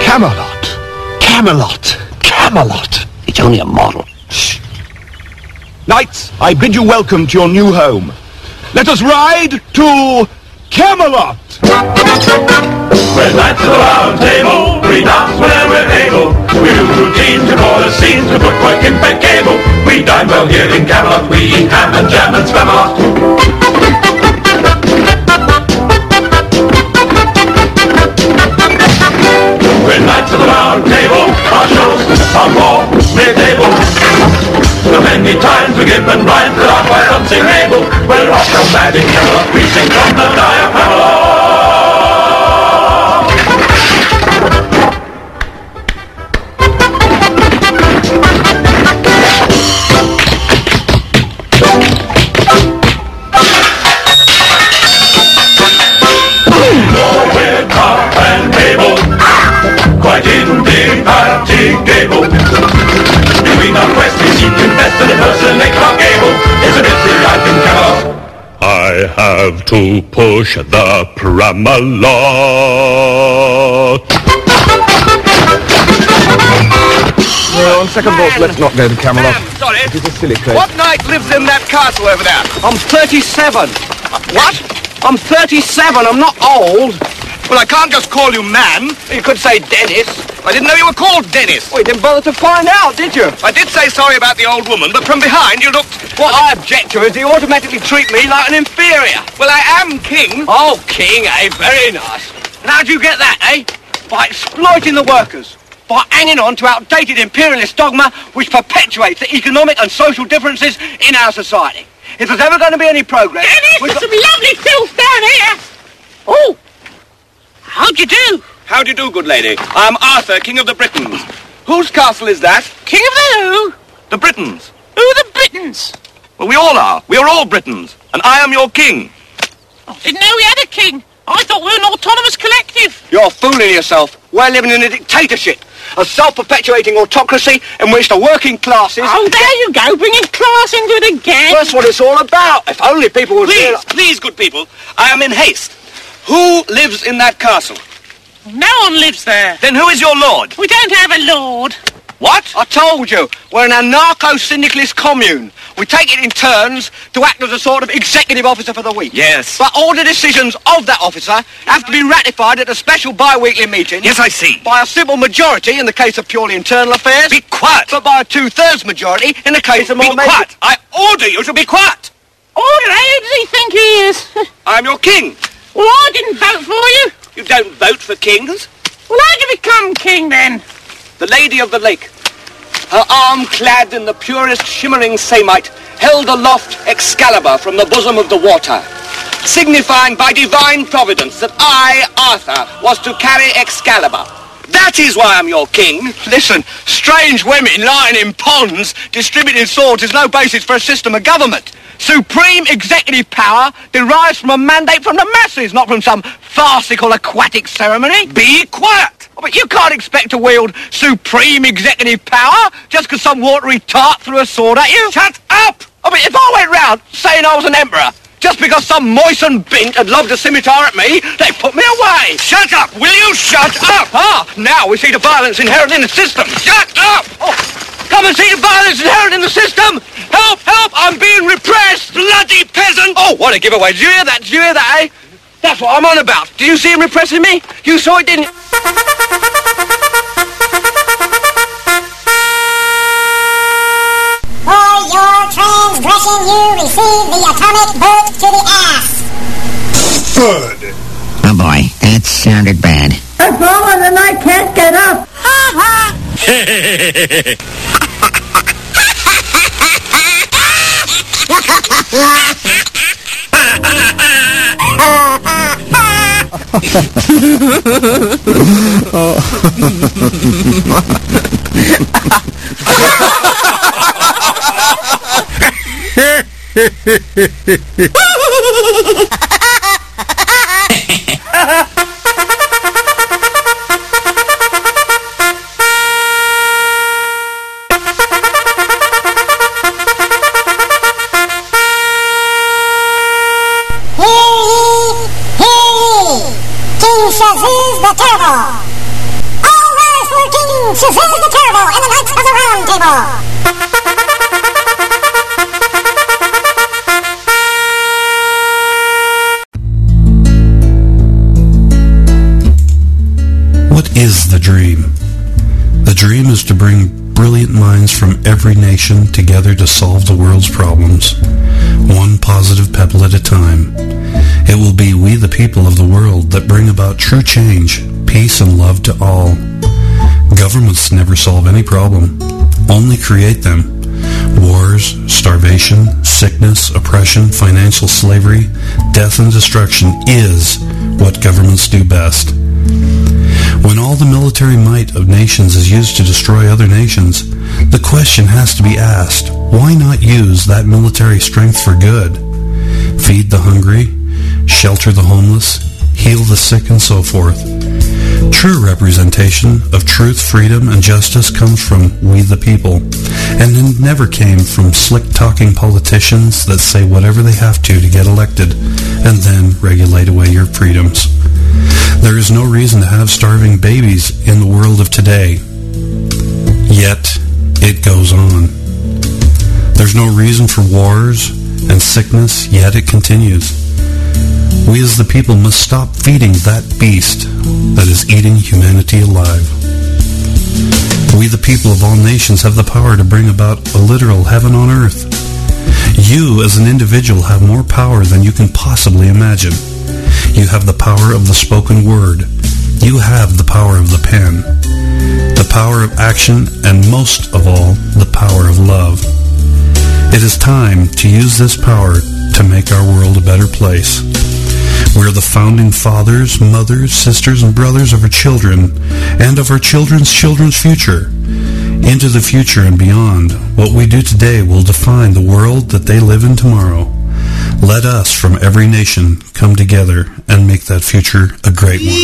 Camelot. Camelot. Camelot. It's only a model. Shh. Knights, I bid you welcome to your new home. Let us ride to Camelot. We're knights of the round table, we dance whenever we're able. We do routines to all the scenes, to footwork impeccable. We dine well here in Camelot, we eat ham and jam and spam a lot. We're knights of the round table, our shows are more mid-table. So many times we give and rhyme that are quite unsingable. We're off so mad in Camelot, we sing from the diaphragm. Quite indefatigable. Doing our quest, we seem to invest and impersonate our Gable. Isn't it the life in Camelot? I have to push the Pramalot. Well, on second thoughts, let's not go to Camelot. Sorry. It is a silly place. What knight lives in that castle over there? I'm 37. What? I'm 37. I'm not old. Well, I can't just call you man. You could say Dennis. I didn't know you were called Dennis. Well, you didn't bother to find out, did you? I did say sorry about the old woman, but from behind you looked... What I object to is you automatically treat me like an inferior. Well, I am king. Oh, king, eh? Very nice. And how'd you get that, eh? By exploiting the workers. By hanging on to outdated imperialist dogma which perpetuates the economic and social differences in our society. If there's ever going to be any progress... Dennis, there's some lovely filth down here. Oh! How'd you do? How do you do, good lady? I'm Arthur, King of the Britons. Whose castle is that? King of the who? The Britons. Who are the Britons? Well, we all are. We are all Britons. And I am your king. I didn't know we had a king. I thought we were an autonomous collective. You're fooling yourself. We're living in a dictatorship. A self-perpetuating autocracy in which the working classes... Oh, there you go, bringing class into it again. That's what it's all about. If only people would... Please, good people. I am in haste. Who lives in that castle? No one lives there. Then who is your lord? We don't have a lord. What? I told you, we're an anarcho-syndicalist commune. We take it in turns to act as a sort of executive officer for the week. Yes. But all the decisions of that officer have to be ratified at a special bi-weekly meeting. Yes, I see. By a simple majority in the case of purely internal affairs. Be quiet. But by a 2/3 majority in the case of more... Be quiet. I order you to be quiet. Order? Who does he think he is? I'm your king. Well, I didn't vote for you. You don't vote for kings. Well, how'd you become king, then? The Lady of the Lake, her arm clad in the purest shimmering samite, held aloft Excalibur from the bosom of the water, signifying by divine providence that I, Arthur, was to carry Excalibur. That is why I'm your king. Listen, strange women lying in ponds distributing swords is no basis for a system of government. Supreme executive power derives from a mandate from the masses, not from some farcical aquatic ceremony. Be quiet. Oh, but you can't expect to wield supreme executive power just because some watery tart threw a sword at you. Shut up! Oh, but if I went round saying I was an emperor, just because some moistened bint had lobbed a scimitar at me, they put me away. Shut up! Will you shut up? Ah, now we see the violence inherent in the system. Shut up! Oh, come and see the violence inherent in the system. Help, help, I'm being repressed. Bloody peasant! Oh, what a giveaway. Did you hear that? Did you hear that, eh? That's what I'm on about. Did you see him repressing me? You saw it, didn't you? For your transgression, you receive the atomic boot to the ass. Good. Oh boy, that sounded bad. I've fallen and I can't get up. King Shazuz the Turtle. All right. Presenting Shazam the Terrible and the Knights of the Round Table. What is the dream? The dream is to bring brilliant minds from every nation together to solve the world's problems, one positive pebble at a time. It will be we the people of the world that bring about true change, peace and love to all. Governments never solve any problem, only create them. Wars, starvation, sickness, oppression, financial slavery, death and destruction is what governments do best. When all the military might of nations is used to destroy other nations, the question has to be asked, why not use that military strength for good? Feed the hungry, shelter the homeless, heal the sick, and so forth. True representation of truth, freedom, and justice comes from we the people, and it never came from slick-talking politicians that say whatever they have to get elected, and then regulate away your freedoms. There is no reason to have starving babies in the world of today. Yet, it goes on. There's no reason for wars and sickness, yet it continues. We as the people must stop feeding that beast that is eating humanity alive. We the people of all nations have the power to bring about a literal heaven on earth. You as an individual have more power than you can possibly imagine. You have the power of the spoken word. You have the power of the pen, the power of action, and most of all, the power of love. It is time to use this power to make our world a better place. We're the founding fathers, mothers, sisters, and brothers of our children and of our children's children's future. Into the future and beyond, what we do today will define the world that they live in tomorrow. Let us from every nation come together and make that future a great one.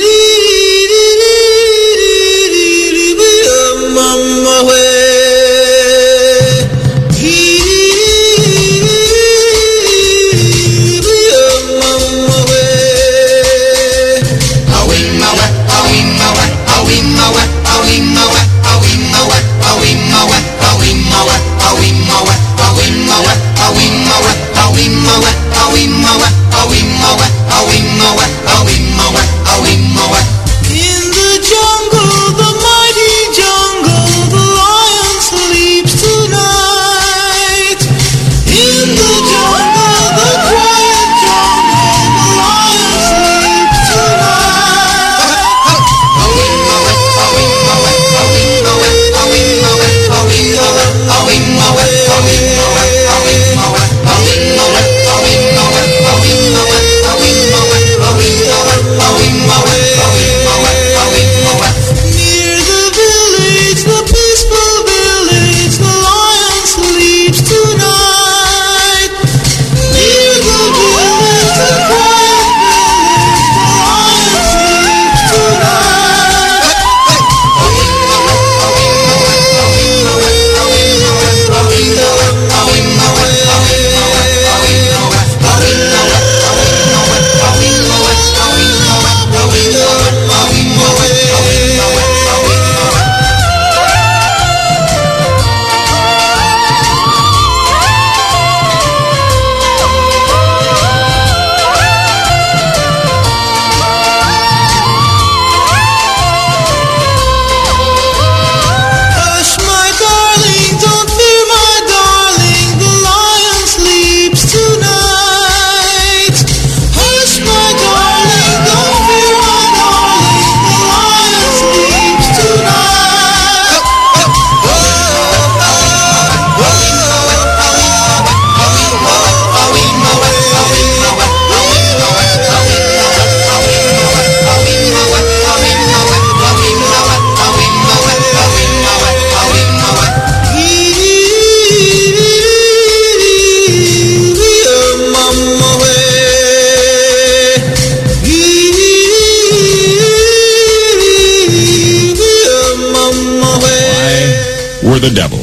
The devil.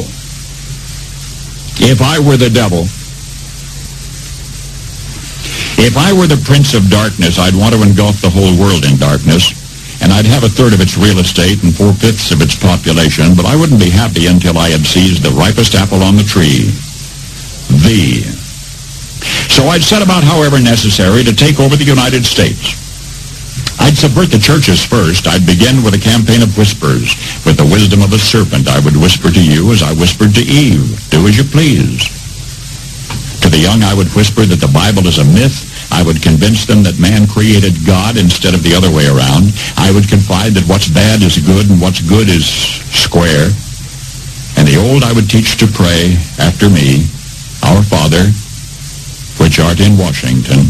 If I were the devil, if I were the prince of darkness, I'd want to engulf the whole world in darkness and I'd have 1/3 of its real estate and 4/5 of its population, but I wouldn't be happy until I had seized the ripest apple on the tree. Thee. So I'd set about, however necessary, to take over the United States. I'd subvert the churches first. I'd begin with a campaign of whispers. With the wisdom of a serpent, I would whisper to you as I whispered to Eve, do as you please. To the young, I would whisper that the Bible is a myth. I would convince them that man created God instead of the other way around. I would confide that what's bad is good and what's good is square. And the old I would teach to pray after me, Our Father, which art in Washington.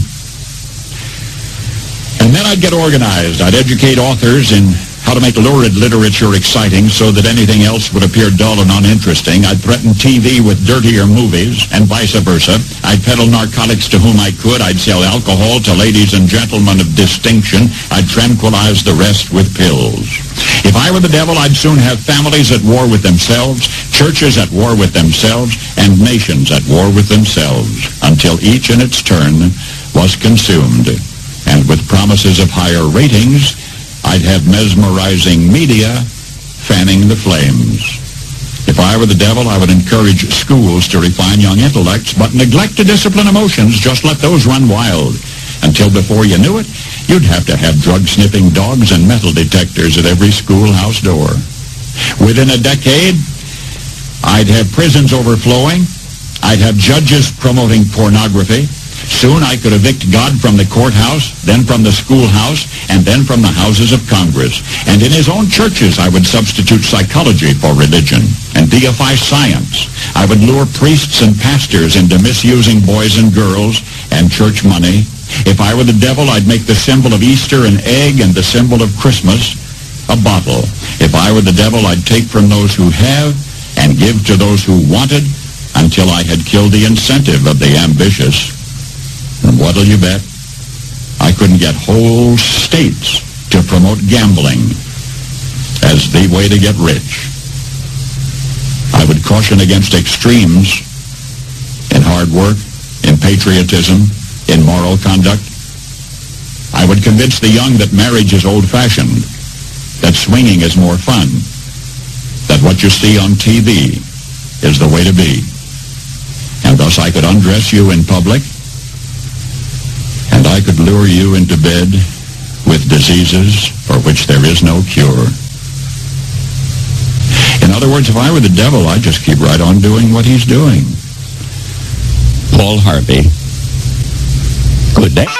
And then I'd get organized. I'd educate authors in how to make lurid literature exciting so that anything else would appear dull and uninteresting. I'd threaten TV with dirtier movies, and vice versa. I'd peddle narcotics to whom I could. I'd sell alcohol to ladies and gentlemen of distinction. I'd tranquilize the rest with pills. If I were the devil, I'd soon have families at war with themselves, churches at war with themselves, and nations at war with themselves, until each in its turn was consumed. And with promises of higher ratings, I'd have mesmerizing media fanning the flames. If I were the devil, I would encourage schools to refine young intellects, but neglect to discipline emotions. Just let those run wild. Until before you knew it, you'd have to have drug-sniffing dogs and metal detectors at every schoolhouse door. Within a decade, I'd have prisons overflowing. I'd have judges promoting pornography. Soon I could evict God from the courthouse, then from the schoolhouse, and then from the houses of Congress. And in his own churches, I would substitute psychology for religion and deify science. I would lure priests and pastors into misusing boys and girls and church money. If I were the devil, I'd make the symbol of Easter an egg and the symbol of Christmas a bottle. If I were the devil, I'd take from those who have and give to those who wanted until I had killed the incentive of the ambitious. And what'll you bet? I couldn't get whole states to promote gambling as the way to get rich. I would caution against extremes in hard work, in patriotism, in moral conduct. I would convince the young that marriage is old-fashioned, that swinging is more fun, that what you see on TV is the way to be. And thus I could undress you in public, and I could lure you into bed with diseases for which there is no cure. In other words, if I were the devil, I'd just keep right on doing what he's doing. Paul Harvey. Good day.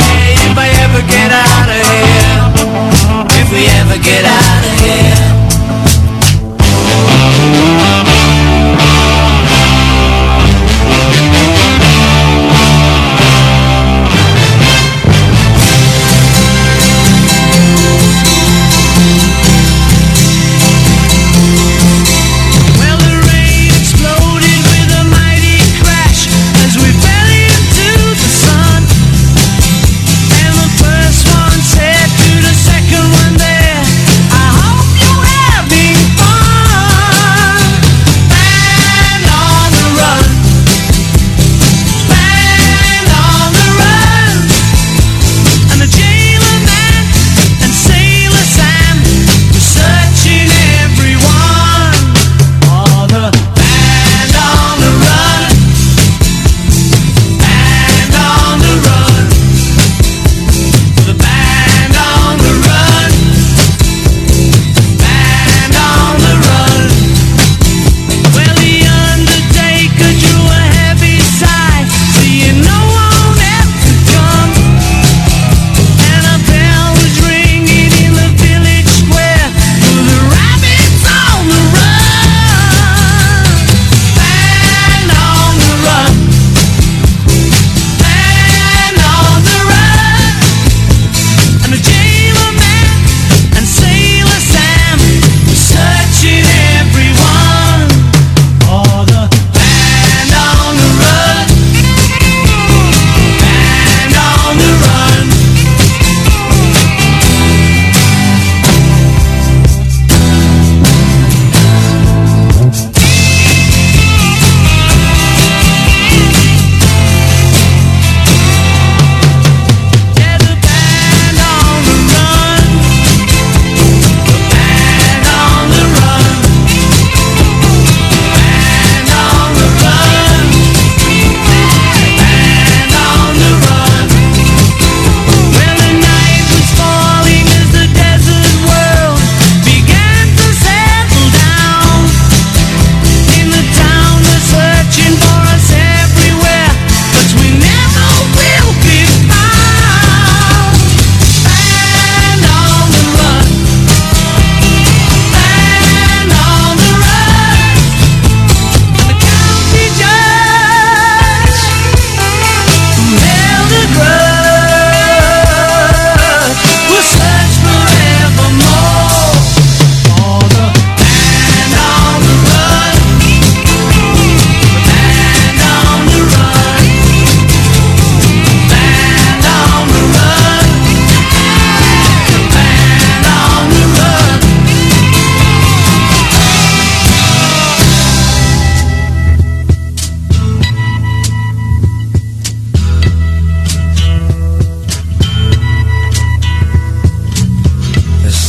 Get out of here.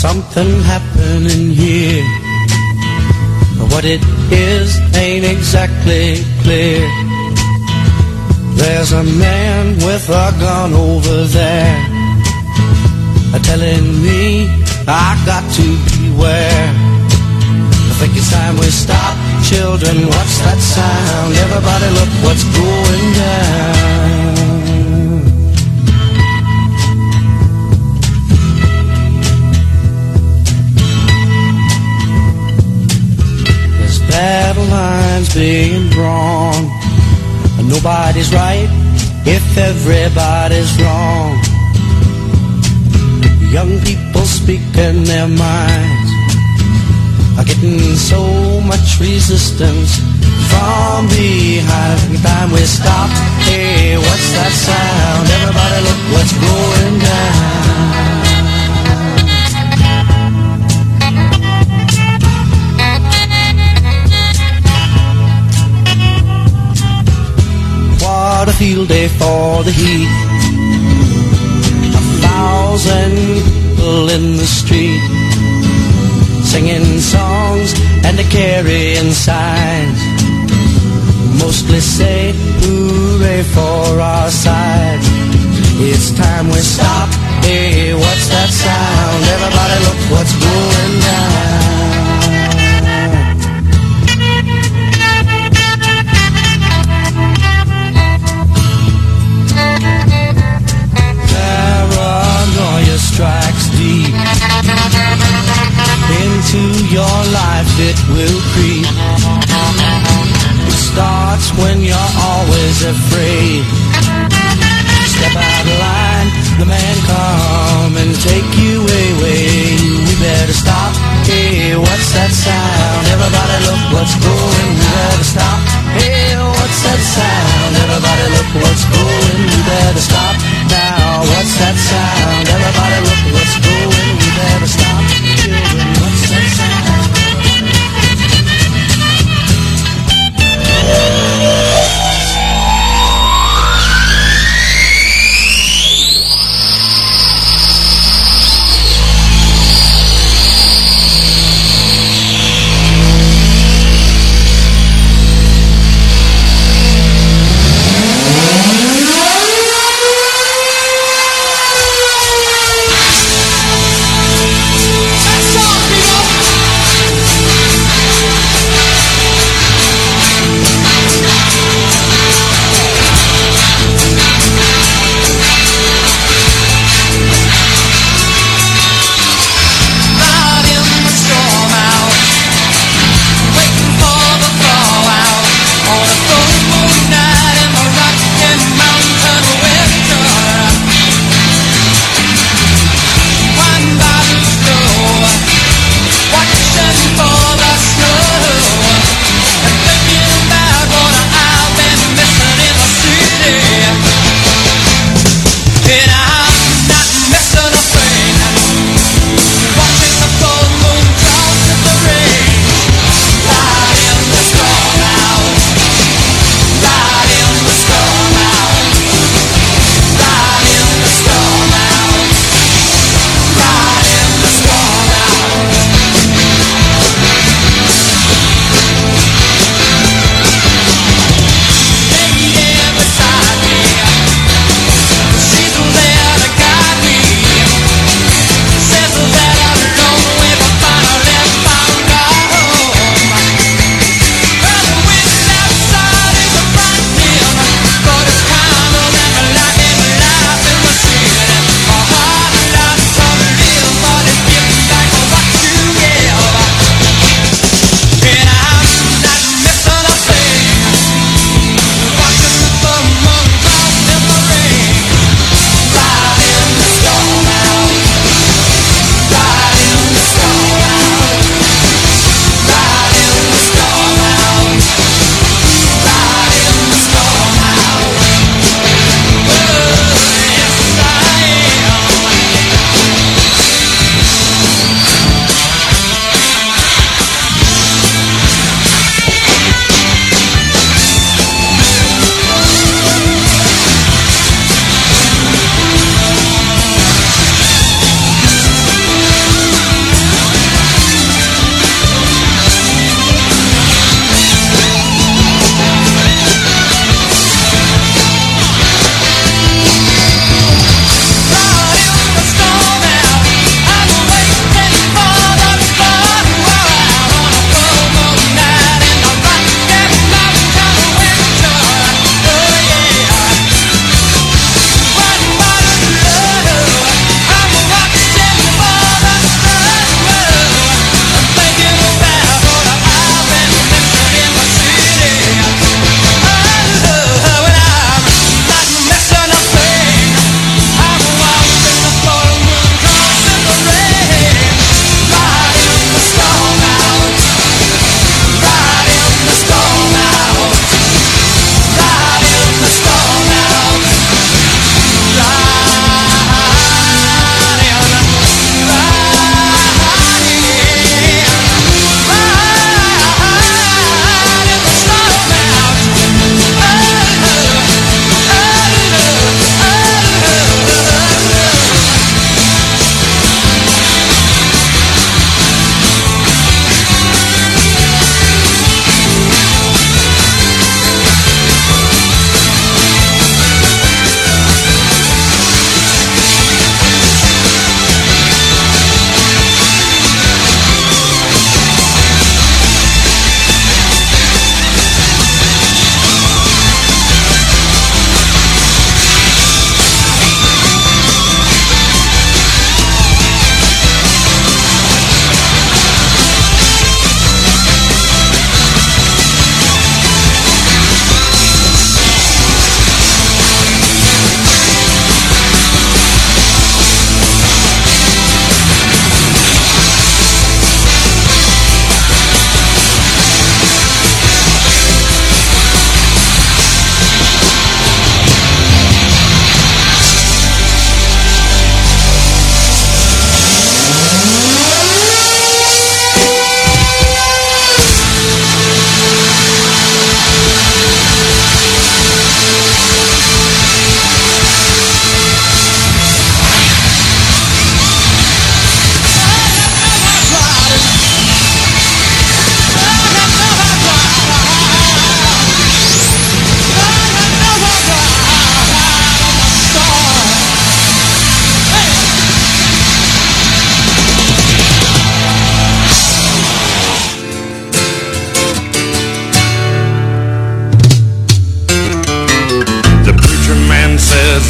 something happening here. What it is ain't exactly clear. There's a man with a gun over there, telling me I got to beware. I think it's time we stop. Children, what's that sound? Everybody look what's going down. There's battle lines being drawn, and nobody's right if everybody's wrong. Young people speaking their minds are getting so much resistance from behind. Every time we stop, hey, what's that sound? Everybody look what's going down. What a field day for the heat. 1,000 people in the street, singing songs and carrying signs, mostly say hooray for our side. It's time we stop. Hey, what's that sound? Everybody look what's going down. Paranoia strikes deep into your life, it will creep. It starts when you're always afraid. Step out of line, the man come and take you away. We better stop. Hey, what's that sound? Everybody look what's going. We better stop. Hey, what's that sound? Everybody look what's going. We better stop now. What's that sound? Everybody look what's going. We better stop. Children, what's that sound?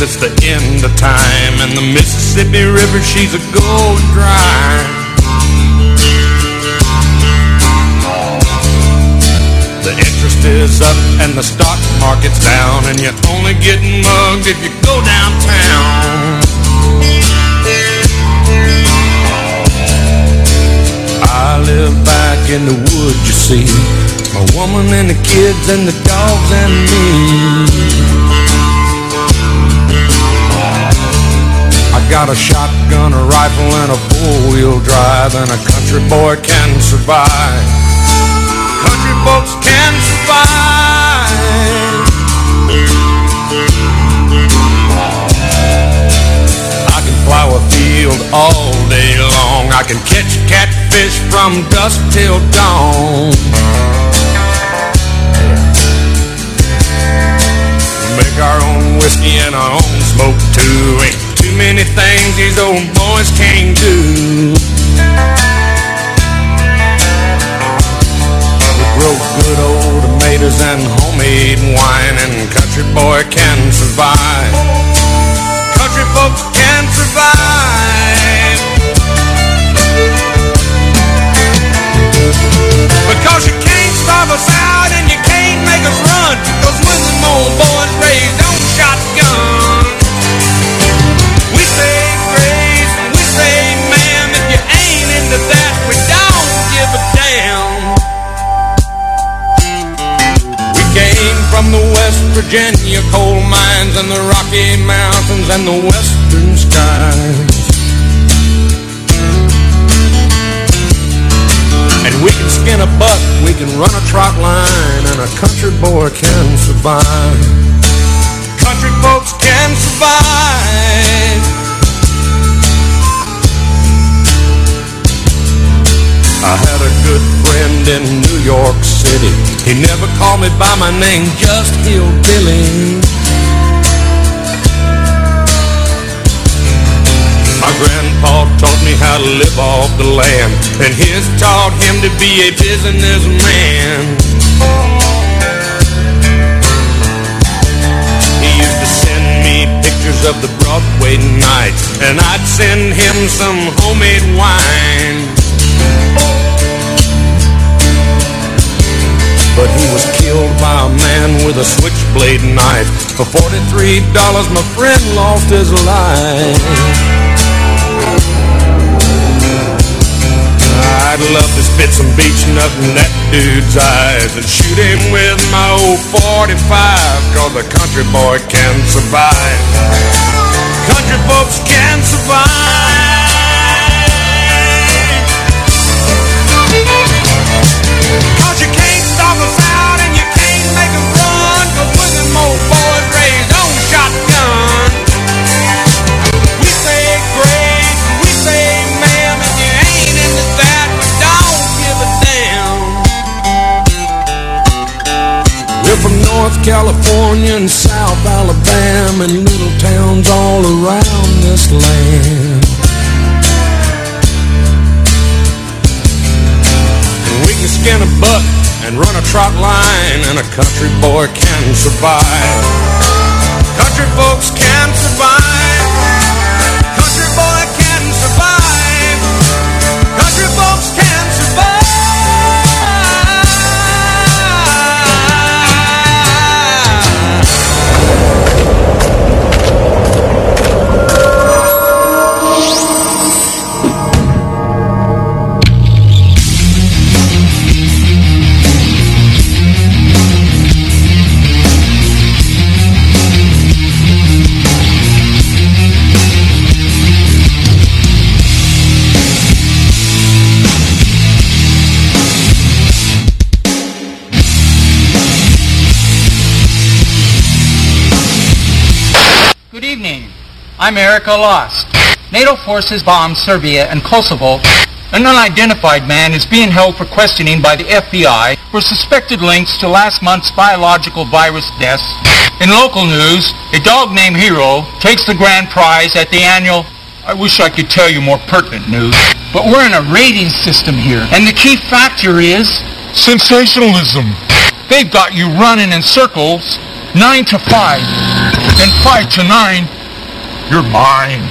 it's the end of time, and the Mississippi River, she's a going dry. The interest is up and the stock market's down, and you're only getting mugged if you go downtown. I live back in the woods, you see, my woman and the kids and the dogs and me. I got a shotgun, a rifle, and a four-wheel drive, and a country boy can survive. Country folks can survive. I can plow a field all day long. I can catch catfish from dusk till dawn. Make our own whiskey and our own smoke too. Ain't too many things these old boys can't do. We grow good old tomatoes and homemade wine, and country boy can survive. Country folks can survive. Because you can't starve us out and you can't make us run, 'cause when them old boys raised on shotgun, we say grace and we say ma'am. If you ain't into that, we don't give a damn. We came from the West Virginia coal mines and the Rocky Mountains and the western skies. And we can skin a buck, we can run a trot line, and a country boy can survive. Country folks can survive. I had a good friend in New York City. He never called me by my name, just Hillbilly. My grandpa taught me how to live off the land, and his taught him to be a businessman. He used to send me pictures of the Broadway nights, and I'd send him some homemade wine. But he was killed by a man with a switchblade knife. For $43, my friend lost his life. I'd love to spit some beach nut in that dude's eyes and shoot him with my old 45, 'cause a country boy can survive. Country folks can survive. 'Cause you can't stop us out and you can't make us run, 'cause when them old boys raised on shotgun, we say grace, we say ma'am. If you ain't into that, we don't give a damn. We're from North California and South Alabama and little towns all around this land. And we can skin a buck and run a trot line, and a country boy can survive. Country folks can survive. Country boy can survive. Country folks can survive. Good evening. I'm Erica Lost. NATO forces bombed Serbia and Kosovo. An unidentified man is being held for questioning by the FBI for suspected links to last month's biological virus deaths. In local news, a dog named Hero takes the grand prize at the annual... I wish I could tell you more pertinent news, but we're in a rating system here, and the key factor is... sensationalism. They've got you running in circles 9 to 5. In 5 to 9, you're mine.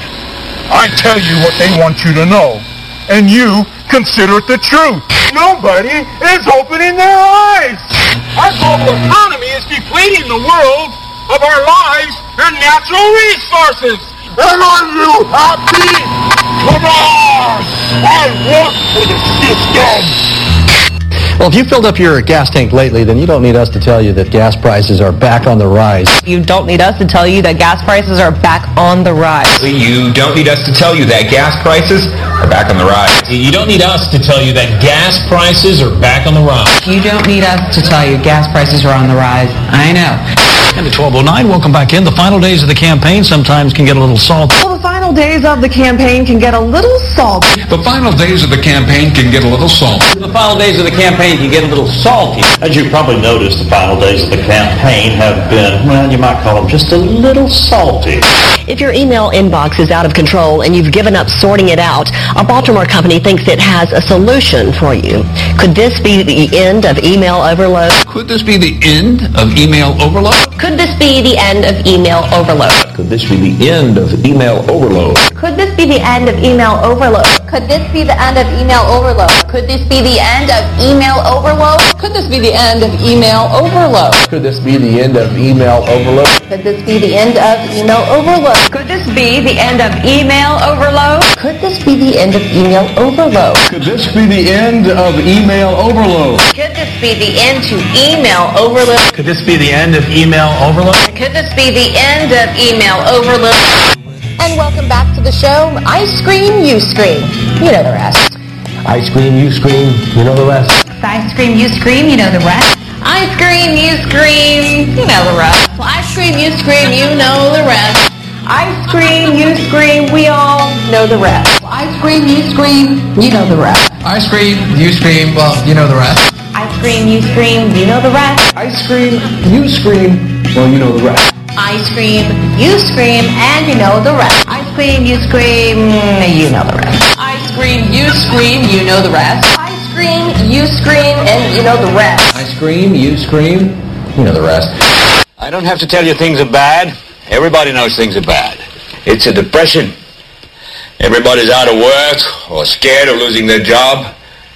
I tell you what they want you to know, and you consider it the truth. Nobody is opening their eyes. Our global economy is depleting the world of our lives and natural resources. And are you happy? Come on! I work for the system. Well, if you filled up your gas tank lately, then you don't need us to tell you that gas prices are back on the rise. You don't need us to tell you that gas prices are back on the rise. You don't need us to tell you that gas prices are back on the rise. You don't need us to tell you that gas prices are back on the rise. You don't need us to tell you gas prices are on the rise. I know. And at 12:09, welcome back in. The final days of the campaign sometimes can get a little salty. Well, the final days of the campaign can get a little salty. The final days of the campaign can get a little salty. The final days of the campaign can get a little salty. As you probably noticed, the final days of the campaign have been, well, you might call them just a little salty. If your email inbox is out of control and you've given up sorting it out, a Baltimore company thinks it has a solution for you. Could this be the end of email overload? Could this be the end of email overload? Could this be the end of email overload? Could this be the end of email overload? Could this be the end of email overload? Could this be the end of email overload? Could this be the end of email overload? Could this be the end of email overload? Could this be the end of email overload? Could this be the end of email overload? Could this be the end of email overload? Could this be the end of email overload? Could this be the end of email overload? Could this be the end to email overload? Could this be the end of email overload? Could this be the end of email overload? And welcome back to the show. I scream, you scream. You know the rest. I scream, you scream, you know the rest. I scream, you scream, you know the rest. I scream, you scream, you know the rest. I scream, you scream, you know the rest. I scream, you scream, we all know the rest. I scream, you scream, you know the rest. I scream, you scream, well, you know the rest. I scream, you scream, you know the rest. I scream, you scream, well, you know the rest. I scream, you scream, and you know the rest. I scream, you scream, you know the rest. I scream, you scream, you know the rest. I scream, you scream, and you know the rest. I scream, you scream, you know the rest. I don't have to tell you things are bad. Everybody knows things are bad. It's a depression. Everybody's out of work or scared of losing their job.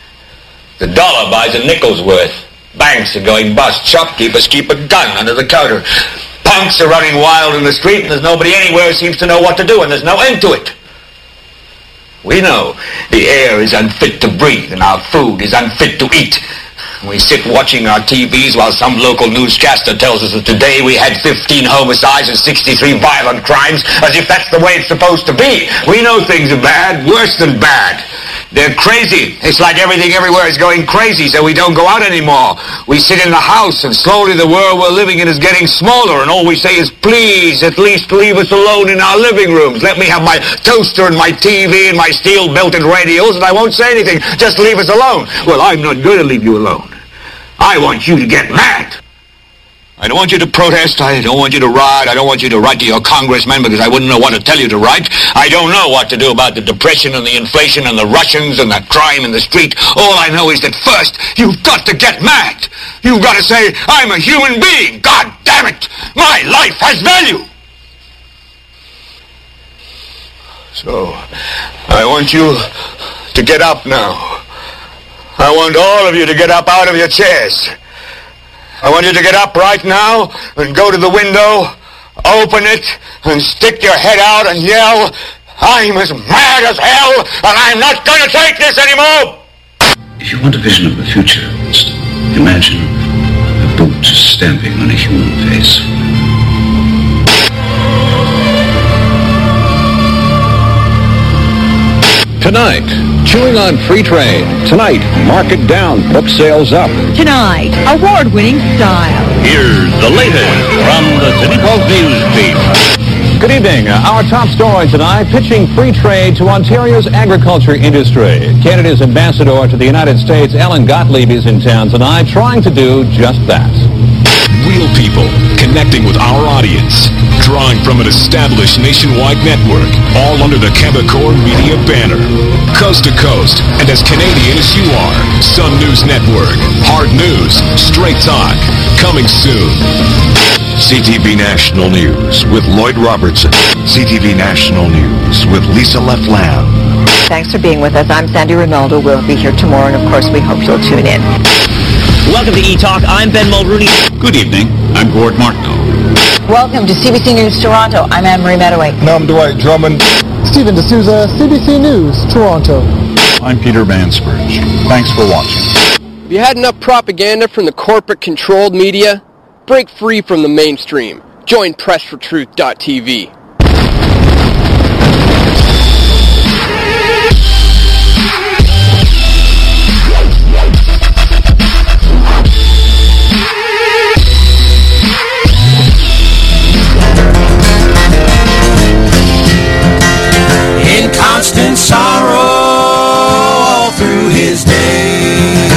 The dollar buys a nickel's worth. Banks are going bust. Shopkeepers keep a gun under the counter. Punks are running wild in the street, and there's nobody anywhere who seems to know what to do, and there's no end to it. We know the air is unfit to breathe, and our food is unfit to eat. We sit watching our TVs while some local newscaster tells us that today we had 15 homicides and 63 violent crimes, as if that's the way it's supposed to be. We know things are bad, worse than bad. They're crazy. It's like everything everywhere is going crazy, so we don't go out anymore. We sit in the house, and slowly the world we're living in is getting smaller, and all we say is, please, at least leave us alone in our living rooms. Let me have my toaster and my TV and my steel-belted radios, and I won't say anything. Just leave us alone. Well, I'm not going to leave you alone. I want you to get mad. I don't want you to protest. I don't want you to riot. I don't want you to write to your congressman because I wouldn't know what to tell you to write. I don't know what to do about the depression and the inflation and the Russians and the crime in the street. All I know is that first, you've got to get mad. You've got to say, I'm a human being. God damn it. My life has value. So, I want you to get up now. I want all of you to get up out of your chairs. I want you to get up right now and go to the window, open it, and stick your head out and yell, I'm as mad as hell, and I'm not going to take this anymore! If you want a vision of the future, imagine a boot stamping on a human face. Tonight, chewing on free trade. Tonight, market down, book sales up. Tonight, award-winning style. Here's the latest from the City Post News Team. Good evening. Our top story tonight, pitching free trade to Ontario's agriculture industry. Canada's ambassador to the United States, Ellen Gottlieb, is in town tonight trying to do just that. Real people connecting with our audience, drawing from an established nationwide network, all under the Quebecor Media banner. Coast to coast, and as Canadian as you are, Sun News Network. Hard news, straight talk. Coming soon. CTV National News with Lloyd Robertson. CTV National News with Lisa Leflam. Thanks for being with us. I'm Sandy Ronaldo. We'll be here tomorrow, and of course, we hope you'll tune in. Welcome to E-Talk. I'm Ben Mulrooney. Good evening. I'm Gord Martineau. Welcome to CBC News Toronto. I'm Anne-Marie Medaway. And I'm Dwight Drummond. Stephen D'Souza, CBC News, Toronto. I'm Peter Mansbridge. Thanks for watching. Have you had enough propaganda from the corporate-controlled media? Break free from the mainstream. Join PressForTruth.tv. In constant sorrow all through his day,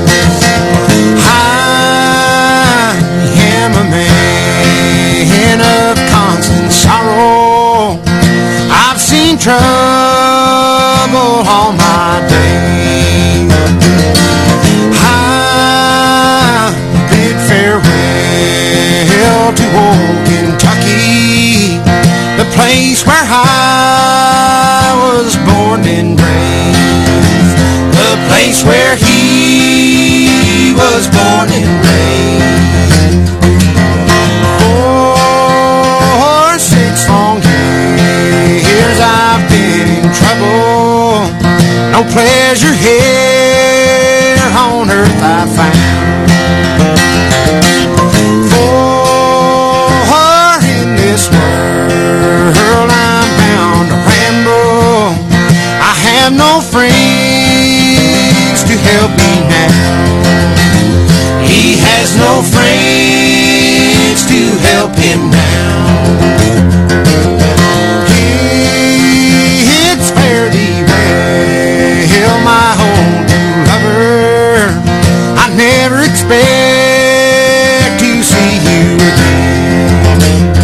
I am a man of constant sorrow. I've seen trouble all my day. I bid farewell to old Kentucky, the place where I was born and raised, the place where he was born and raised. For 6 long years I've been in trouble, no pleasure here on earth I found. For in this world I'm bound to ramble, I have no friends to help me now. He has no friends to help him now. It's fare thee well, my old lover. I never expect to see you again,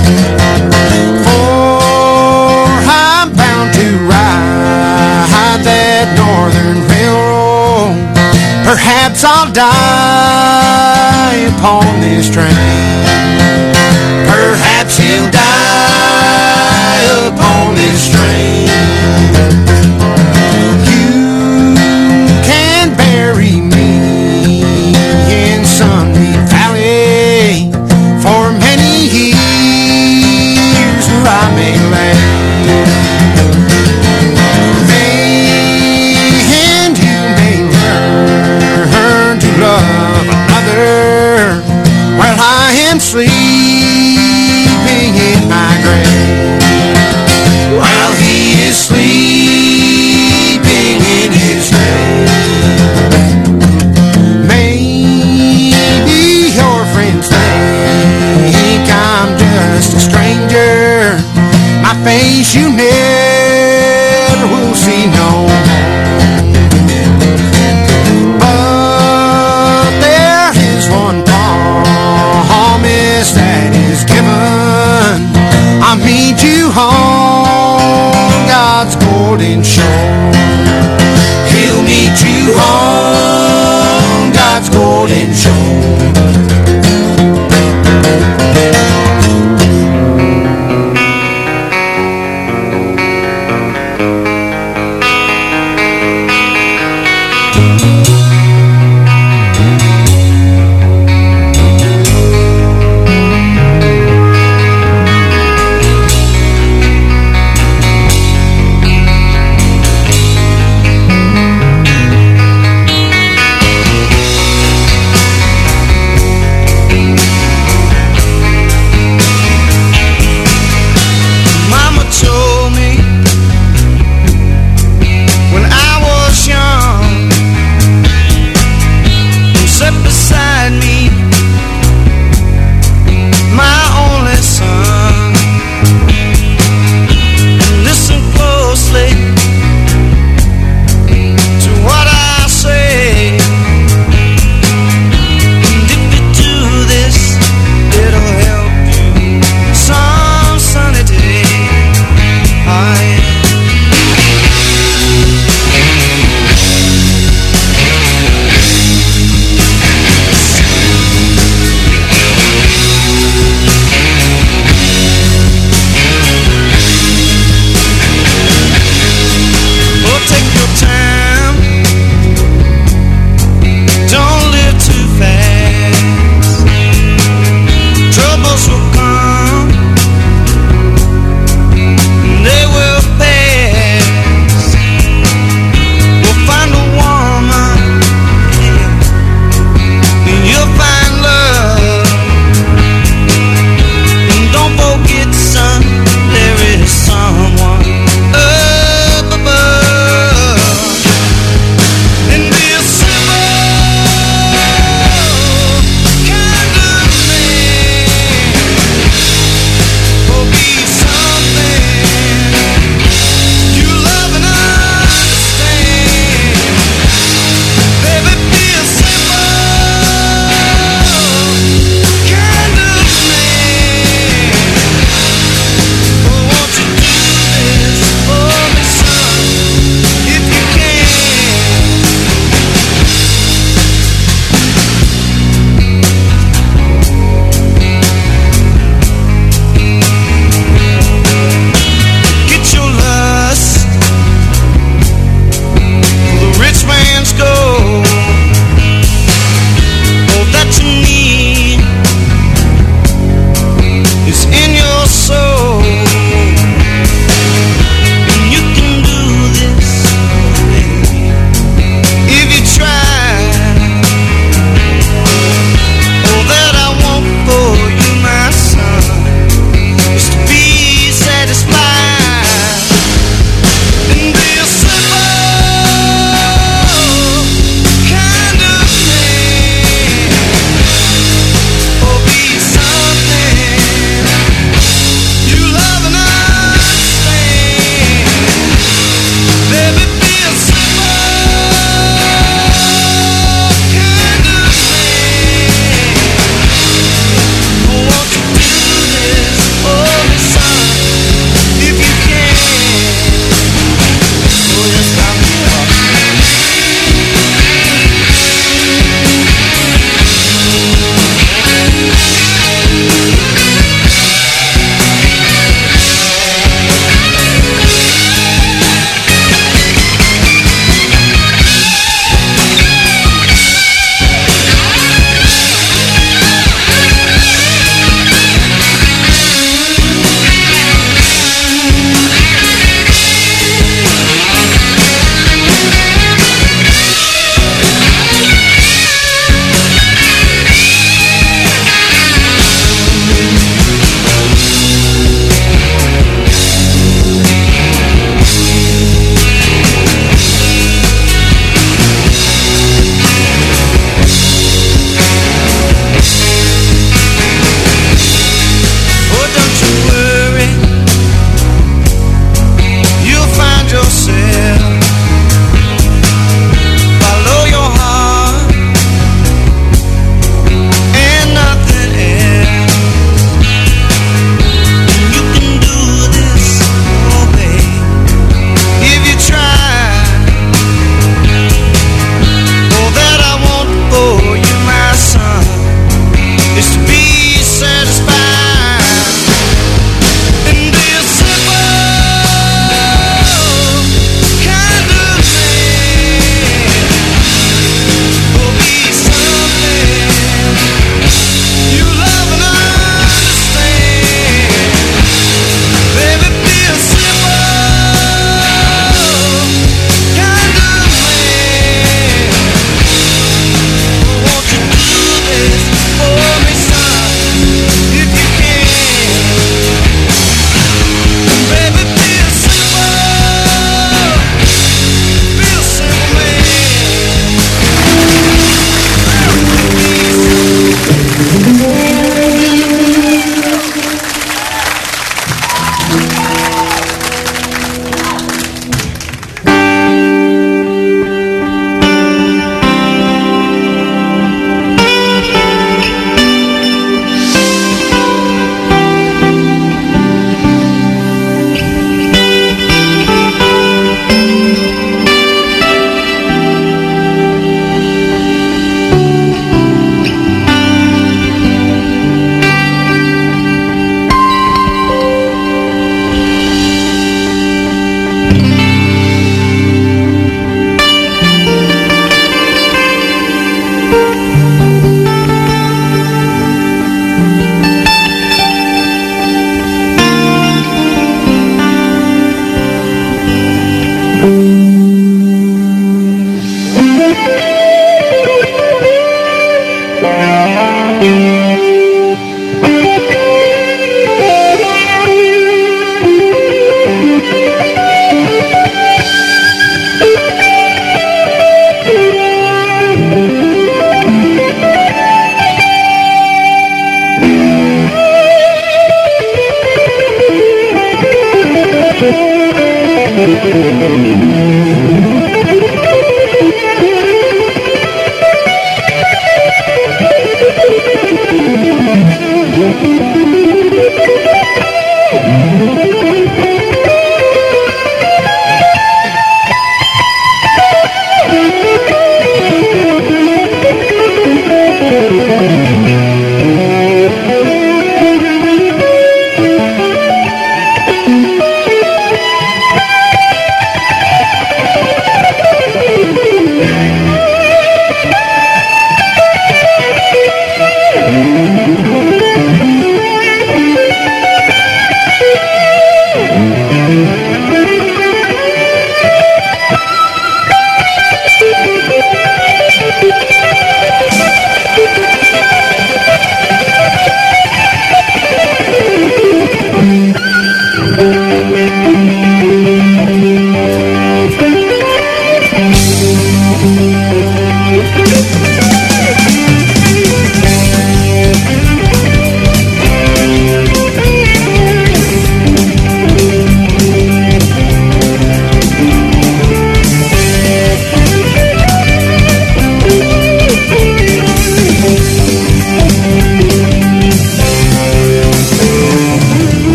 for I'm bound to ride that northern railroad. Perhaps I'll die upon this train. Perhaps he'll die upon this train. You can bury me in Sunbeam Valley for many years where I may lay. And you may learn to love another while I am sleeping in my grave. While he is sleeping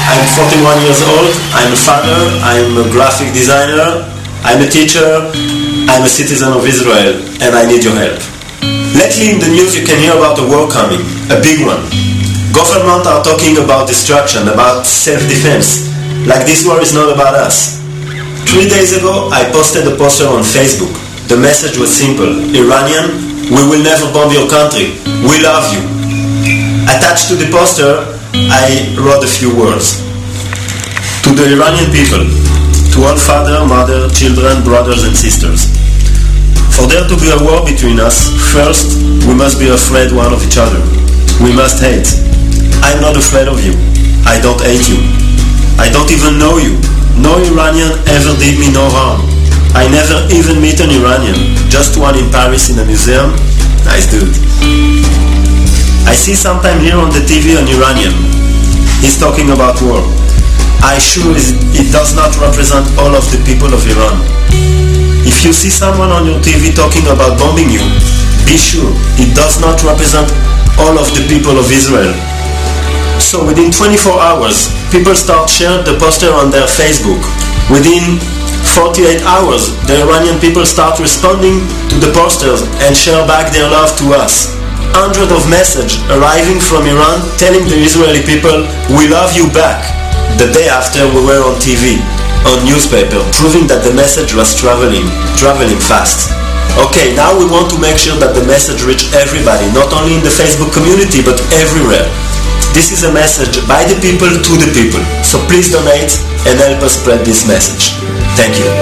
I'm 41 years old, I'm a father, I'm a graphic designer, I'm a teacher, I'm a citizen of Israel, and I need your help. Lately in the news you can hear about a war coming, a big one. Government are talking about destruction, about self-defense, like this war is not about us. 3 days ago I posted a poster on Facebook. The message was simple: Iranian, we will never bomb your country, we love you. Attached to the poster I wrote a few words. To the Iranian people, to all father, mother, children, brothers and sisters. For there to be a war between us, first we must be afraid one of each other. We must hate. I'm not afraid of you. I don't hate you. I don't even know you. No Iranian ever did me no harm. I never even meet an Iranian. Just one in Paris in a museum. Nice dude. I see sometime here on the TV an Iranian. He's talking about war. I sure it does not represent all of the people of Iran. If you see someone on your TV talking about bombing you, be sure it does not represent all of the people of Israel. So within 24 hours, people start sharing the poster on their Facebook. Within 48 hours, the Iranian people start responding to the posters and share back their love to us. Hundreds of messages arriving from Iran telling the Israeli people, we love you back. The day after we were on TV, on newspaper, proving that the message was traveling fast. Okay, now we want to make sure that the message reach everybody, not only in the Facebook community, but everywhere. This is a message by the people to the people. So please donate and help us spread this message. Thank you.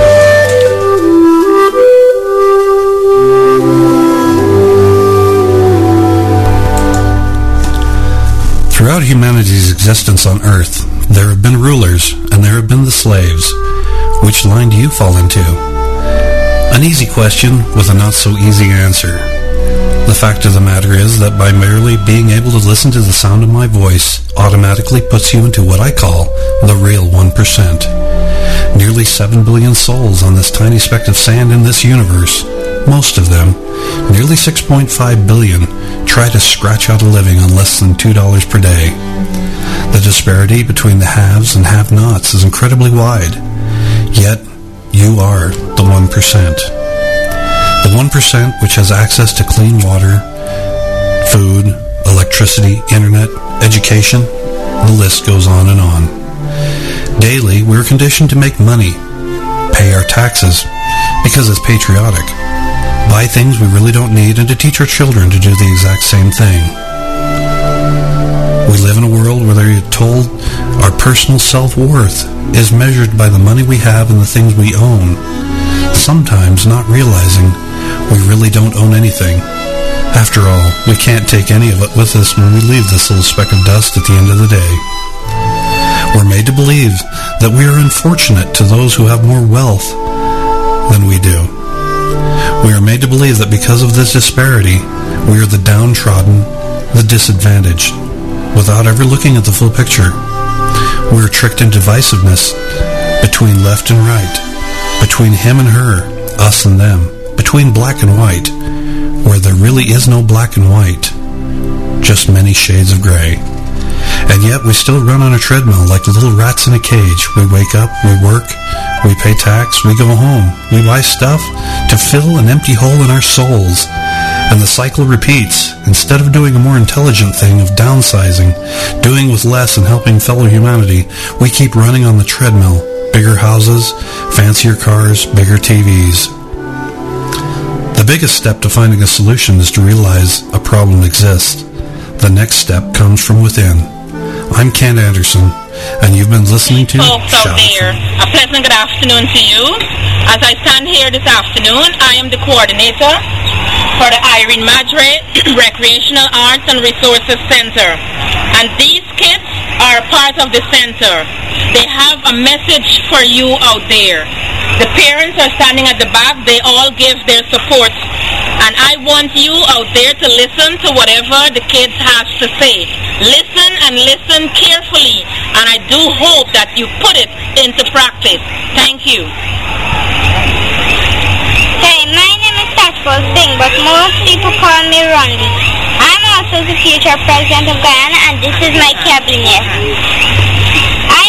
Throughout humanity's existence on Earth, there have been rulers and there have been the slaves. Which line do you fall into? An easy question with a not-so-easy answer. The fact of the matter is that by merely being able to listen to the sound of my voice automatically puts you into what I call the real 1%. Nearly 7 billion souls on this tiny speck of sand in this universe. Most of them, nearly 6.5 billion, try to scratch out a living on less than $2 per day. The disparity between the haves and have-nots is incredibly wide. Yet, you are the 1%. The 1% which has access to clean water, food, electricity, internet, education, the list goes on and on. Daily, we're conditioned to make money, pay our taxes, because it's patriotic, buy things we really don't need, and to teach our children to do the exact same thing. We live in a world where they're told our personal self-worth is measured by the money we have and the things we own, sometimes not realizing we really don't own anything. After all, we can't take any of it with us when we leave this little speck of dust at the end of the day. We're made to believe that we are unfortunate to those who have more wealth than we do. We are made to believe that because of this disparity, we are the downtrodden, the disadvantaged, without ever looking at the full picture. We are tricked into divisiveness between left and right, between him and her, us and them, between black and white, where there really is no black and white, just many shades of gray. And yet we still run on a treadmill like little rats in a cage. We wake up, we work, we pay tax, we go home, we buy stuff to fill an empty hole in our souls. And the cycle repeats. Instead of doing a more intelligent thing of downsizing, doing with less and helping fellow humanity, we keep running on the treadmill. Bigger houses, fancier cars, bigger TVs. The biggest step to finding a solution is to realize a problem exists. The next step comes from within. I'm Ken Anderson, and you've been listening to folks out there, a pleasant good afternoon to you. As I stand here this afternoon, I am the coordinator for the Irene Madre Recreational Arts and Resources Center. And these kids are part of the center. They have a message for you out there. The parents are standing at the back. They all give their support. And I want you out there to listen to whatever the kids have to say. Listen and listen carefully. And I do hope that you put it into practice. Thank you. Hey, my name is Tashful Singh, but most people call me Rondi. I'm also the future president of Guyana, and this is my cabinet. I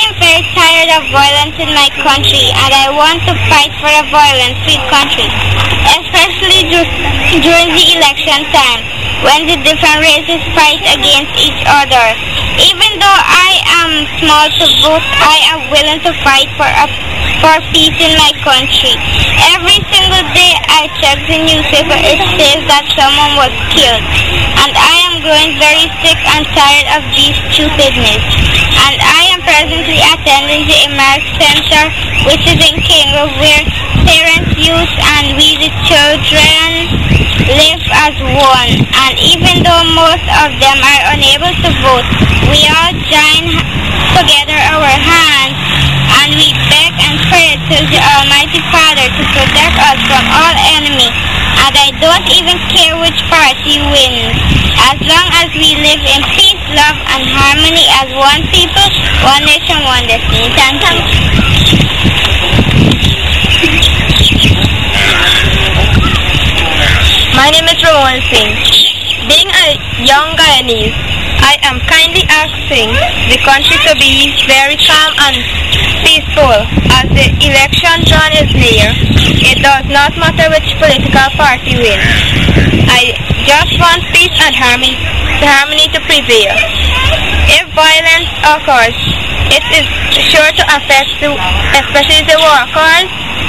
tired of violence in my country, and I want to fight for a violence-free country, especially during the election time, when the different races fight against each other. Even though I am small to vote, I am willing to fight for peace in my country. Every single day I check the newspaper, it says that someone was killed, and I am growing very sick and tired of this stupidness. And I am presently attending the American Center, which is in Kingrove, where parents, youth, and we the children live as one. And even though most of them are unable to vote, we all join together our hands and we beg and pray to the Almighty Father to protect us from all enemies. And I don't even care which party wins, as long as we live in peace, love, and harmony as one people, one nation, one destiny. Thank you. My name is Rowan Singh. Being a young Guyanese, I am kindly asking the country to be very calm and peaceful as the election run is near. It does not matter which political party wins. I just want peace and harmony to prevail. If violence occurs, it is sure to affect especially the workers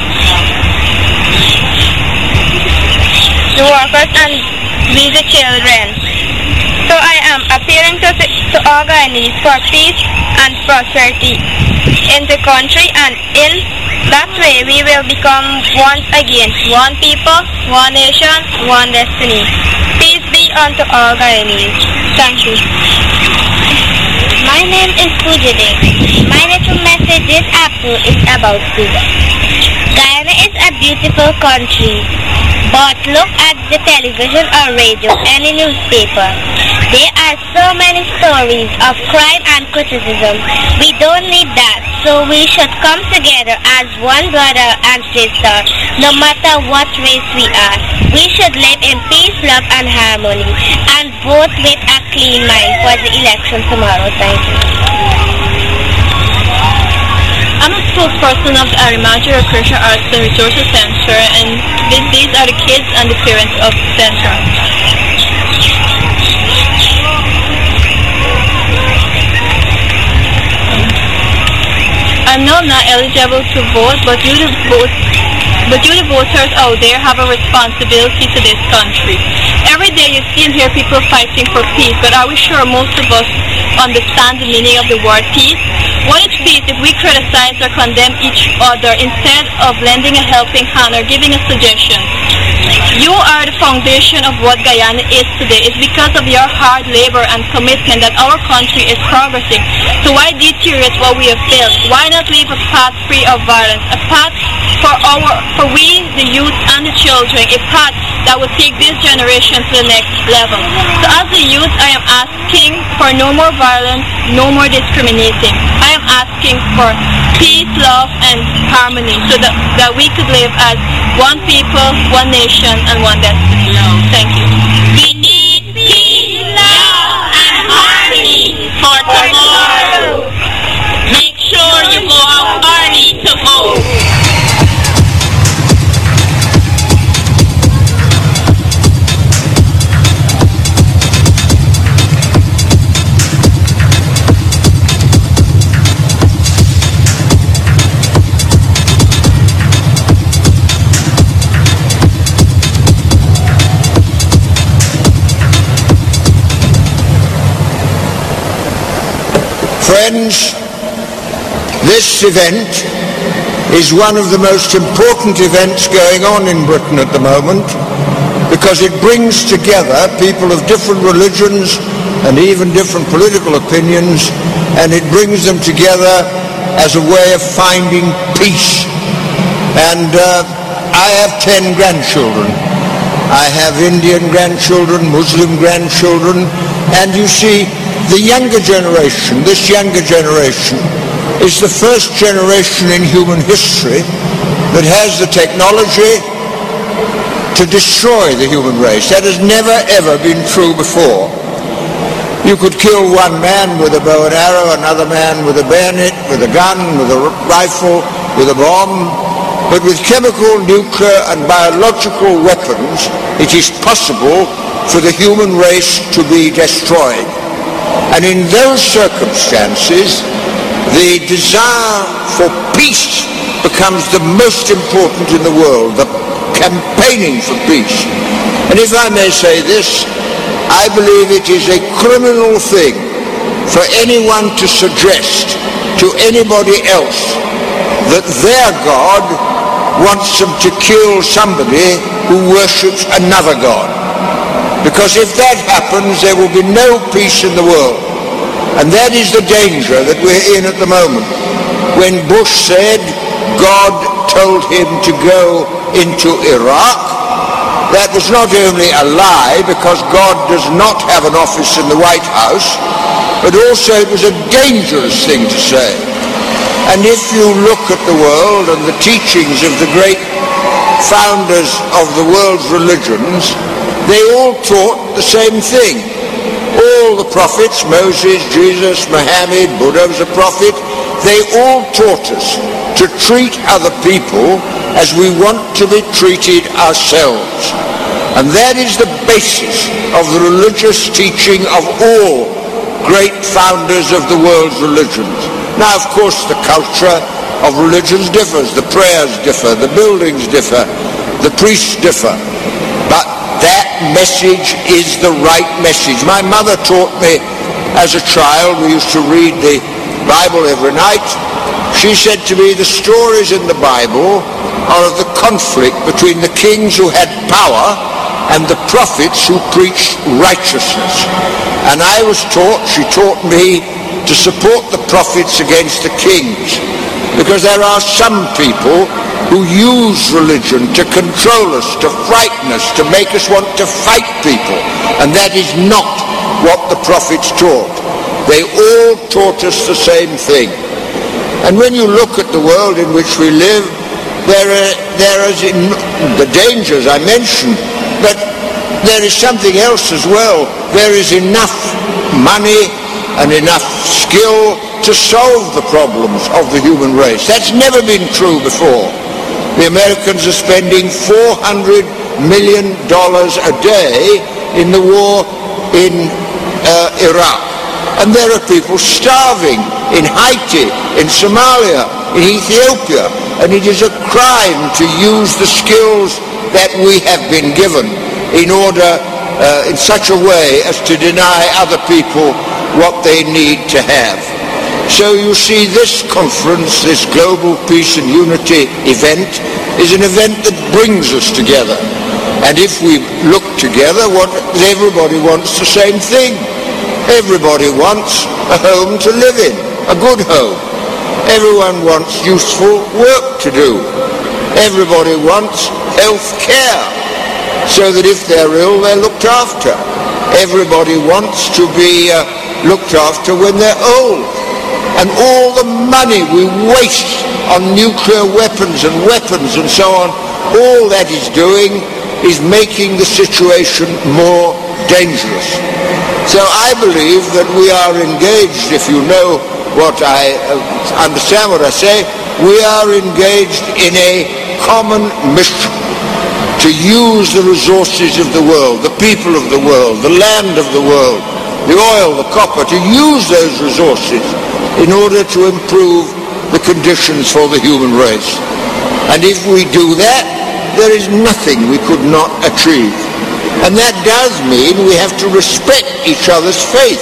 and we the children. So I am appealing to all Guyanese for peace and prosperity in the country, and in that way we will become once again one people, one nation, one destiny. Peace be unto all Guyanese. Thank you. My name is Pujade. My little message this afternoon is about food. Guyana is a beautiful country, but look at the television or radio, any newspaper. There are so many stories of crime and criticism. We don't need that, so we should come together as one brother and sister, no matter what race we are. We should live in peace, love, and harmony, and vote with a clean mind for the election tomorrow. Thank you. I'm a spokesperson of the Arimaja Recreation Arts and Resources Center, and these are the kids and the parents of the center. I know I'm not eligible to vote, but you the voters out there have a responsibility to this country. Every day you see and hear people fighting for peace, but are we sure most of us understand the meaning of the word peace? What is peace if we criticize or condemn each other instead of lending a helping hand or giving a suggestion? You are the foundation of what Guyana is today. It's because of your hard labor and commitment that our country is progressing. So why deteriorate what we have built? Why not leave a path free of violence? A path for we, the youth and the children, a path that will take this generation to the next level. So as a youth, I am asking for no more violence, no more discriminating. I am asking for peace, love, and harmony so that we could live as one people, one nation, and one destiny. Thank you. We need peace, love, and harmony for tomorrow. Make sure you go out early to vote. Friends, this event is one of the most important events going on in Britain at the moment because it brings together people of different religions and even different political opinions, and it brings them together as a way of finding peace. And I have 10 grandchildren. I have Indian grandchildren, Muslim grandchildren, and you see the younger generation, this younger generation, is the first generation in human history that has the technology to destroy the human race. That has never ever been true before. You could kill one man with a bow and arrow, another man with a bayonet, with a gun, with a rifle, with a bomb. But with chemical, nuclear and biological weapons, it is possible for the human race to be destroyed. And in those circumstances, the desire for peace becomes the most important in the world, the campaigning for peace. And if I may say this, I believe it is a criminal thing for anyone to suggest to anybody else that their God wants them to kill somebody who worships another God. Because if that happens, there will be no peace in the world. And that is the danger that we're in at the moment. When Bush said God told him to go into Iraq, that was not only a lie, because God does not have an office in the White House, but also it was a dangerous thing to say. And if you look at the world and the teachings of the great founders of the world's religions, they all taught the same thing. All the prophets, Moses, Jesus, Muhammad, Buddha was a prophet, they all taught us to treat other people as we want to be treated ourselves. And that is the basis of the religious teaching of all great founders of the world's religions. Now, of course, the culture of religions differs, the prayers differ, the buildings differ, the priests differ. But that message is the right message. My mother taught me as a child, we used to read the Bible every night. She said to me, the stories in the Bible are of the conflict between the kings who had power and the prophets who preached righteousness. And I was taught, she taught me, to support the prophets against the kings, because there are some people who use religion to control us, to frighten us, to make us want to fight people, and that is not what the prophets taught. They all taught us the same thing. And when you look at the world in which we live, there is the dangers I mentioned, but there is something else as well. There is enough money and enough skill to solve the problems of the human race. That's never been true before. The Americans are spending $400 million a day in the war in Iraq. And there are people starving in Haiti, in Somalia, in Ethiopia. And it is a crime to use the skills that we have been given in order, in such a way as to deny other people what they need to have. So you see, this conference, this Global Peace and Unity event, is an event that brings us together. And if we look together, everybody wants the same thing. Everybody wants a home to live in, a good home. Everyone wants useful work to do. Everybody wants health care, so that if they're ill, they're looked after. Everybody wants to be looked after when they're old. And all the money we waste on nuclear weapons and so on, all that is doing is making the situation more dangerous. So I believe that we are engaged, if you know what I understand what I say, we are engaged in a common mission to use the resources of the world, the people of the world, the land of the world, the oil, the copper, to use those resources in order to improve the conditions for the human race. And if we do that, there is nothing we could not achieve. And that does mean we have to respect each other's faith.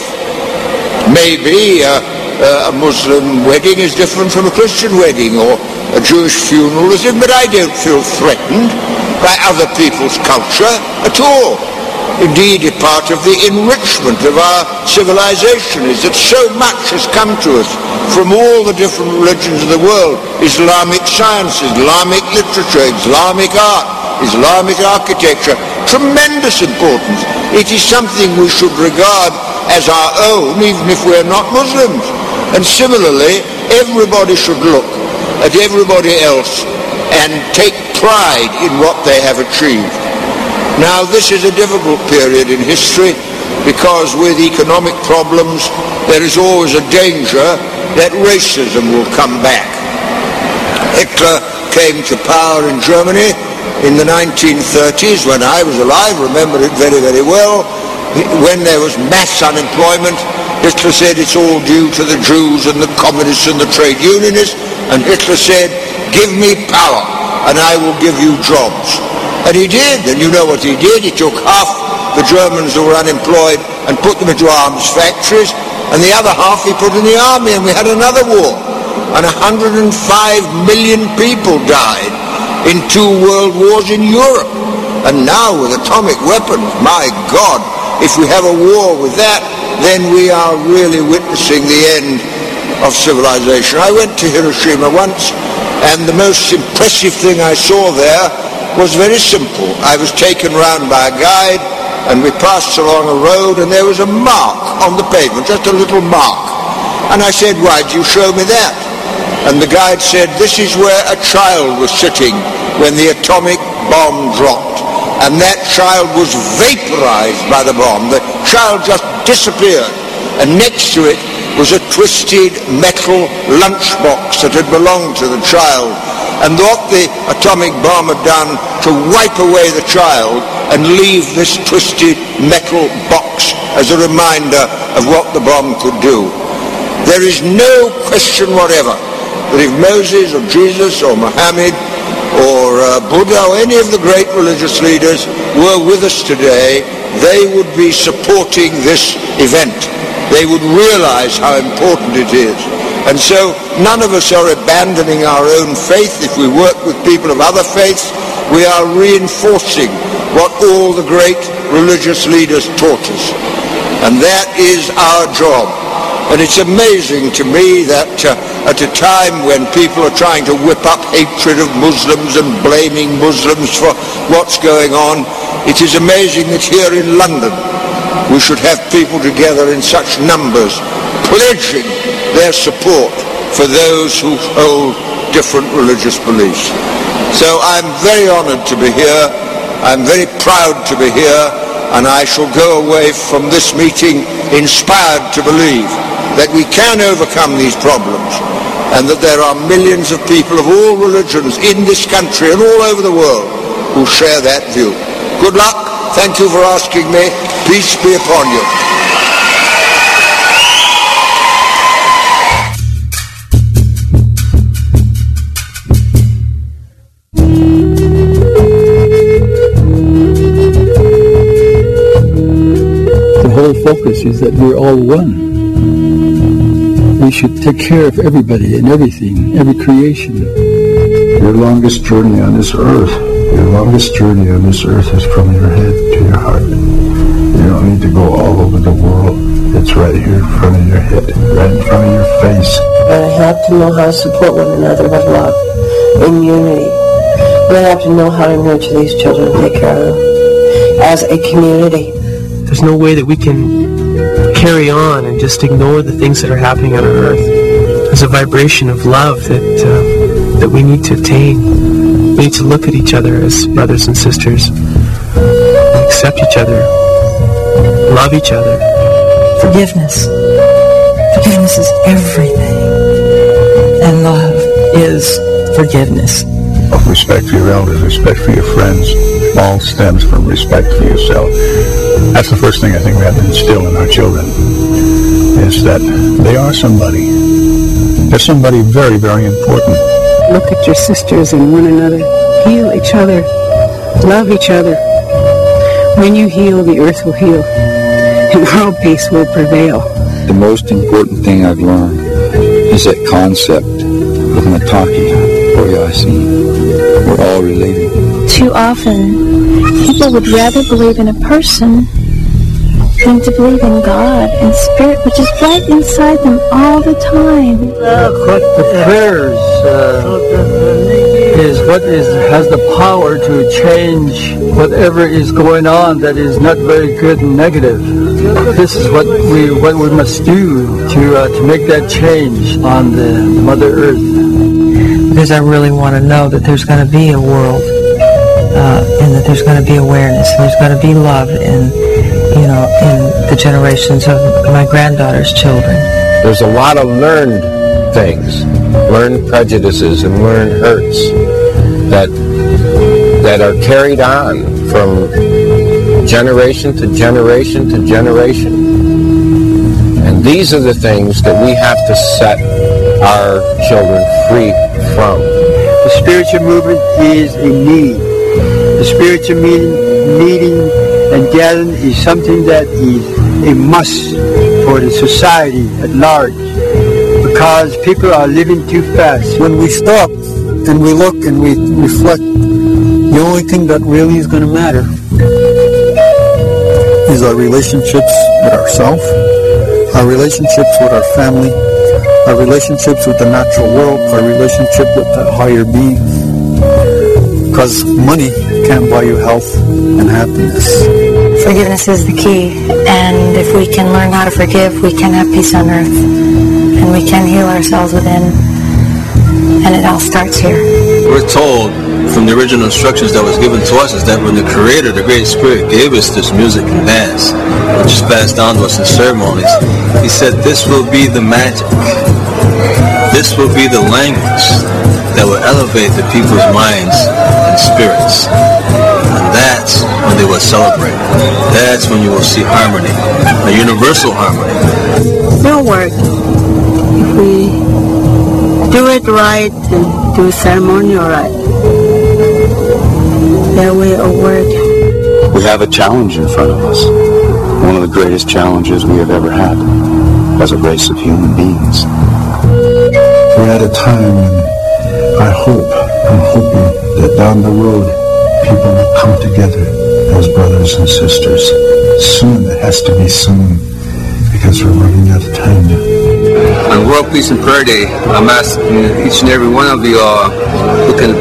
Maybe a Muslim wedding is different from a Christian wedding, or a Jewish funeral is different, but I don't feel threatened by other people's culture at all. Indeed, a part of the enrichment of our civilization is that so much has come to us from all the different religions of the world: Islamic science, Islamic literature, Islamic art, Islamic architecture. Tremendous importance. It is something we should regard as our own, even if we're not Muslims. And similarly, everybody should look at everybody else and take pride in what they have achieved. Now, this is a difficult period in history. because with economic problems there is always a danger that racism will come back. Hitler came to power in Germany in the 1930s when I was alive, remember it very, very well. When there was mass unemployment, Hitler said it's all due to the Jews and the communists and the trade unionists, and Hitler said, give me power and I will give you jobs. And he did, and you know what he did. He took half the Germans who were unemployed and put them into arms factories, and the other half he put in the army, and we had another war. And 105 million people died in 2 world wars in Europe. And now with atomic weapons, my God, if we have a war with that, then we are really witnessing the end of civilization. I went to Hiroshima once, and the most impressive thing I saw there was very simple. I was taken round by a guide, and we passed along a road, and there was a mark on the pavement, just a little mark. And I said, why do you show me that? And the guide said, this is where a child was sitting when the atomic bomb dropped. And that child was vaporized by the bomb. The child just disappeared. And next to it was a twisted metal lunchbox that had belonged to the child. And what the atomic bomb had done to wipe away the child and leave this twisted metal box as a reminder of what the bomb could do. There is no question whatever that if Moses or Jesus or Muhammad or Buddha or any of the great religious leaders were with us today, they would be supporting this event. They would realize how important it is. And so none of us are abandoning our own faith. If we work with people of other faiths, we are reinforcing what all the great religious leaders taught us. And that is our job. And it's amazing to me that at a time when people are trying to whip up hatred of Muslims and blaming Muslims for what's going on, it is amazing that here in London we should have people together in such numbers pledging their support for those who hold different religious beliefs. So I'm very honored to be here. I'm very proud to be here, and I shall go away from this meeting inspired to believe that we can overcome these problems and that there are millions of people of all religions in this country and all over the world who share that view. Good luck. Thank you for asking me. Peace be upon you. The whole focus is that we're all one. We should take care of everybody and everything, every creation. Your longest journey on this earth, is from your head to your heart. You don't need to go all over the world. It's right here in front of your head, right in front of your face. We have to know how to support one another with love and unity. We have to know how to nurture these children and take care of them as a community. There's no way that we can carry on and just ignore the things that are happening on our earth. There's a vibration of love that we need to attain. We need to look at each other as brothers and sisters, and accept each other, love each other. Forgiveness. Forgiveness is everything. And love is forgiveness. Respect for your elders, respect for your friends, all stems from respect for yourself. That's the first thing I think we have to instill in our children, is that they are somebody. They're somebody very, very important. Look at your sisters and one another. Heal each other. Love each other. When you heal, the earth will heal. And world peace will prevail. The most important thing I've learned is that concept of Mataki, Oyasin. We're all related. Too often, people would rather believe in a person than to believe in God and Spirit, which is right inside them all the time. But the prayers is what has the power to change whatever is going on that is not very good and negative. This is what we must do to make that change on the Mother Earth. Because I really want to know that there's going to be a world, and that there's going to be awareness, and there's going to be love, and in the generations of my granddaughter's children. There's a lot of learned things, learned prejudices and learned hurts that are carried on from generation to generation to generation. And these are the things that we have to set our children free from. The spiritual movement is a need. The spiritual meeting and gathering is something that is a must for the society at large, because people are living too fast. When we stop and we look and we reflect, the only thing that really is going to matter is our relationships with ourselves, our relationships with our family, our relationships with the natural world, our relationship with the higher beings. Because money can't buy you health and happiness. Forgiveness is the key, and if we can learn how to forgive, we can have peace on earth, and we can heal ourselves within, and it all starts here. We're told from the original instructions that was given to us is that when the Creator, the Great Spirit, gave us this music and dance, which is passed down to us in ceremonies, He said this will be the magic. This will be the language that will elevate the people's minds and spirits. And that's when they will celebrate. That's when you will see harmony, a universal harmony. It'll work. If we do it right and do ceremonial right, that way it'll work. We have a challenge in front of us. One of the greatest challenges we have ever had as a race of human beings. We're at a time when I'm hoping that down the road people will come together as brothers and sisters. Soon, it has to be soon, because we're running out of time now. On World Peace and Prayer Day, I'm asking each and every one of you who can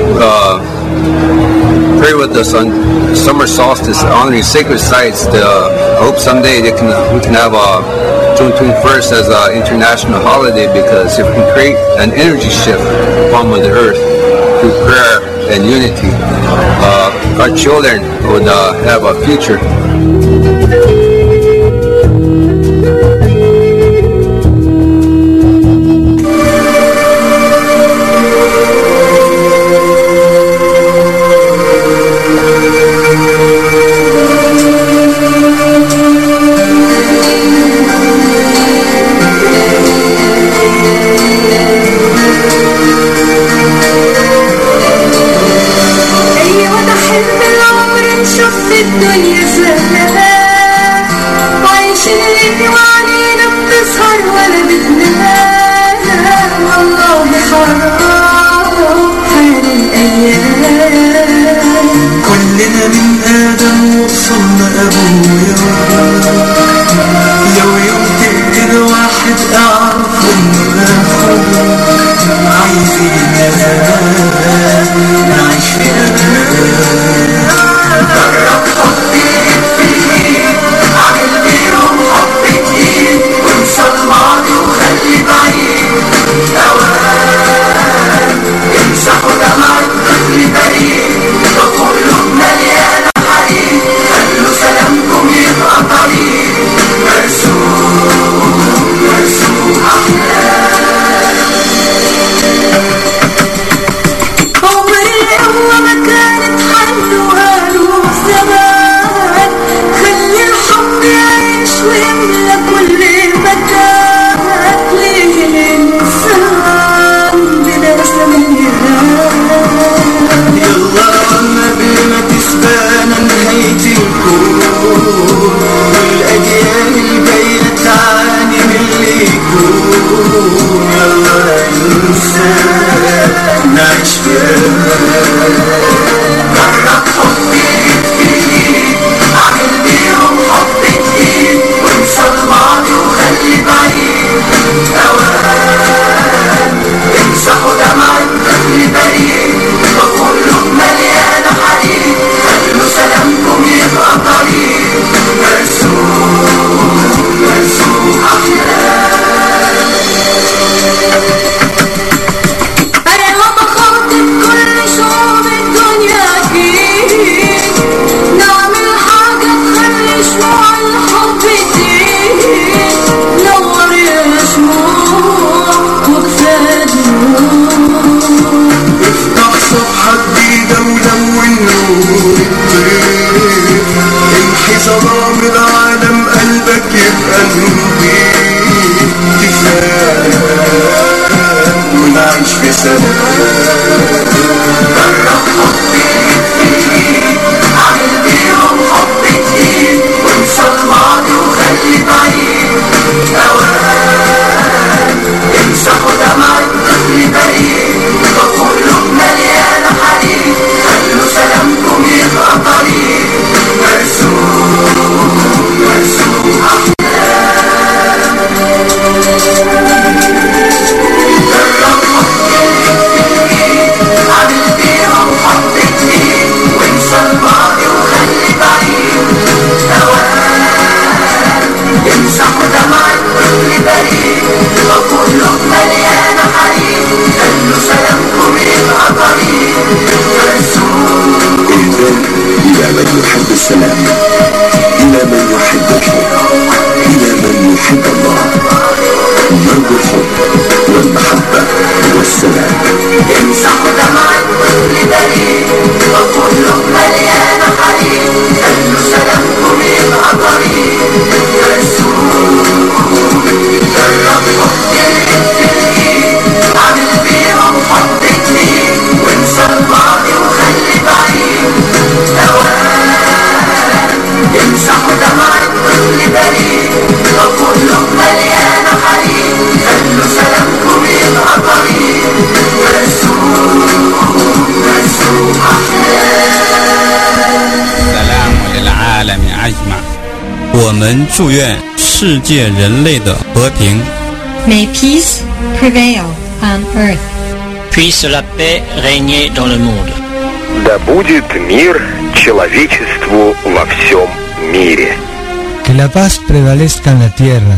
pray with us on summer solstice, honoring sacred sites. I hope someday we can have June 21st as an international holiday, because if we can create an energy shift upon Mother Earth through prayer and unity, our children would have a future. كلنا من آدم وصلنا أبويا، لو يوم تقتل واحد أعرف إنه أخوك، عايزين نعيش في أمان. جرب حط إيد في إيد، عامل بيهم حط جديد، وانسى الماضي وخلي بعيد أوان، امسحوا دمع الطفل بريء وقلوب مليانة حديد، خلوا سلامكم يبقى طريق مرسوم مرسوم أحلام. 我们祝愿世界人类的和平。 May peace prevail on earth. Puisse la paix régner dans le monde. Да будет мир человечеству во всем мире. Que la paz prevalezca en la tierra.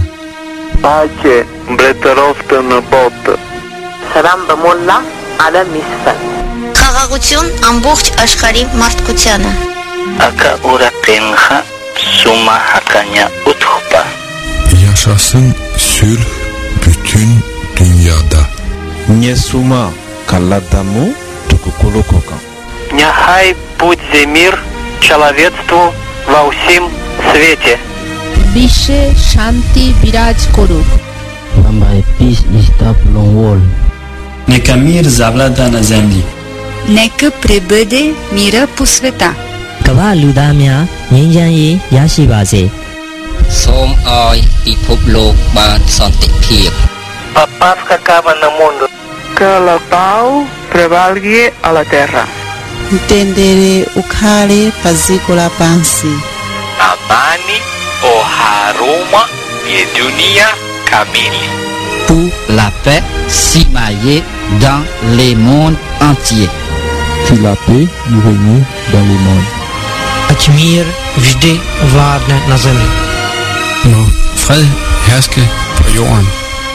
Pace բրետերովտը նպոտ. Սրան բմոլլա ալեմ իսվեն. Խաղաղություն ամբողջ աշխարհի մարդկությանը. Ակա ուրակենխա Suma hakanya uthupa. Yaşasın sülh bütün dünyada. Не сума калладаму тукукулукока. Нехай будет мир человечеству во всем свете. বিশ্বে শান্তি বিরাজ করুক. May peace establish on world. Neka mir zavlada na zemlji. Нека пребъде мира по света. ကမ္ဘာလူသားများငြိမ်းချမ်းရေးရရှိပါစေសូមឲ្យពិភពលោកបានសន្តិភាព Paz que acaba no mundo. Que la pau prevalgue a la terra. Mtendere ukhale paziko la pansi. Amani o haruma ye dunia kamili. Pour la paix s'imailler dans les mondes entiers. Que la paix y règne dans le monde. Atmir vždy vládne na zemi. Må fred herske på jorden.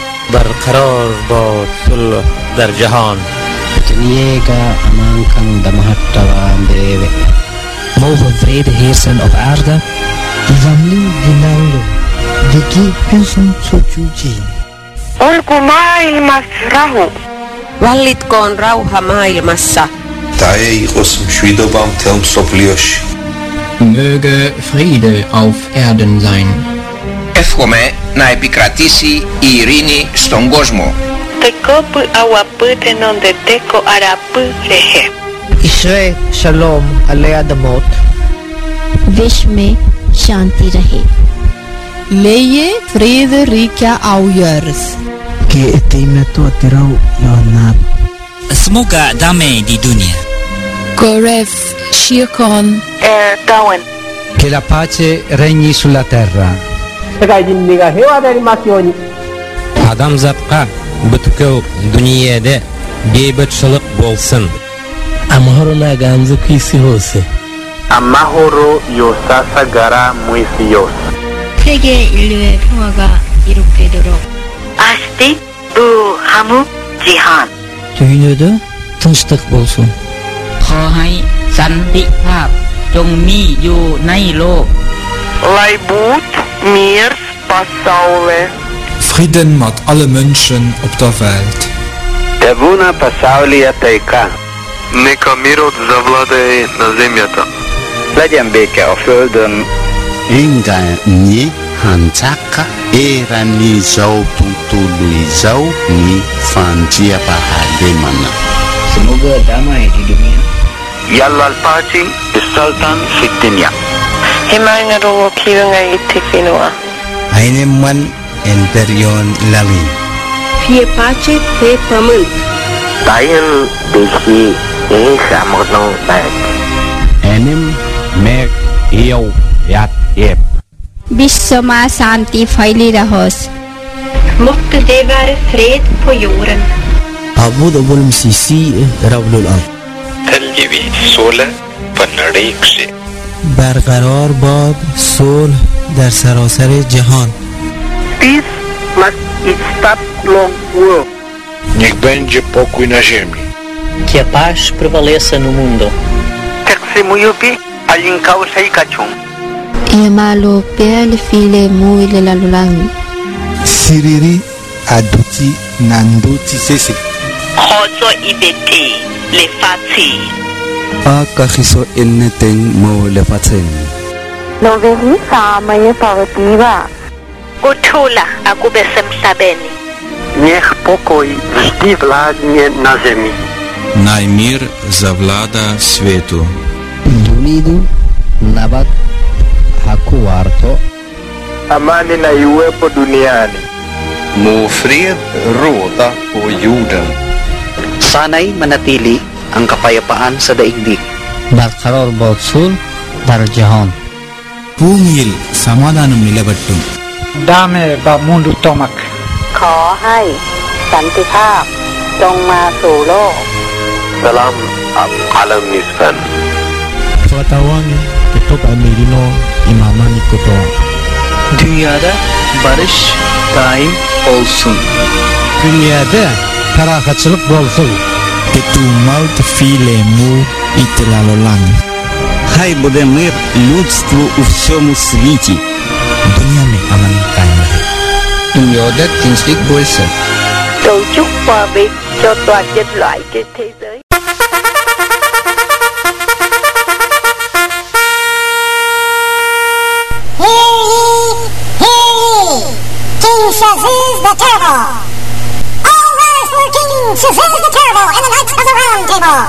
برقرار باد صلح در جهان. Niega amankan damhattawaan bewe. Mogen vrede heersen op aarde. Zamli dinaulo. Deki pensun sochuji. Olko maailmas rahu. Vallitkoon rauha maailmassa. Daje ihos mშვიდობა მთელ მსოფლიოში. Möge Friede auf Erden sein. Εύχομαι να επικρατήσει η ειρήνη στον κόσμο. Tekopu awapute nonde teko arapu lehe. Ishre shalom alei adamot. Vish में शांति रहे. Leje vrede ríkja á jörð. Que eteimetu atirau yonab. Smuga dame di dunia. Goref shirkon. Dawen. Che la pace regni sulla terra. Адамзатқа бүткіл дүниеде бейбітшілік болсын. Amahoro ganze kwisi hose. Amahoro yosasagara mwisi yose. 세계 인류의 평화가 이룩되도록. Asti bu hamu jihan. Dünyada tinchlik bo'lsin. ขอให้สันติภาพจงมีอยู่ในโลก Lai būt miers pasaulē. Frieden met alle mensen op de wereld. Devuna pasaulia taika. Neka mirot zavladej na zemjata. Legyen béke a földön. Minden nyi hanjaka eran'izao tontolo izao ny fandriam-pahalemana. Semoga damai di dunia. Yallal Pachi Sultan Fittinya. Himanga rogo kiwanga itifinua. Aineman Enterion Lali. Pie pace pe pământ. Tayan Dehi Samonong Bag. Enim Meg Eo Yat Ep. विश्वमा शान्ति फैलिरहोस्. Måtte det være fred på jorden. Abud abul msisi rablul ard. Taljivi Sola Panarikshi. برقرار باد صلح در سراسر جهان. Peace must stop long war. Niech będzie pokój na ziemi. Que a paz prevaleça no mundo. Taksimuyupi Alinkau Saikachung. Emalo pel file muile la lulangi. Siriri aduti nanduti sese. Khozo ibete lefati. Akahiso enneteng mo lefateng. Novehi samaye pavatiwa. Kuthula akube semhlabeni. Niech pokój vždy vládne na zemi. Naj mir zavlada svetu. Dunidu nabat hakuwarto. Amani na iwepo duniani. Må fred råda på jorden. Sana'y manatili ang kapayapaan sa daigdig. Barqaror botsul dar jahan. பூமியில் சமாதானம் நிலவட்டும். Dame ba mundu tomak. ขอให้สันติภาพจงมาสู่โลก Salam alam nisfan. Pengetahuan ketok Amerino imamani koto. Dünyada barış daim olsun. Dünyada ferahatçılık bolsun. Ketumal filemu itlalolang. Хай буде мир людству у всьому світі. Dunia ni aman kaya. Dunyoda tinchlik bo'lsin. Cầu chúc hòa bình cho toàn nhân loại trên thế giới. King Shazuz the Terrible! All rise for King Shazuz the Terrible and the Knights of the Round Table!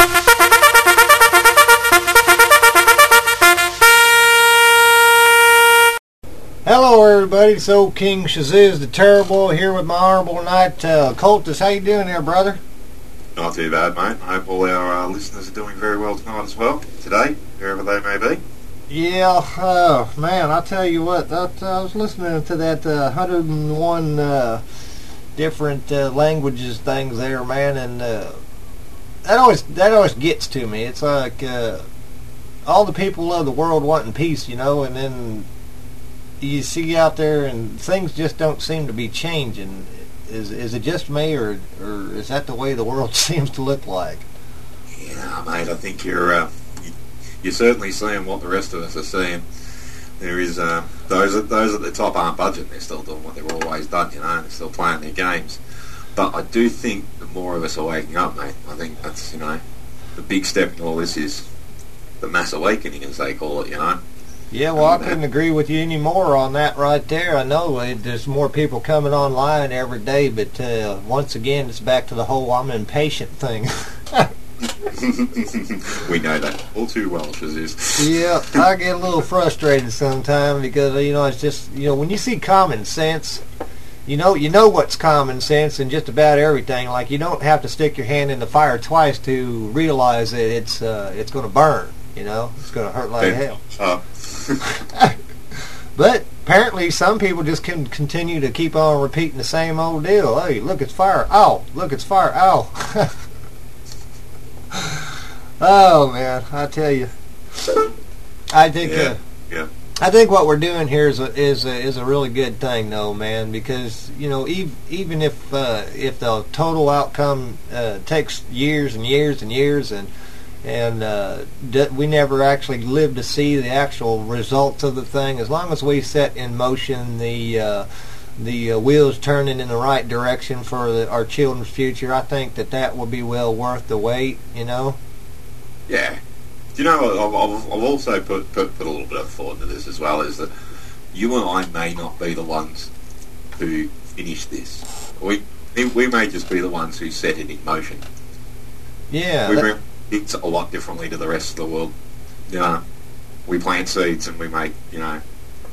Hello everybody, so King Shazuz the Terrible here with my Honorable Knight Cultus. How you doing there, brother? Not too bad, mate. I hope all our listeners are doing very well tonight as well, today, wherever they may be. Yeah, man, I tell you what, I was listening to that 101 different languages things there, man, and that always gets to me. It's like all the people of the world wanting peace, you know, and then you see out there and things just don't seem to be changing. Is it just me, or is that the way the world seems to look like? Yeah, mate, I think you're certainly seeing what the rest of us are seeing. There is those at the top aren't budging. They're still doing what they've always done, you know, and they're still playing their games. But I do think the more of us are waking up, mate. I think that's, you know, the big step in all this is the mass awakening, as they call it, you know. Yeah, well, I couldn't agree with you any more on that right there. I know there's more people coming online every day, but once again, it's back to the whole I'm impatient thing. We know that all too well, Shazuz. Yeah, I get a little frustrated sometimes because, you know, it's just, you know, when you see common sense, you know what's common sense in just about everything. Like, you don't have to stick your hand in the fire twice to realize that it's going to burn, you know? It's going to hurt like hell. But apparently some people just can continue to keep on repeating the same old deal. Hey, look, it's fire. Oh, look, it's fire. Oh. Oh, man, I tell you. I think I think what we're doing here is a really good thing, though, man, because, you know, even if the total outcome takes years and years and years and we never actually live to see the actual results of the thing, as long as we set in motion the wheels turning in the right direction for our children's future, I think that will be well worth the wait, you know? Yeah. Do you know, I've also put a little bit of thought into this as well, is that you and I may not be the ones who finish this. We may just be the ones who set it in motion. Yeah. We bring things a lot differently to the rest of the world. You know, we plant seeds and we make, you know.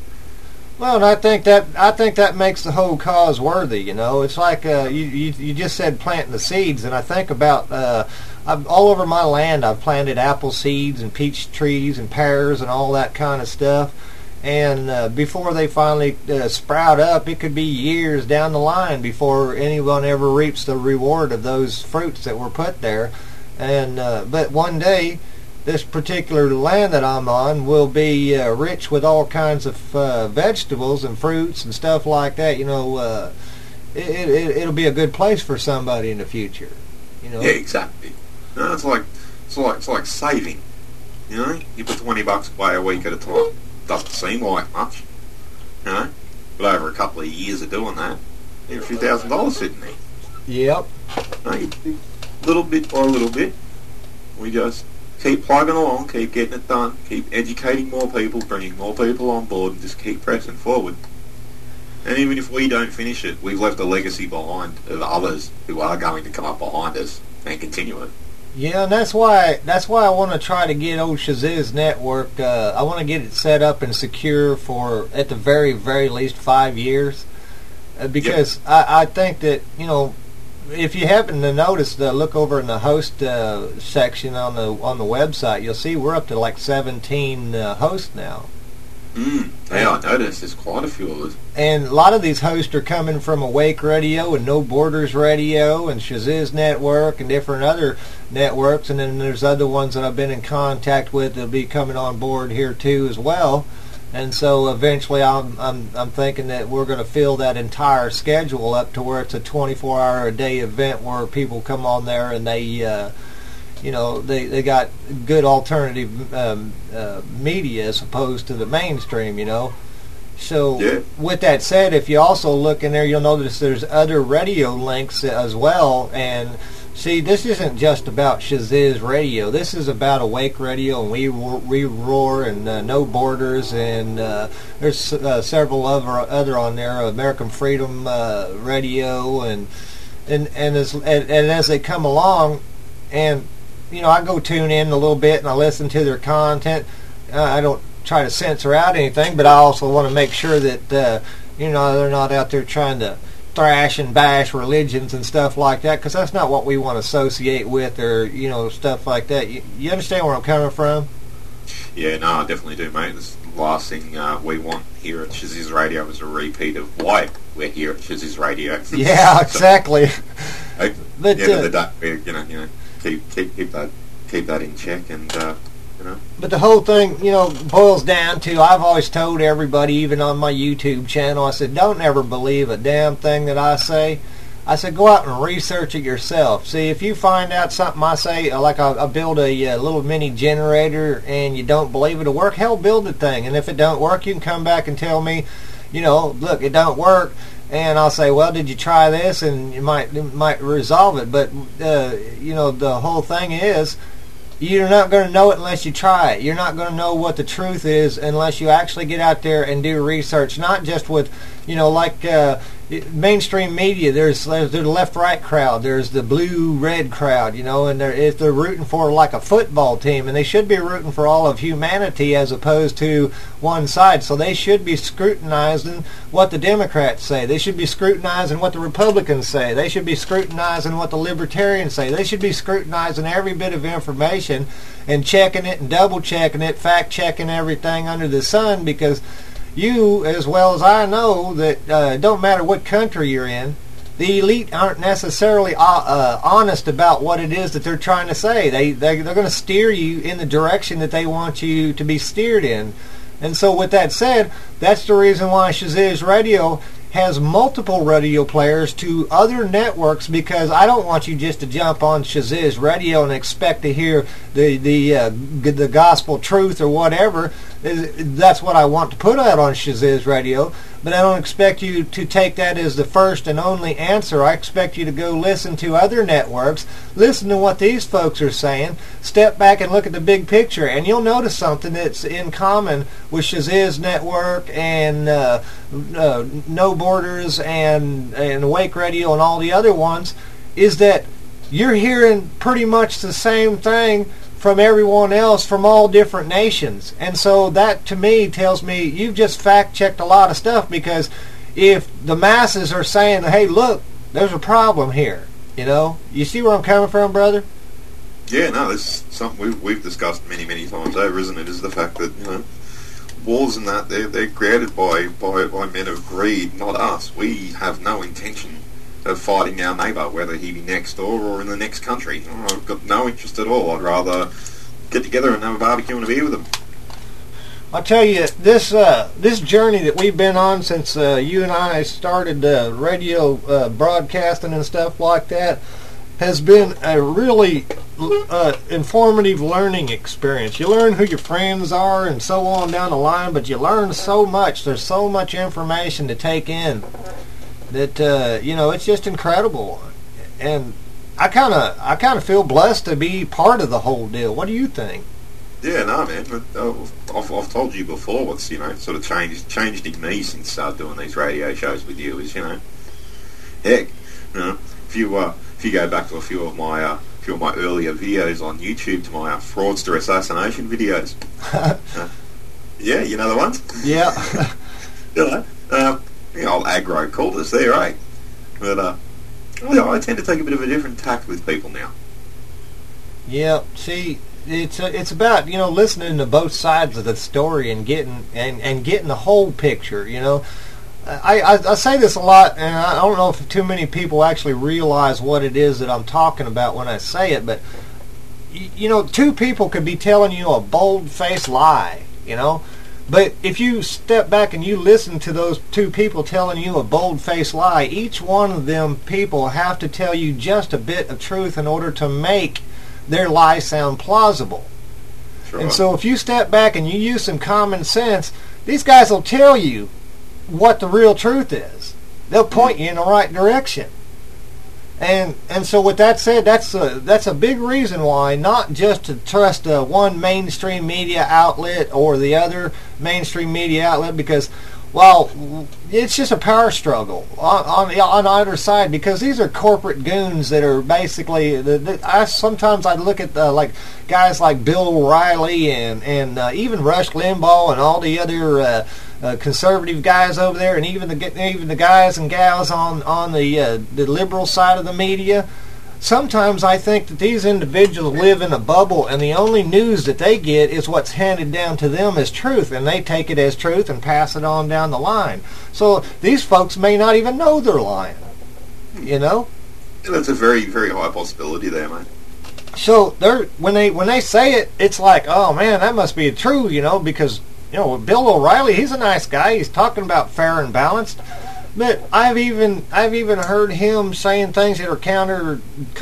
Well, and I think that makes the whole cause worthy. You know, it's like you just said planting the seeds, and I think about all over my land. I've planted apple seeds and peach trees and pears and all that kind of stuff. And before they finally sprout up, it could be years down the line before anyone ever reaps the reward of those fruits that were put there. And but one day, this particular land that I'm on will be rich with all kinds of vegetables and fruits and stuff like that. You know, it'll be a good place for somebody in the future. You know. Yeah, exactly. No, it's like saving. You know, you put $20 away a week at a time. Doesn't seem like much, you know, but over a couple of years of doing that, there's a few $1,000s sitting there. Yep. You know, little bit by little bit, we just keep plugging along, keep getting it done, keep educating more people, bringing more people on board, and just keep pressing forward. And even if we don't finish it, we've left a legacy behind of others who are going to come up behind us and continue it. Yeah, and that's why I want to try to get old Shaziz Network. I want to get it set up and secure for at the very, very least 5 years, because yep. I think that, you know, if you happen to notice, look over in the host section on the website, you'll see we're up to like 17 hosts now. Yeah, I noticed there's quite a few of us. And a lot of these hosts are coming from Awake Radio and No Borders Radio and Shaziz Network and different other networks, and then there's other ones that I've been in contact with that'll be coming on board here too as well. And so eventually I'm thinking that we're going to fill that entire schedule up to where it's a 24-hour-a-day event where people come on there and they you know, they got good alternative media as opposed to the mainstream, you know. So yeah. With that said, if you also look in there, you'll notice there's other radio links as well. And see, this isn't just about Shaziz Radio. This is about Awake Radio and We Roar and No Borders, and there's several other on there, American Freedom Radio, and as they come along, and you know, I go tune in a little bit and I listen to their content. I don't try to censor out anything, but I also want to make sure that you know, they're not out there trying to thrash and bash religions and stuff like that, because that's not what we want to associate with, or you know, stuff like that. You understand where I'm coming from? Yeah, no, I definitely do, mate. This the last thing we want here at Shaziz Radio is a repeat of why we're here at Shaziz Radio. Yeah, exactly. At the end of the day, you know. Keep that in check, and you know. But the whole thing, you know, boils down to, I've always told everybody, even on my YouTube channel, I said, don't ever believe a damn thing that I say. I said, go out and research it yourself. See, if you find out something I say, like I build a little mini generator, and you don't believe it'll work, hell, build the thing. And if it don't work, you can come back and tell me, you know, look, it don't work. And I'll say, well, did you try this? And you might resolve it. But, you know, the whole thing is, you're not going to know it unless you try it. You're not going to know what the truth is unless you actually get out there and do research, not just with, you know, like mainstream media. There's the left-right crowd. There's the blue-red crowd, you know, and they're rooting for like a football team, and they should be rooting for all of humanity as opposed to one side. So they should be scrutinizing what the Democrats say. They should be scrutinizing what the Republicans say. They should be scrutinizing what the Libertarians say. They should be scrutinizing every bit of information and checking it and double-checking it, fact-checking everything under the sun, because you, as well as I know, that it don't matter what country you're in, the elite aren't necessarily honest about what it is that they're trying to say. They're going to steer you in the direction that they want you to be steered in. And so with that said, that's the reason why Shaziz Radio has multiple radio players to other networks, because I don't want you just to jump on Shaziz Radio and expect to hear the gospel truth or whatever. That's what I want to put out on Shaziz Radio. but I don't expect you to take that as the first and only answer. I expect you to go listen to other networks, listen to what these folks are saying, step back and look at the big picture, and you'll notice something that's in common with Shaziz Network and No Borders and Wake Radio and all the other ones, is that you're hearing pretty much the same thing from everyone else from all different nations. And so that to me tells me you've just fact-checked a lot of stuff, because if the masses are saying, hey, look, there's a problem here, you know, you see where I'm coming from, brother? Yeah, no, this is something we've discussed many times over, isn't it? Is the fact that, you know, wars and that, they're created by men of greed, not us. We have no intention of fighting our neighbour, whether he be next door or in the next country. I've got no interest at all. I'd rather get together and have a barbecue and a beer with them. I'll tell you, this journey that we've been on since you and I started radio broadcasting and stuff like that has been a really informative learning experience. You learn who your friends are and so on down the line, but you learn so much. There's so much information to take in that you know, it's just incredible, and I kind of feel blessed to be part of the whole deal. What do you think? Yeah, no, man. I've told you before what's, you know, sort of changed in me since doing these radio shows with you is, you know, heck, you know, if you go back to a few of my earlier videos on YouTube, to my fraudster assassination videos, yeah, you know the ones. Yeah. You know. The old aggro cultists there, eh? But I tend to take a bit of a different tack with people now. Yeah, see, it's about, you know, listening to both sides of the story and getting the whole picture. You know, I say this a lot, and I don't know if too many people actually realize what it is that I'm talking about when I say it. But you know, two people could be telling you a bold-faced lie, you know. But if you step back and you listen to those two people telling you a bold-faced lie, each one of them people have to tell you just a bit of truth in order to make their lie sound plausible. Sure. And so if you step back and you use some common sense, these guys will tell you what the real truth is. They'll point you in the right direction. And so with that said, that's a big reason why not just to trust one mainstream media outlet or the other mainstream media outlet, because, well, it's just a power struggle on either side, because these are corporate goons that are basically. Sometimes I look at like guys like Bill O'Reilly and even Rush Limbaugh and all the other conservative guys over there, and even the guys and gals on the liberal side of the media. Sometimes I think that these individuals live in a bubble, and the only news that they get is what's handed down to them as truth, and they take it as truth and pass it on down the line. So these folks may not even know they're lying, you know? Yeah, that's a very, very high possibility there, mate. So when they say it, it's like, oh man, that must be true, you know, because, you know, Bill O'Reilly, he's a nice guy. He's talking about fair and balanced. But I've even heard him saying things that are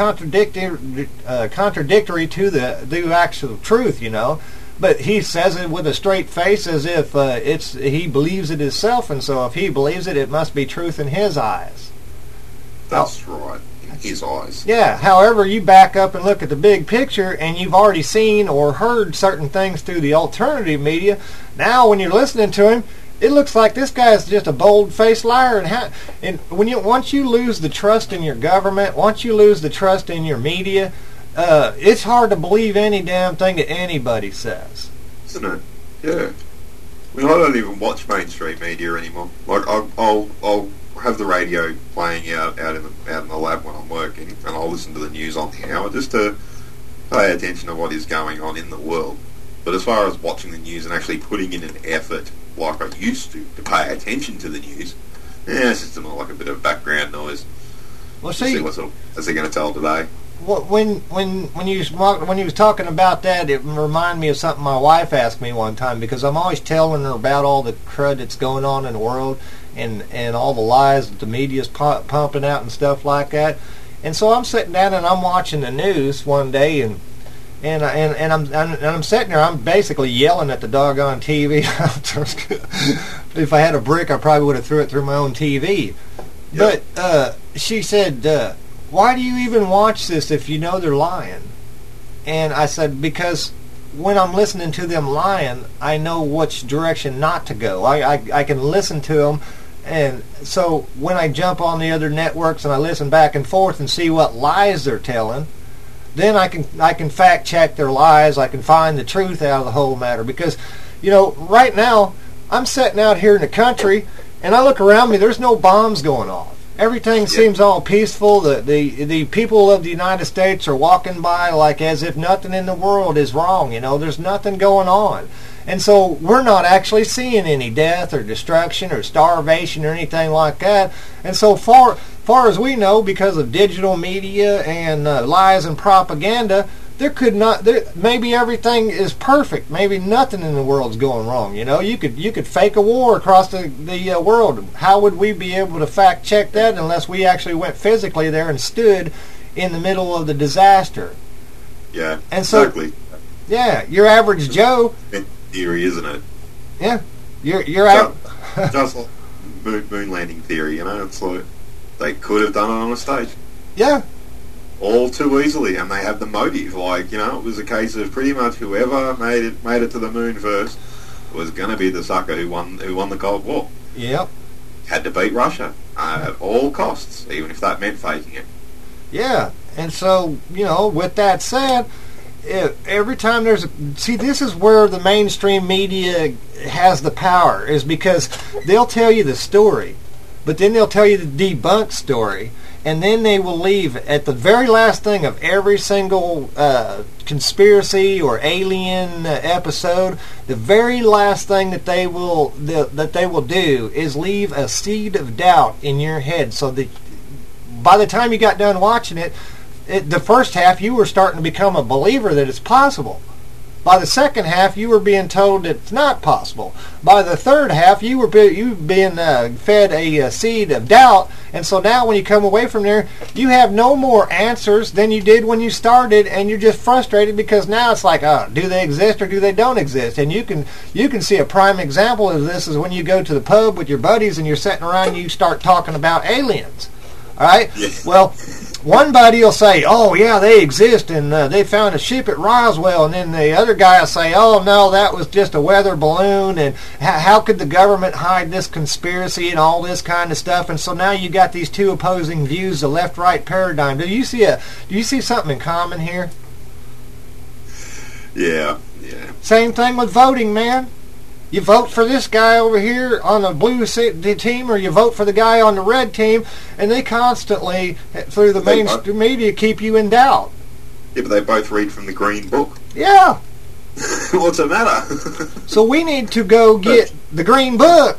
contradictory to the actual truth, you know. But he says it with a straight face, as if he believes it himself, and so if he believes it, it must be truth in his eyes. That's right, in his eyes. Yeah. However, you back up and look at the big picture, and you've already seen or heard certain things through the alternative media. Now, when you're listening to him, it looks like this guy is just a bold-faced liar. And once you lose the trust in your government, once you lose the trust in your media, it's hard to believe any damn thing that anybody says. Isn't it? Yeah. I mean, I don't even watch mainstream media anymore. Like, I'll have the radio playing out in the lab when I'm working, and I'll listen to the news on the hour just to pay attention to what is going on in the world. But as far as watching the news and actually putting in an effort, like I used to pay attention to the news, it's just more like a bit of background noise. Well, see what's they going to tell today. When you was talking about that, it reminded me of something my wife asked me one time, because I'm always telling her about all the crud that's going on in the world and all the lies that the media's pumping out and stuff like that. And so I'm sitting down and I'm watching the news one day, and I'm sitting there. I'm basically yelling at the doggone TV If I had a brick, I probably would have threw it through my own TV. Yep. But she said, why do you even watch this if you know they're lying? And I said, because when I'm listening to them lying, I know which direction not to go. I can listen to them, and so when I jump on the other networks and I listen back and forth and see what lies they're telling, then I can fact check their lies. I can find the truth out of the whole matter. Because, you know, right now I'm sitting out here in the country and I look around me. There's no bombs going off. Everything seems all peaceful. The people of the United States are walking by like as if nothing in the world is wrong. You know, there's nothing going on. And so we're not actually seeing any death or destruction or starvation or anything like that. And so far as we know, because of digital media and lies and propaganda, maybe everything is perfect. Maybe nothing in the world's going wrong. You know, you could fake a war across the world. How would we be able to fact check that unless we actually went physically there and stood in the middle of the disaster? Yeah, and so, exactly. Yeah, your average Joe. Theory, isn't it? Yeah, you're just like moon landing theory. You know, it's like they could have done it on a stage. Yeah. All too easily, and they have the motive. Like, you know, it was a case of pretty much whoever made it to the moon first was going to be the sucker who won the Cold War. Yep. Had to beat Russia at all costs, even if that meant faking it. Yeah, and so, you know, with that said, every time this is where the mainstream media has the power, is because they'll tell you the story, but then they'll tell you the debunked story. And then they will leave at the very last thing of every single conspiracy or alien episode. The very last thing that they will do is leave a seed of doubt in your head. So that by the time you got done watching it, the first half you were starting to become a believer that it's possible. By the second half, you were being told that it's not possible. By the third half, you were being fed a seed of doubt, and so now when you come away from there, you have no more answers than you did when you started, and you're just frustrated because now it's like, do they exist or do they don't exist? And you can see a prime example of this is when you go to the pub with your buddies and you're sitting around and you start talking about aliens. All right? Yes. Well, one buddy will say, oh, yeah, they exist, and they found a ship at Roswell, and then the other guy will say, oh, no, that was just a weather balloon, and how could the government hide this conspiracy and all this kind of stuff? And so now you got these two opposing views, the left-right paradigm. Do you see something in common here? Yeah. Same thing with voting, man. You vote for this guy over here on the blue team, or you vote for the guy on the red team, and they constantly, through the mainstream media, keep you in doubt. Yeah, but they both read from the green book. Yeah. What's the matter? So we need to go get the green book.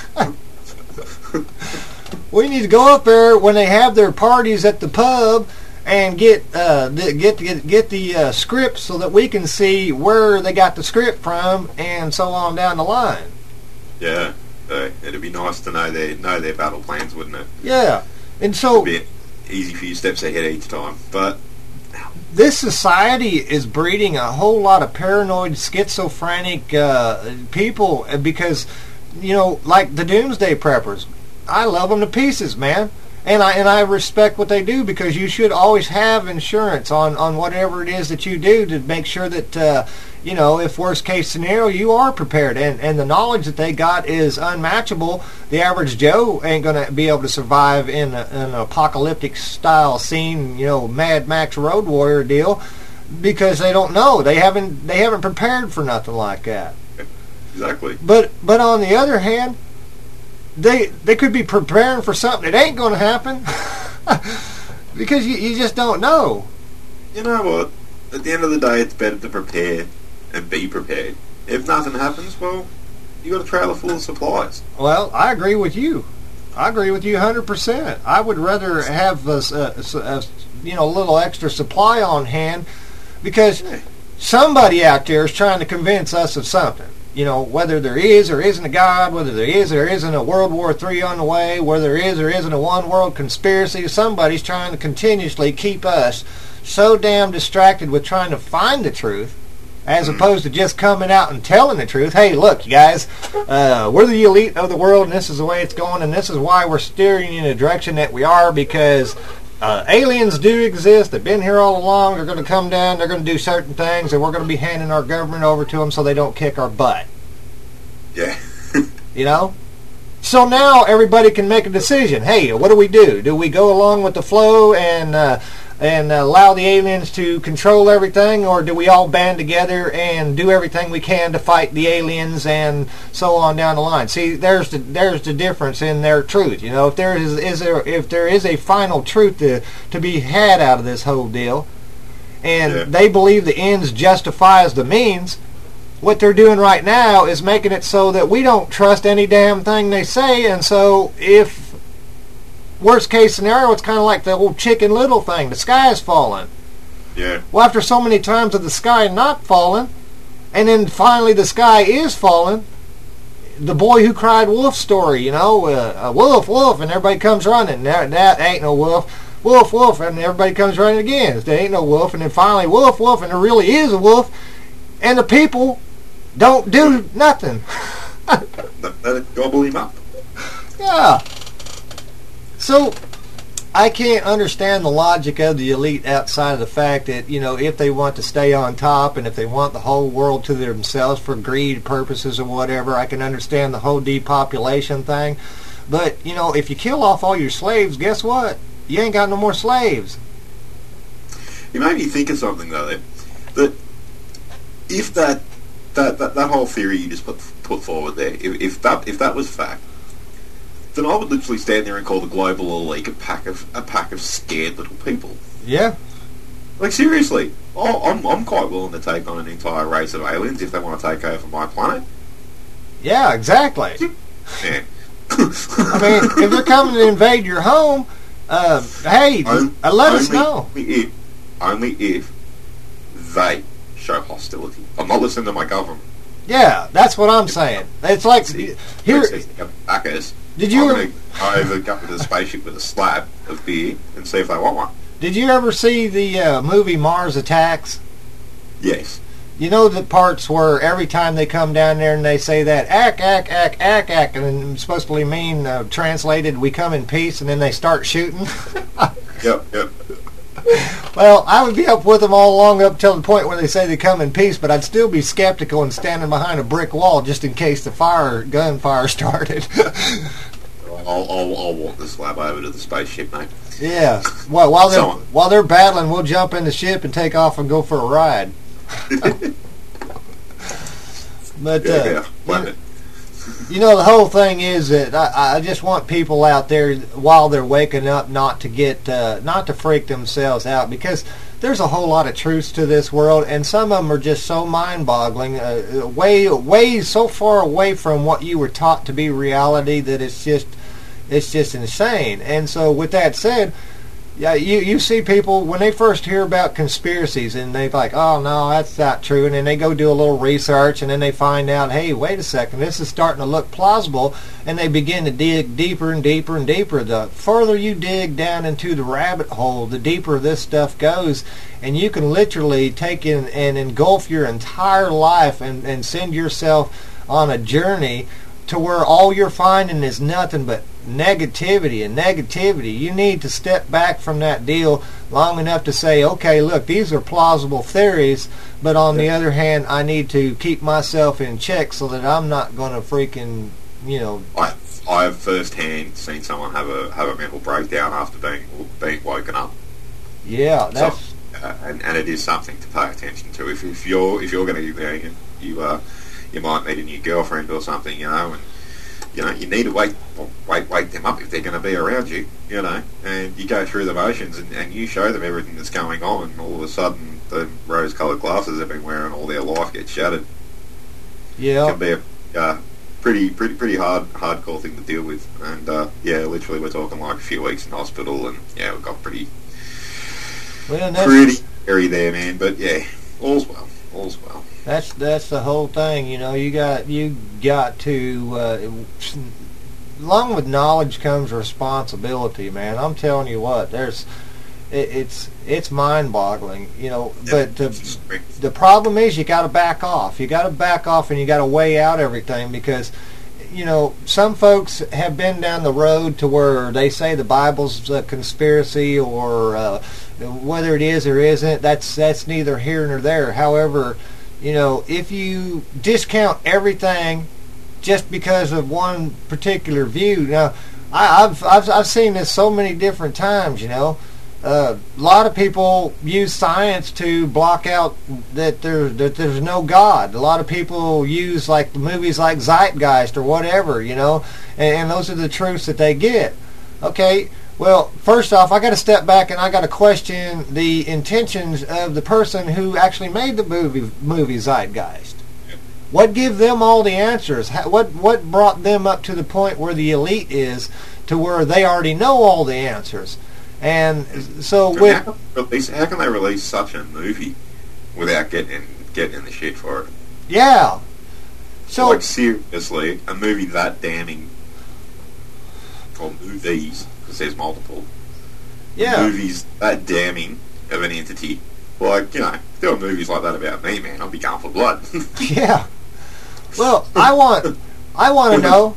We need to go up there when they have their parties at the pub and get the script so that we can see where they got the script from and so on down the line. Yeah, it'd be nice to know their battle plans, wouldn't it? Yeah, and so it'd be easy few steps ahead each time. But this society is breeding a whole lot of paranoid, schizophrenic people because, you know, like the Doomsday Preppers. I love them to pieces, man. And I respect what they do, because you should always have insurance on whatever it is that you do to make sure that, you know, if worst case scenario, you are prepared. And the knowledge that they got is unmatchable. The average Joe ain't going to be able to survive in an apocalyptic style scene, you know, Mad Max Road Warrior deal, because they don't know. They haven't prepared for nothing like that. Exactly. But on the other hand, They could be preparing for something that ain't going to happen because you just don't know. You know what? At the end of the day, it's better to prepare and be prepared. If nothing happens, well, you got a trailer full of supplies. Well, I agree with you. I agree with you 100%. I would rather have a little extra supply on hand, because somebody out there is trying to convince us of something. You know, whether there is or isn't a God, whether there is or isn't a World War III on the way, whether there is or isn't a one-world conspiracy, somebody's trying to continuously keep us so damn distracted with trying to find the truth as opposed to just coming out and telling the truth. Hey, look, you guys, we're the elite of the world, and this is the way it's going, and this is why we're steering in the direction that we are, because aliens do exist. They've been here all along. They're going to come down. They're going to do certain things, and we're going to be handing our government over to them so they don't kick our butt. Yeah. You know? So now everybody can make a decision. Hey, what do? Do we go along with the flow and allow the aliens to control everything, or do we all band together and do everything we can to fight the aliens and so on down the line? See, there's the difference in their truth. You know, if there is a final truth to be had out of this whole deal, and they believe the ends justifies the means, what they're doing right now is making it so that we don't trust any damn thing they say. And so if worst case scenario, it's kind of like the old Chicken Little thing. The sky is falling. Yeah. Well, after so many times of the sky not falling, and then finally the sky is falling, the boy who cried wolf story, you know, wolf, wolf, and everybody comes running. That ain't no wolf. Wolf, wolf, and everybody comes running again. There ain't no wolf, and then finally wolf, wolf, and there really is a wolf, and the people don't do nothing. Let it gobble him up. Yeah. So, I can't understand the logic of the elite outside of the fact that, you know, if they want to stay on top and if they want the whole world to themselves for greed purposes or whatever, I can understand the whole depopulation thing. But, you know, if you kill off all your slaves, guess what? You ain't got no more slaves. You made me think of something, though, that if that whole theory you just put forward there, if that was fact, then I would literally stand there and call the global elite a pack of scared little people. Yeah. Like, seriously, I'm quite willing to take on an entire race of aliens if they want to take over my planet. Yeah, exactly. Yeah. I mean, if they're coming to invade your home, hey, let us know. Only if they show hostility. I'm not listening to my government. Yeah, that's what I'm saying. It's like here. Backers. Did you ever go to the spaceship with a slab of beer and see if they want one? Did you ever see the movie Mars Attacks? Yes. You know the parts where every time they come down there and they say that ack, and it's supposed to mean translated, we come in peace, and then they start shooting. Yep. Well, I would be up with them all along up till the point where they say they come in peace, but I'd still be skeptical and standing behind a brick wall just in case the gunfire started. I'll walk the slab over to the spaceship, mate. Yeah. Well, while they're battling, we'll jump in the ship and take off and go for a ride. But you know, the whole thing is that I just want people out there while they're waking up not to freak themselves out, because there's a whole lot of truths to this world, and some of them are just so mind-boggling, way so far away from what you were taught to be reality that it's just insane. And so, with that said, yeah, you see people when they first hear about conspiracies and they're like, oh no, that's not true, and then they go do a little research and then they find out, hey, wait a second, this is starting to look plausible, and they begin to dig deeper and deeper and deeper. The further you dig down into the rabbit hole, the deeper this stuff goes, and you can literally take in and engulf your entire life and send yourself on a journey to where all you're finding is nothing but negativity and negativity. You need to step back from that deal long enough to say, okay, look, these are plausible theories, but on the other hand, I need to keep myself in check so that I'm not going to freaking, you know. I've firsthand seen someone have a mental breakdown after being woken up. Yeah, that's so, and it is something to pay attention to. If you're going to be there, you might meet a new girlfriend or something, you know, and you need to wake them up if they're going to be around you, you know, and you go through the motions and you show them everything that's going on, and all of a sudden the rose-coloured glasses they've been wearing all their life get shattered. Yeah, it can be a pretty hardcore thing to deal with, and literally we're talking like a few weeks in hospital, and we got pretty scary there, man. But yeah, all's well. That's the whole thing, you know. You got to along with knowledge comes responsibility, man. I'm telling you what, it's mind-boggling, you know. But the problem is you got to back off. You got to back off, and you got to weigh out everything, because, you know, some folks have been down the road to where they say the Bible's a conspiracy, or whether it is or isn't, that's neither here nor there. However, you know, if you discount everything just because of one particular view, now I've seen this so many different times, you know. A lot of people use science to block out that there's no God. A lot of people use like movies like Zeitgeist or whatever, you know, and those are the truths that they get. Okay, well, first off, I got to step back and I got to question the intentions of the person who actually made the movie Zeitgeist. What gave them all the answers? What brought them up to the point where the elite is, to where they already know all the answers? And so how can they release such a movie without getting in the shit for it? Yeah. So, like, seriously, a movie that damning, or movies, because there's multiple. Yeah. Movies that damning of an entity. Like, you know, if there were movies like that about me, man, I'd be going for blood. Yeah. Well, I want to know.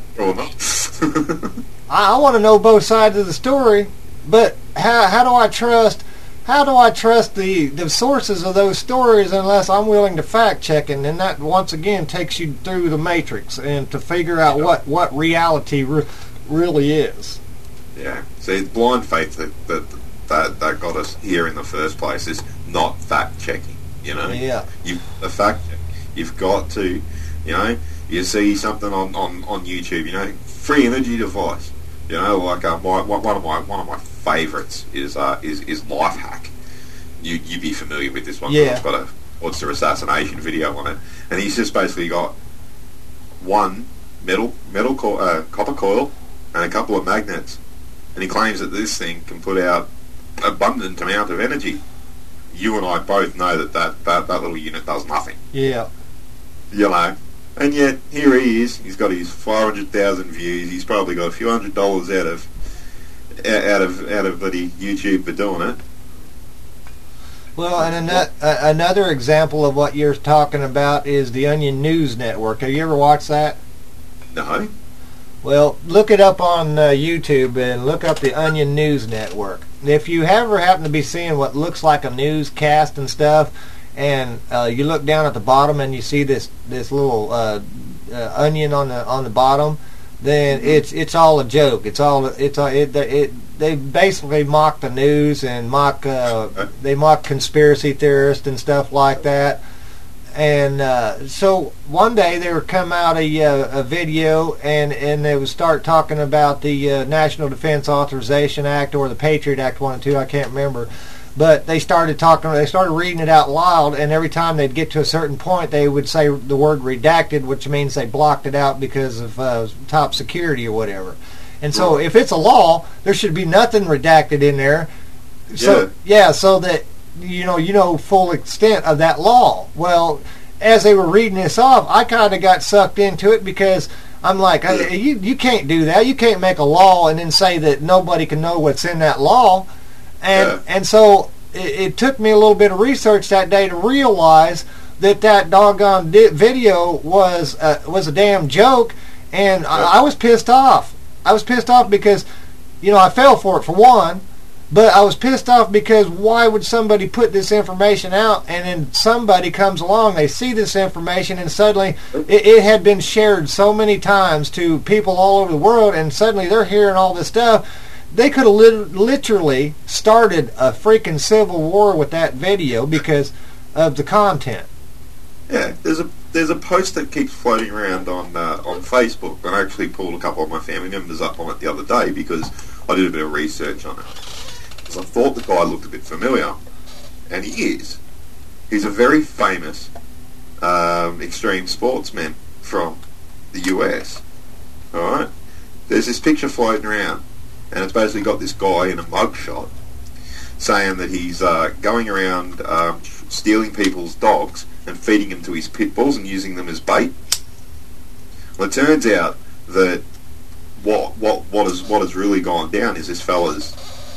I want to know both sides of the story. But how do I trust the sources of those stories unless I'm willing to fact check? And then that once again takes you through the matrix and to figure out what reality really is. Yeah. See, blind faith that got us here in the first place is not fact checking. You know. Yeah. The fact check. You've got to, you know, you see something on YouTube, you know, free energy device. You know, like one of my favourites is Lifehack. You'd be familiar with this one. Yeah. It's got a monster assassination video on it, and he's just basically got one copper coil and a couple of magnets, and he claims that this thing can put out abundant amount of energy. You and I both know that little unit does nothing. Yeah. You know. And yet, here he is. He's got his 500,000 views. He's probably got a few $100 out of bloody YouTube for doing it. Well, and another example of what you're talking about is the Onion News Network. Have you ever watched that? No. Well, look it up on YouTube and look up the Onion News Network. If you ever happen to be seeing what looks like a newscast and stuff, and you look down at the bottom and you see this little onion on the bottom, then it's all a joke. They basically mock the news and they mock conspiracy theorists and stuff like that. And so one day they were come out a video and they would start talking about the National Defense Authorization Act or the Patriot Act, one and two, I can't remember. But they started reading it out loud, and every time they'd get to a certain point, they would say the word redacted, which means they blocked it out because of top security or whatever. And so if it's a law, there should be nothing redacted in there. So so that you know full extent of that law. Well, as they were reading this off, I kind of got sucked into it because I'm like, you can't do that. You can't make a law and then say that nobody can know what's in that law. And so it took me a little bit of research that day to realize that doggone video was a damn joke, and I was pissed off. I was pissed off because, you know, I fell for it for one, but I was pissed off because why would somebody put this information out, and then somebody comes along, they see this information, and suddenly it had been shared so many times to people all over the world, and suddenly they're hearing all this stuff. They could have literally started a freaking civil war with that video because of the content. Yeah, there's a post that keeps floating around on Facebook, and I actually pulled a couple of my family members up on it the other day because I did a bit of research on it. Because I thought the guy looked a bit familiar, and he is. He's a very famous extreme sportsman from the US. All right, there's this picture floating around. And it's basically got this guy in a mugshot saying that he's going around stealing people's dogs and feeding them to his pit bulls and using them as bait. Well, it turns out that what has really gone down is this fella's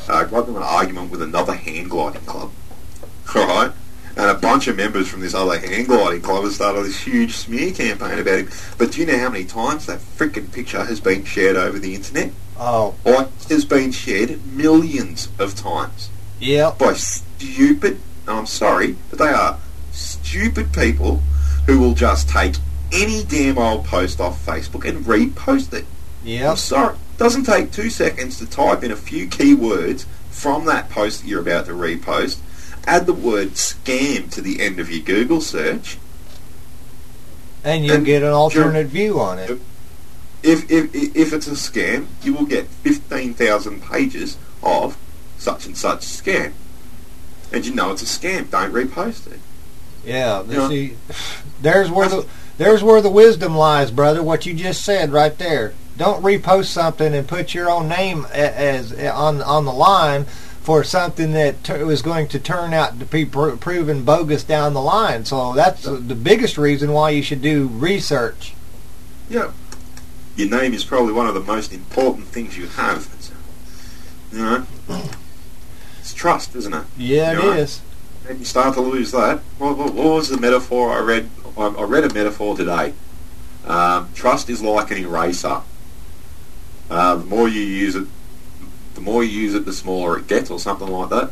got into an argument with another hand gliding club, right? And a bunch of members from this other hang gliding club have started this huge smear campaign about him. But do you know how many times that frickin' picture has been shared over the internet? Oh. Like, it has been shared millions of times. Yeah. By stupid, I'm sorry, but they are stupid people who will just take any damn old post off Facebook and repost it. Yeah. I'm sorry. It doesn't take 2 seconds to type in a few keywords from that post that you're about to repost. Add the word scam to the end of your Google search, and you'll get an alternate view on it. If it's a scam, you will get 15,000 pages of such and such scam, and you know it's a scam. Don't repost it. Yeah, see, there's where the wisdom lies, brother. What you just said right there. Don't repost something and put your own name as on the line for something that was going to turn out to be proven bogus down the line. So that's the biggest reason why you should do research. Yeah. Your name is probably one of the most important things you have. You know? It's trust, isn't it? Yeah, it is. And you start to lose that. What was the metaphor I read? I read a metaphor today. Trust is like an eraser. The more you use it, the smaller it gets, or something like that.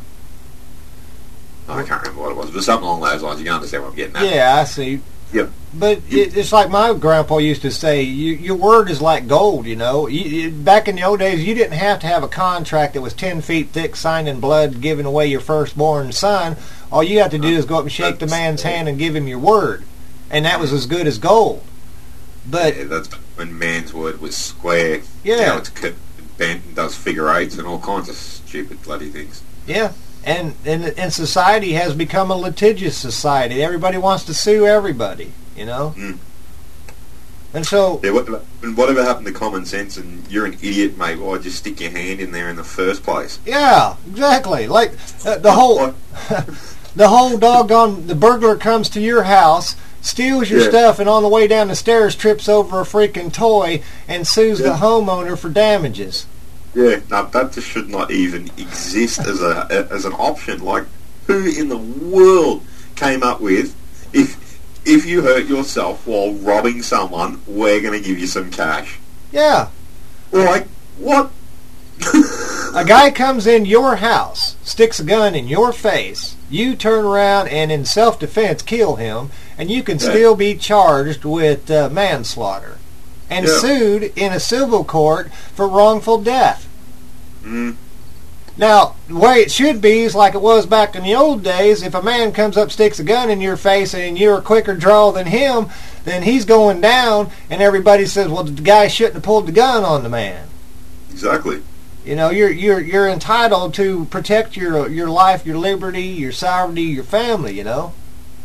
I can't remember what it was, but something along those lines. You can understand what I'm getting at. Yeah, I see. Yeah. But it's like my grandpa used to say, your word is like gold, you know. Back in the old days, you didn't have to have a contract that was 10 feet thick, signed in blood, giving away your firstborn son. All you have to do is go up and shake the man's hand and give him your word. And that was as good as gold. But yeah, that's when man's word was square. Yeah. Now it's bent and does figure eights and all kinds of stupid bloody things. Yeah. And society has become a litigious society. Everybody wants to sue everybody, you know? Mm. And so... Yeah, whatever happened to common sense, and you're an idiot, mate, why'd you stick your hand in there in the first place? Yeah, exactly. Like, the whole... the whole doggone... The burglar comes to your house, steals your stuff, and on the way down the stairs trips over a freaking toy and sues the homeowner for damages. Yeah, no, that just should not even exist as an option. Like, who in the world came up with, if you hurt yourself while robbing someone, we're going to give you some cash? Yeah. Like, what? A guy comes in your house, sticks a gun in your face, you turn around and in self-defense kill him, and you can still be charged with manslaughter and sued in a civil court for wrongful death. Mm. Now, the way it should be is like it was back in the old days. If a man comes up, sticks a gun in your face, and you're a quicker draw than him, then he's going down, and everybody says, well, the guy shouldn't have pulled the gun on the man. Exactly. You know, you're entitled to protect your life, your liberty, your sovereignty, your family, you know.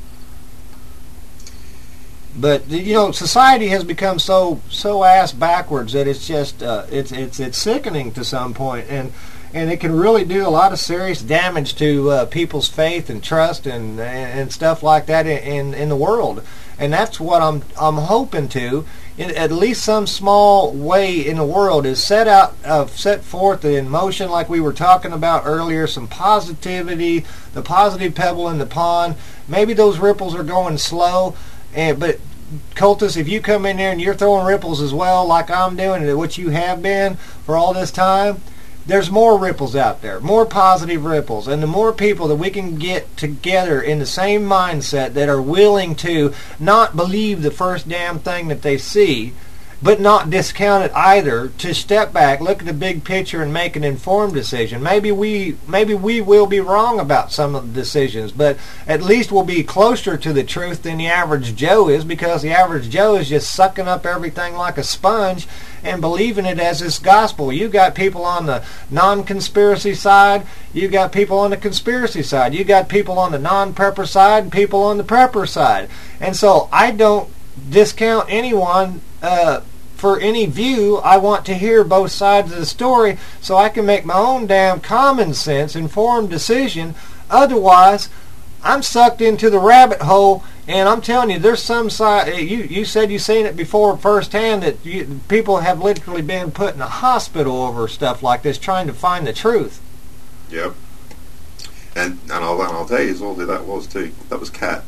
But you know, society has become so ass backwards that it's just it's sickening to some point, and it can really do a lot of serious damage to people's faith and trust and stuff like that in the world. And that's what I'm hoping to, in at least some small way in the world, is set forth in motion, like we were talking about earlier, some positivity, the positive pebble in the pond. Maybe those ripples are going slow, but Cultus, if you come in there and you're throwing ripples as well, like I'm doing, and what you have been for all this time, there's more ripples out there, more positive ripples, and the more people that we can get together in the same mindset that are willing to not believe the first damn thing that they see, but not discount it either, to step back, look at the big picture, and make an informed decision. Maybe we will be wrong about some of the decisions, but at least we'll be closer to the truth than the average Joe is, because the average Joe is just sucking up everything like a sponge and believing it as its gospel. You got people on the non-conspiracy side, you got people on the conspiracy side, you got people on the non-prepper side, and people on the prepper side. And so I don't discount anyone for any view. I want to hear both sides of the story so I can make my own damn common sense informed decision. Otherwise, I'm sucked into the rabbit hole, and I'm telling you, there's some side. You said you've seen it before firsthand, that people have literally been put in a hospital over stuff like this, trying to find the truth. Yep. And I'll tell you as well who that was too. That was Kat.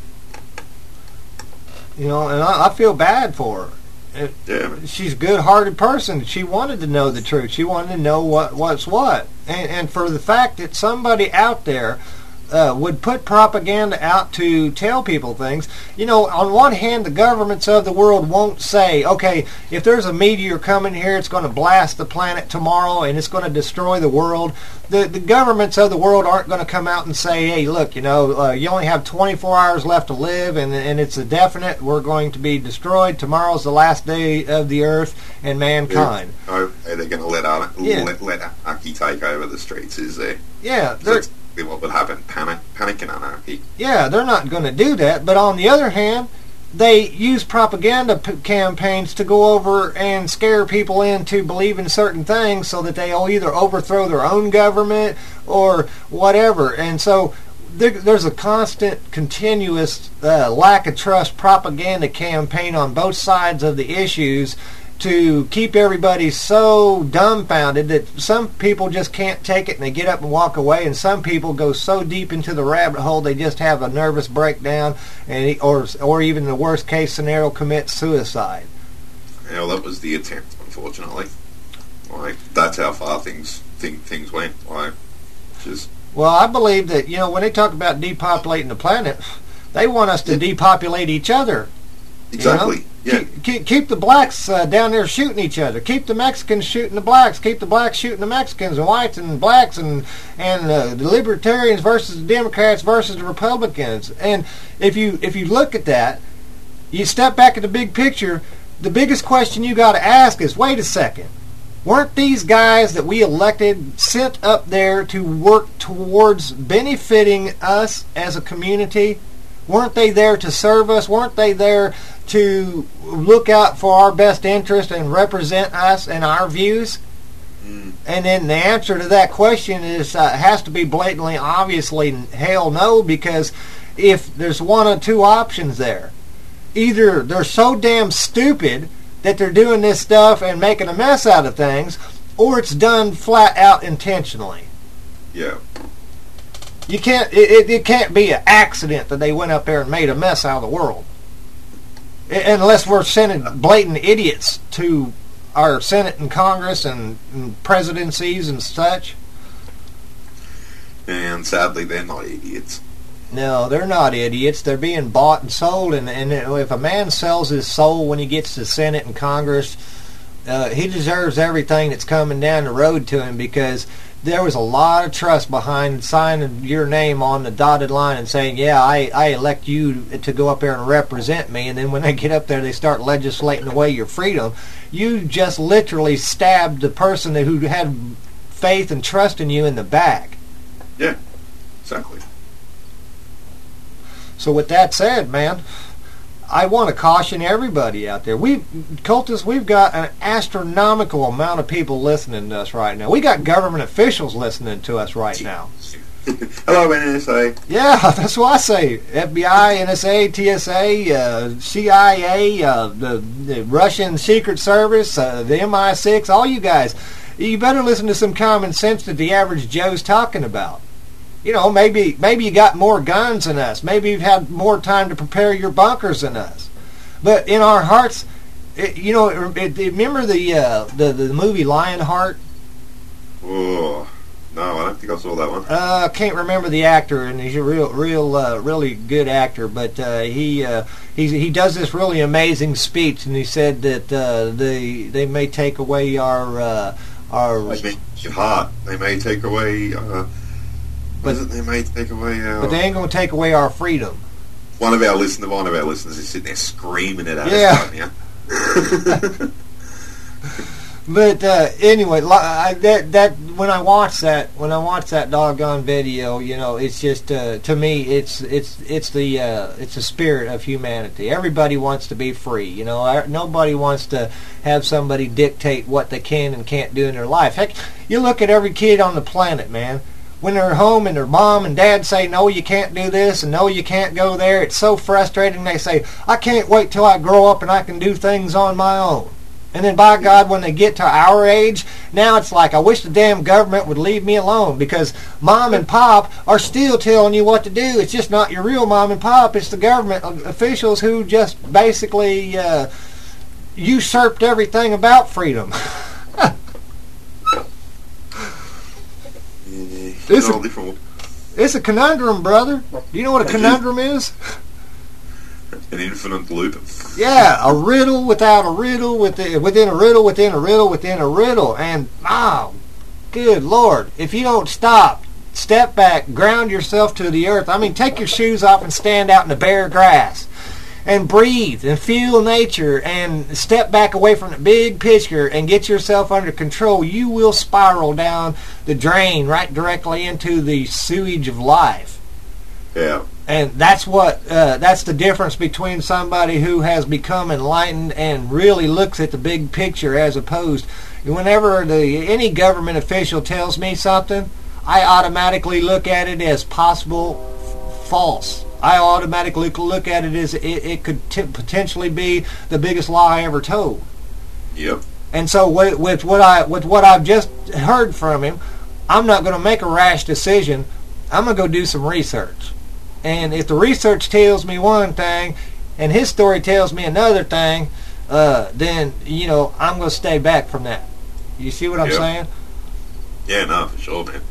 You know, and I feel bad for her. She's a good-hearted person. She wanted to know the truth. She wanted to know what's what. And for the fact that somebody out there would put propaganda out to tell people things. You know, on one hand, the governments of the world won't say, okay, if there's a meteor coming here, it's going to blast the planet tomorrow and it's going to destroy the world. The governments of the world aren't going to come out and say, hey, look, you know, you only have 24 hours left to live and it's a definite, we're going to be destroyed. Tomorrow's the last day of the earth and mankind. Are they going to let anarchy take over the streets? Is there? Yeah. That's what would happen, panic and anarchy. Yeah, they're not going to do that. But on the other hand, they use propaganda campaigns to go over and scare people into believing certain things so that they'll either overthrow their own government or whatever. And so there's a constant, continuous lack of trust propaganda campaign on both sides of the issues to keep everybody so dumbfounded that some people just can't take it and they get up and walk away, and some people go so deep into the rabbit hole they just have a nervous breakdown and or even the worst case scenario, commit suicide. Yeah, well, that was the attempt, unfortunately. Like, that's how far things went. Like, just. Well, I believe that, you know, when they talk about depopulating the planet, they want us to depopulate each other. Exactly. You know? Yeah. Keep the blacks down there shooting each other. Keep the Mexicans shooting the blacks. Keep the blacks shooting the Mexicans, and whites and blacks, and the libertarians versus the Democrats versus the Republicans. And if you look at that, you step back at the big picture. The biggest question you got to ask is, wait a second. Weren't these guys that we elected sent up there to work towards benefiting us as a community? Weren't they there to serve us? Weren't they there to look out for our best interest and represent us and our views? And then the answer to that question is has to be blatantly, obviously, hell no, because if there's one or two options there. Either they're so damn stupid that they're doing this stuff and making a mess out of things, or it's done flat out intentionally. Yeah. You can't. It can't be an accident that they went up there and made a mess out of the world, unless we're sending blatant idiots to our Senate and Congress and presidencies and such. And sadly, they're not idiots. No, they're not idiots. They're being bought and sold. And if a man sells his soul when he gets to Senate and Congress, he deserves everything that's coming down the road to him, because there was a lot of trust behind signing your name on the dotted line and saying, yeah, I elect you to go up there and represent me. And then when they get up there, they start legislating away your freedom. You just literally stabbed the person who had faith and trust in you in the back. Yeah, exactly. So with that said, man, I want to caution everybody out there. Cultists, we've got an astronomical amount of people listening to us right now. We got government officials listening to us right now. Hello, NSA. Yeah, that's what I say. FBI, NSA, TSA, CIA, the Russian Secret Service, the MI6, all you guys. You better listen to some common sense that the average Joe's talking about. You know, maybe you got more guns than us. Maybe you've had more time to prepare your bunkers than us. But in our hearts, remember the movie Lionheart? Oh, no, I don't think I saw that one. I can't remember the actor, and he's a really good actor. But he does this really amazing speech, and he said that they may take away our. Your heart. They may take away. They may take away our... But they ain't going to take away our freedom. One of our listeners is sitting there screaming it at us. Yeah. But anyway, when I watch that doggone video, you know, it's just to me, it's the spirit of humanity. Everybody wants to be free. You know, nobody wants to have somebody dictate what they can and can't do in their life. Heck, you look at every kid on the planet, man. When they're home and their mom and dad say, no, you can't do this, and no, you can't go there, it's so frustrating. They say, I can't wait till I grow up and I can do things on my own. And then, by God, when they get to our age, now it's like, I wish the damn government would leave me alone, because mom and pop are still telling you what to do. It's just not your real mom and pop. It's the government officials who just basically usurped everything about freedom. It's a conundrum, brother. Do you know what a conundrum is? An infinite loop. Yeah, a riddle without a riddle, within a riddle, within a riddle, within a riddle. And, oh, good Lord, if you don't stop, step back, ground yourself to the earth. I mean, take your shoes off and stand out in the bare grass and breathe and feel nature and step back away from the big picture and get yourself under control. You will spiral down the drain right directly into the sewage of life. Yeah. And that's that's the difference between somebody who has become enlightened and really looks at the big picture, as opposed, whenever any government official tells me something, I automatically look at it as possible false. I automatically look at it as it could potentially be the biggest lie ever told. Yep. And so with what I've just heard from him, I'm not going to make a rash decision. I'm going to go do some research. And if the research tells me one thing and his story tells me another thing, then, I'm going to stay back from that. You see what I'm saying? Yeah, no, for sure, man.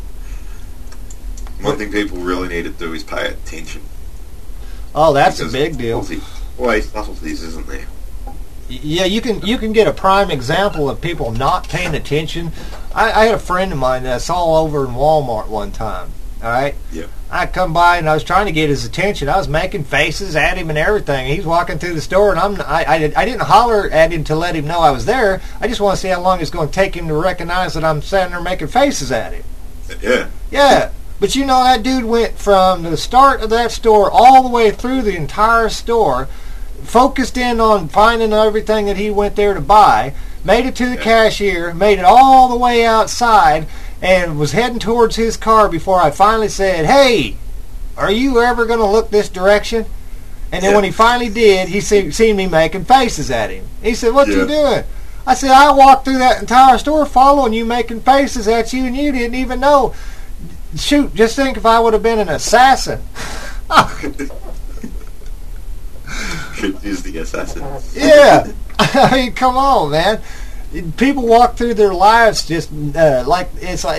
One thing people really need to do is pay attention. Oh, that's a big deal. Always subtleties, isn't there? Yeah, you can get a prime example of people not paying attention. I had a friend of mine that I saw over in Walmart one time. All right? Yeah. I come by and I was trying to get his attention. I was making faces at him and everything. He's walking through the store, and I didn't holler at him to let him know I was there. I just want to see how long it's going to take him to recognize that I'm standing there making faces at him. Yeah. Yeah. But that dude went from the start of that store all the way through the entire store, focused in on finding everything that he went there to buy, made it to the cashier, made it all the way outside, and was heading towards his car before I finally said, "Hey, are you ever going to look this direction?" And then when he finally did, he seen me making faces at him. He said, "What you doing?" I said, "I walked through that entire store following you, making faces at you, and you didn't even know." Shoot, just think if I would have been an assassin. Is the assassin. Yeah. I mean, come on, man. People walk through their lives just like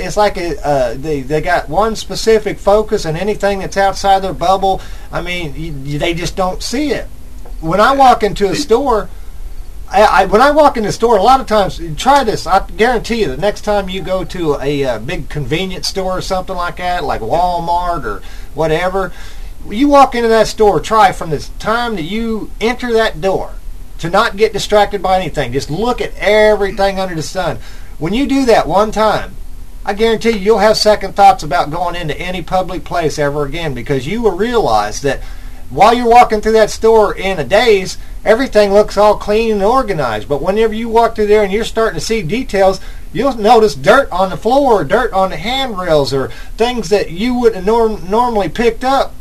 they got one specific focus, and anything that's outside their bubble, I mean, they just don't see it. When I walk into a store, a lot of times, try this. I guarantee you, the next time you go to a big convenience store or something like that, like Walmart or whatever, you walk into that store, try from the time that you enter that door to not get distracted by anything. Just look at everything under the sun. When you do that one time, I guarantee you'll have second thoughts about going into any public place ever again, because you will realize that while you're walking through that store in a daze, everything looks all clean and organized. But whenever you walk through there and you're starting to see details, you'll notice dirt on the floor, dirt on the handrails, or things that you wouldn't normally picked up.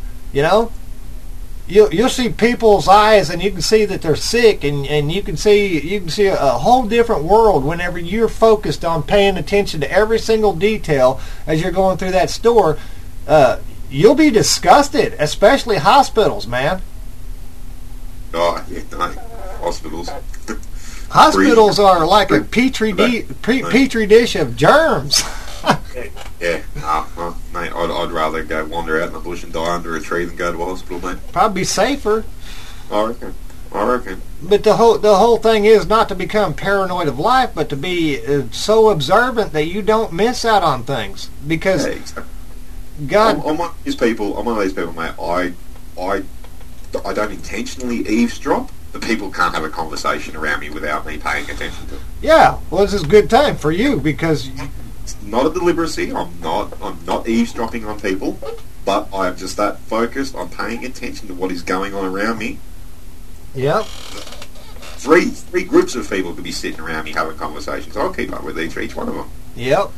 You'll see people's eyes, and you can see that they're sick, and you can see a whole different world whenever you're focused on paying attention to every single detail as you're going through that store. You'll be disgusted, especially hospitals, man. Oh, yeah, no. Hospitals. Hospitals are like a petri dish of germs. Yeah, mate, I'd rather go wander out in the bush and die under a tree than go to a hospital, mate. Probably safer. I reckon. But the whole thing is not to become paranoid of life, but to be so observant that you don't miss out on things. Because exactly. God, I'm one of these people. I'm one of these people, mate. I don't intentionally eavesdrop, but people can't have a conversation around me without me paying attention to it. Yeah, well, this is a good time for you, because it's not a deliberacy. I'm not eavesdropping on people, but I'm just that focused on paying attention to what is going on around me. Yep. Three groups of people could be sitting around me having conversations. I'll keep up with each one of them. Yep.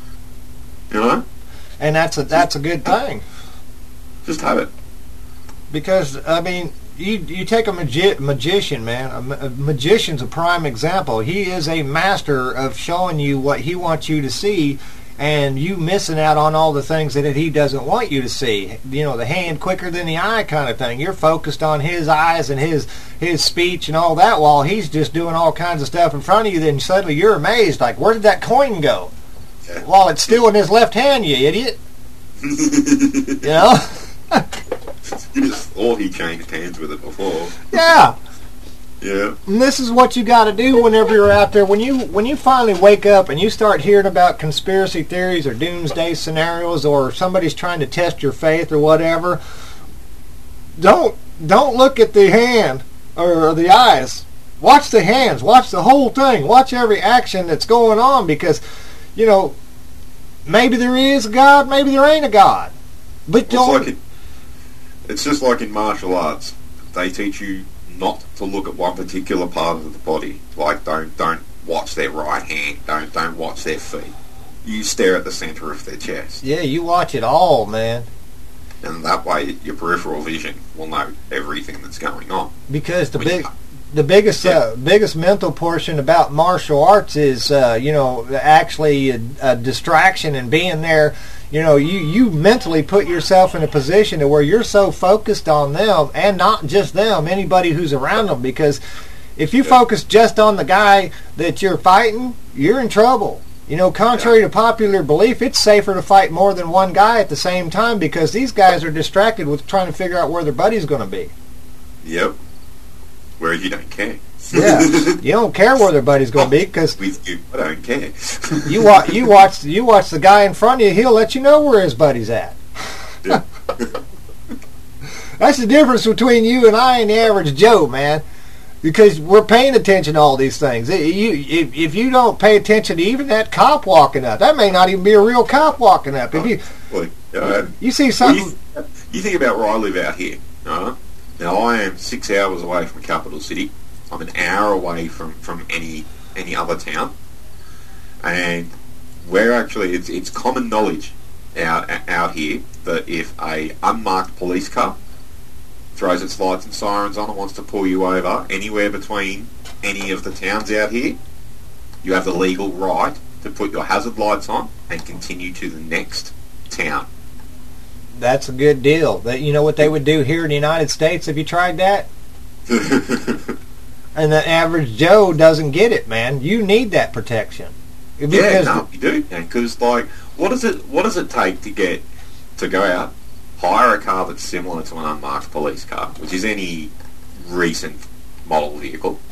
And that's a good thing. Just have it. Because, I mean, you take a magician, man. A magician's a prime example. He is a master of showing you what he wants you to see, and you missing out on all the things that he doesn't want you to see. You know, the hand quicker than the eye kind of thing. You're focused on his eyes and his speech and all that while he's just doing all kinds of stuff in front of you. Then suddenly you're amazed, like, where did that coin go? Yeah. While it's still in his left hand, you idiot. You know? You just thought he changed hands with it before. Yeah. Yeah. And this is what you got to do whenever you're out there. When you finally wake up and you start hearing about conspiracy theories or doomsday scenarios, or somebody's trying to test your faith or whatever, don't look at the hand or the eyes. Watch the hands. Watch the whole thing. Watch every action that's going on, because, you know, maybe there is a God, maybe there ain't a God. But don't. It's just like in martial arts. They teach you not to look at one particular part of the body. Like, don't watch their right hand. Don't watch their feet. You stare at the center of their chest. Yeah, you watch it all, man. And that way, your peripheral vision will know everything that's going on. Because the biggest mental portion about martial arts is, actually a distraction and being there. You know, you mentally put yourself in a position to where you're so focused on them, and not just them, anybody who's around them. Because if you focus just on the guy that you're fighting, you're in trouble. You know, contrary to popular belief, it's safer to fight more than one guy at the same time, because these guys are distracted with trying to figure out where their buddy's going to be. Yep. Where you don't care. Yeah, you don't care where their buddy's going to be, because with you, I don't care. you watch the guy in front of you. He'll let you know where his buddy's at. Yeah. That's the difference between you and I and the average Joe, man. Because we're paying attention to all these things. If you don't pay attention to even that cop walking up, that may not even be a real cop walking up. If you see something, you think about where I live out here. Now I am 6 hours away from capital city. I'm an hour away from any other town, and we're actually it's common knowledge out here that if a unmarked police car throws its lights and sirens on and wants to pull you over anywhere between any of the towns out here, you have the legal right to put your hazard lights on and continue to the next town. That's a good deal. That, you know what they would do here in the United States if you tried that? And the average Joe doesn't get it, man. You need that protection. Yeah, no, you do. Because, like, what does it take to go out, hire a car that's similar to an unmarked police car, which is any recent model vehicle?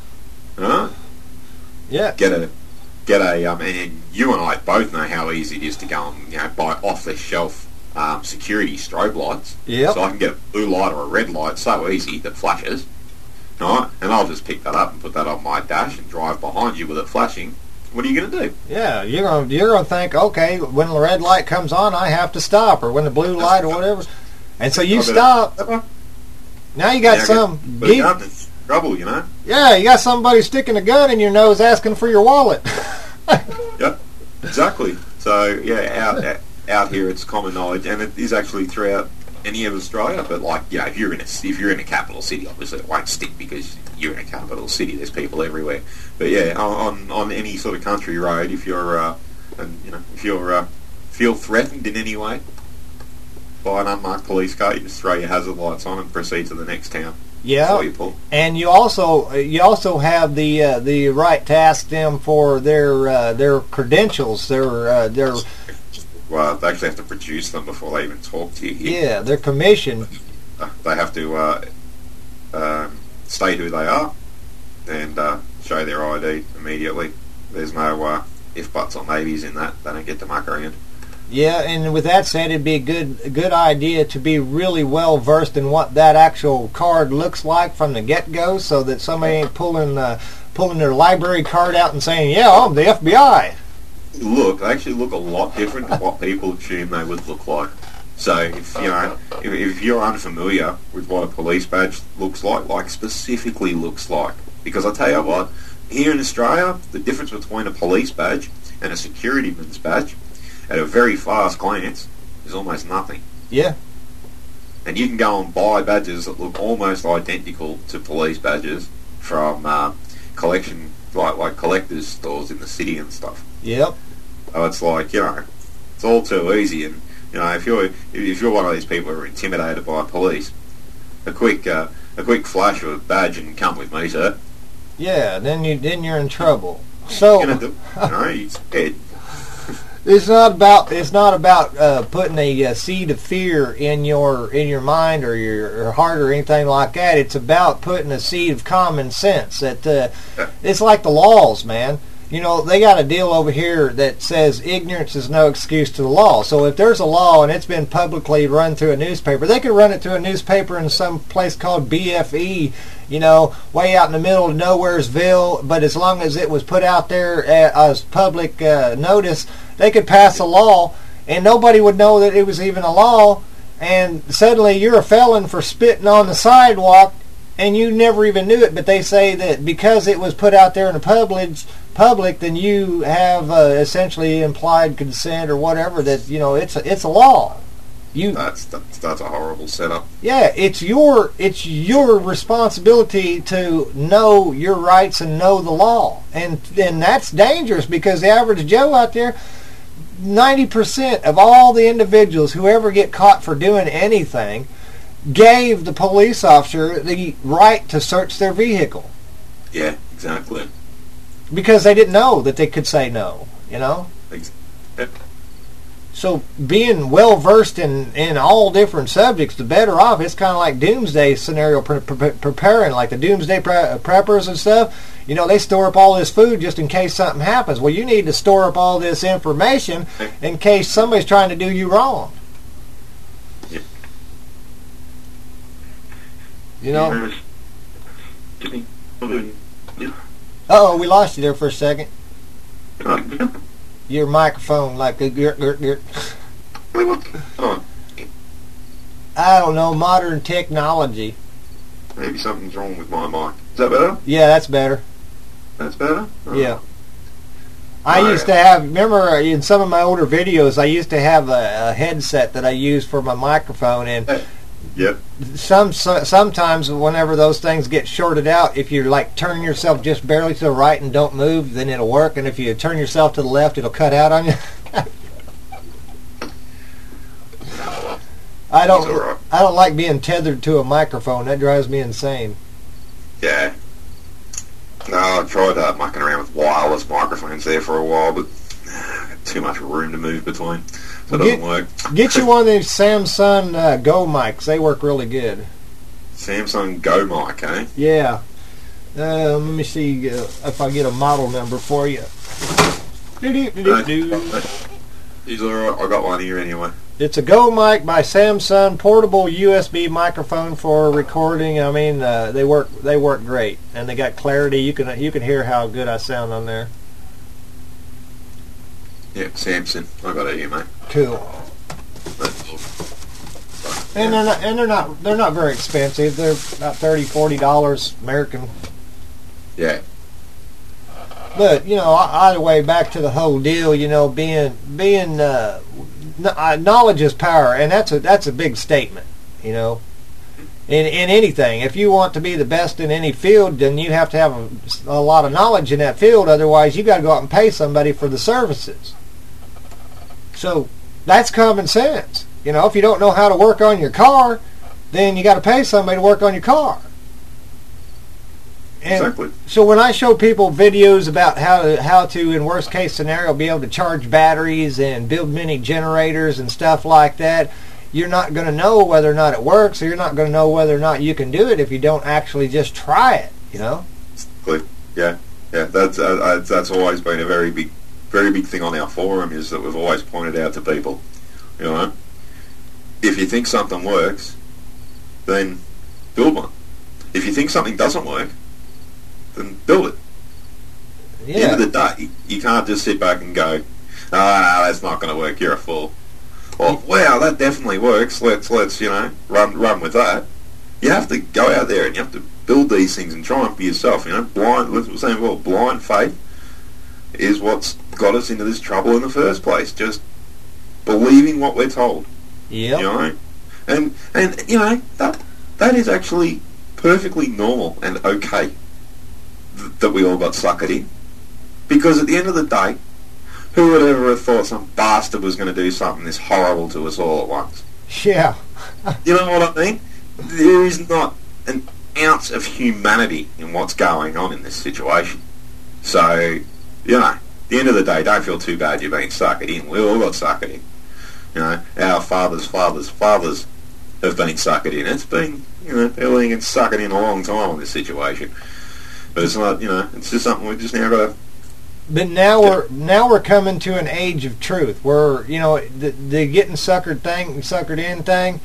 Yeah. Get a. And you and I both know how easy it is to go and buy off-the-shelf security strobe lights. Yeah. So I can get a blue light or a red light so easy that flashes. Right, and I'll just pick that up and put that on my dash and drive behind you with it flashing. What are you going to do? Yeah, you're gonna think, okay, when the red light comes on, I have to stop, or when the blue light or whatever, and so you stop. Now you got some trouble, you know. Yeah, you got somebody sticking a gun in your nose asking for your wallet. Yep, exactly. So yeah, out here it's common knowledge, and it is actually throughout any of Australia, but like, you know, if you're in a capital city, obviously it won't stick because you're in a capital city. There's people everywhere. But yeah, on any sort of country road, if you're feel threatened in any way by an unmarked police car, you just throw your hazard lights on and proceed to the next town. Yeah, and you also have the right to ask them for their credentials, their. Well, they actually have to produce them before they even talk to you here. Yeah, their commission. They have to state who they are and show their ID immediately. There's no if, buts, or maybes in that. They don't get to muck around. Yeah, and with that said, it'd be a good idea to be really well versed in what that actual card looks like from the get-go, so that somebody ain't pulling their library card out and saying, "Yeah, I'm the FBI." They actually look a lot different than what people assume they would look like. So if you're unfamiliar with what a police badge looks like specifically looks like, because I tell you what, here in Australia, the difference between a police badge and a securityman's badge, at a very fast glance, is almost nothing. Yeah. And you can go and buy badges that look almost identical to police badges from collection, like collectors' stores in the city and stuff. Yep. So it's like, you know, it's all too easy. And you know, if you're one of these people who are intimidated by police, a quick flash of a badge and come with me, sir. Yeah, then you're in trouble. So you're scared. It's not about putting a seed of fear in your mind or your heart or anything like that. It's about putting a seed of common sense. That it's like the laws, man. You know, they got a deal over here that says ignorance is no excuse to the law. So if there's a law and it's been publicly run through a newspaper, they could run it through a newspaper in some place called BFE, you know, way out in the middle of Nowheresville. But as long as it was put out there as public notice, they could pass a law and nobody would know that it was even a law. And suddenly you're a felon for spitting on the sidewalk and you never even knew it. But they say that because it was put out there in the public, then you have essentially implied consent or whatever, that, you know, it's a law. That's a horrible setup. Yeah, it's your responsibility to know your rights and know the law, and that's dangerous because the average Joe out there, 90% of all the individuals who ever get caught for doing anything gave the police officer the right to search their vehicle. Yeah, exactly. Because they didn't know that they could say no, you know? Yep. So being well versed in all different subjects, the better off. It's kind of like doomsday scenario preparing, like the doomsday preppers and stuff. You know, they store up all this food just in case something happens. Well, you need to store up all this information in case somebody's trying to do you wrong. Yep. You know? Uh-oh, we lost you there for a second. Your microphone, like a I don't know, modern technology. Maybe something's wrong with my mic. Is that better? Yeah, that's better. That's better? Oh. Yeah. I used to have, remember in some of my older videos, I used to have a headset that I used for my microphone, and yep. Sometimes whenever those things get shorted out, if you like turn yourself just barely to the right and don't move, then it'll work, and if you turn yourself to the left, it'll cut out on you. I don't like being tethered to a microphone. That drives me insane. Yeah. No, I tried mucking around with wireless microphones there for a while, but too much room to move between. So it doesn't work. Get you one of these Samsung Go mics. They work really good. Samsung Go mic, eh? Yeah. Let me see if I get a model number for you. He's alright. I got one here anyway. It's a Go mic by Samsung, portable USB microphone for recording. I mean, they work great, and they got clarity. You can hear how good I sound on there. Yeah, Samsung. I got it here, mate. Cool. And they're not very expensive. They're about $30-$40 American. Yeah. But you know, either way, back to the whole deal. You know, being knowledge is power, and that's a big statement. You know, in anything, if you want to be the best in any field, then you have to have a lot of knowledge in that field. Otherwise, you got to go out and pay somebody for the services. So that's common sense. You know, if you don't know how to work on your car, then you got to pay somebody to work on your car. And exactly. So when I show people videos about how to, in worst case scenario, be able to charge batteries and build mini generators and stuff like that, you're not going to know whether or not it works, or you're not going to know whether or not you can do it if you don't actually just try it. You know. Yeah. That's always been a very big thing on our forum, is that we've always pointed out to people, you know, if you think something works, then build one. If you think something doesn't work, then build it. Yeah. At the end of the day, you can't just sit back and go, that's not going to work, you're a fool. Or, wow, that definitely works, let's you know, run with that. You have to go out there and you have to build these things and try and be yourself, you know. Blind faith is what's got us into this trouble in the first place. Just believing what we're told. Yeah. You know? And you know, that is actually perfectly normal and okay that we all got suckered in. Because at the end of the day, who would ever have thought some bastard was going to do something this horrible to us all at once? Yeah. You know what I mean? There is not an ounce of humanity in what's going on in this situation. So, you know, at the end of the day, don't feel too bad you're being suckered in. We all got suckered in. You know, our fathers' fathers' fathers have been suckered in. It's been, you know, they're being suckered in a long time in this situation. But it's not, you know, it's just something we just now got to... But now we're coming to an age of truth where, you know, the getting suckered in thing,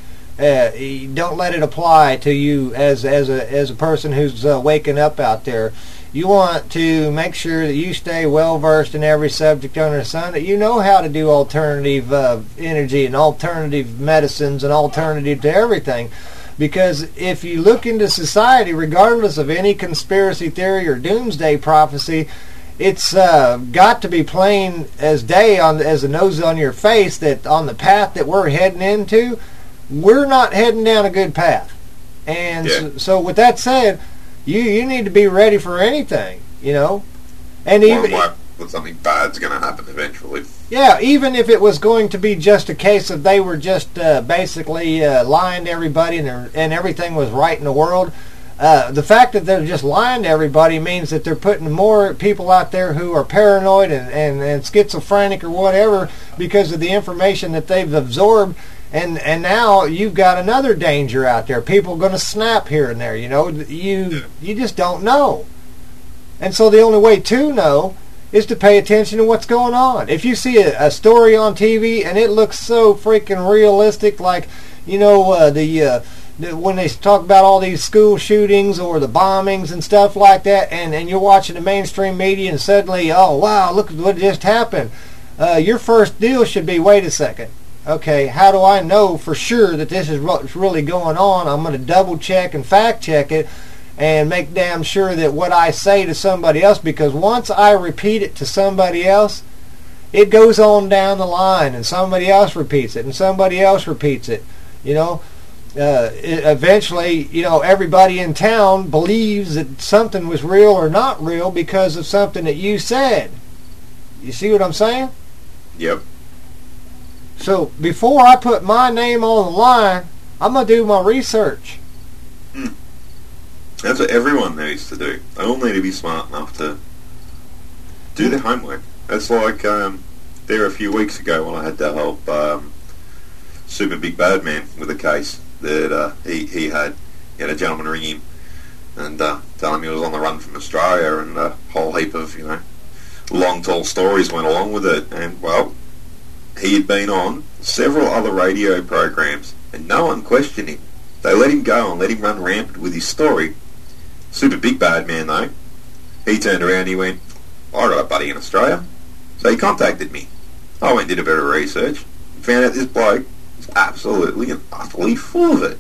don't let it apply to you as a person who's waking up out there. You want to make sure that you stay well versed in every subject under the sun, that you know how to do alternative energy and alternative medicines and alternative to everything. Because if you look into society, regardless of any conspiracy theory or doomsday prophecy, it's got to be plain as day as the nose on your face that on the path that we're heading into, we're not heading down a good path. And so with that said, you need to be ready for anything, you know. And even something bad's going to happen eventually. Yeah, even if it was going to be just a case of they were just basically lying to everybody and everything was right in the world. The fact that they're just lying to everybody means that they're putting more people out there who are paranoid and schizophrenic or whatever because of the information that they've absorbed. And now you've got another danger out there. People are going to snap here and there. You know, you just don't know. And so the only way to know is to pay attention to what's going on. If you see a story on TV and it looks so freaking realistic, like, you know, when they talk about all these school shootings or the bombings and stuff like that, and you're watching the mainstream media and suddenly, oh, wow, look at what just happened. Your first deal should be, wait a second. Okay, how do I know for sure that this is what's really going on? I'm going to double check and fact check it and make damn sure that what I say to somebody else, because once I repeat it to somebody else, it goes on down the line and somebody else repeats it and somebody else repeats it. You know, eventually, you know, everybody in town believes that something was real or not real because of something that you said. You see what I'm saying? Yep. So before I put my name on the line, I'm going to do my research. That's what everyone needs to do. They all need to be smart enough to do their homework. That's like there a few weeks ago when I had to help Super Big Bad Man with a case that he had a gentleman ring him and tell him he was on the run from Australia, and a whole heap of, you know, long tall stories went along with it. And well, he had been on several other radio programs and no one questioned him. They let him go and let him run rampant with his story. Super Big Bad Man, though, he turned around and he went, all right, buddy, in Australia. So he contacted me. I went and did a bit of research and found out this bloke is absolutely and utterly full of it.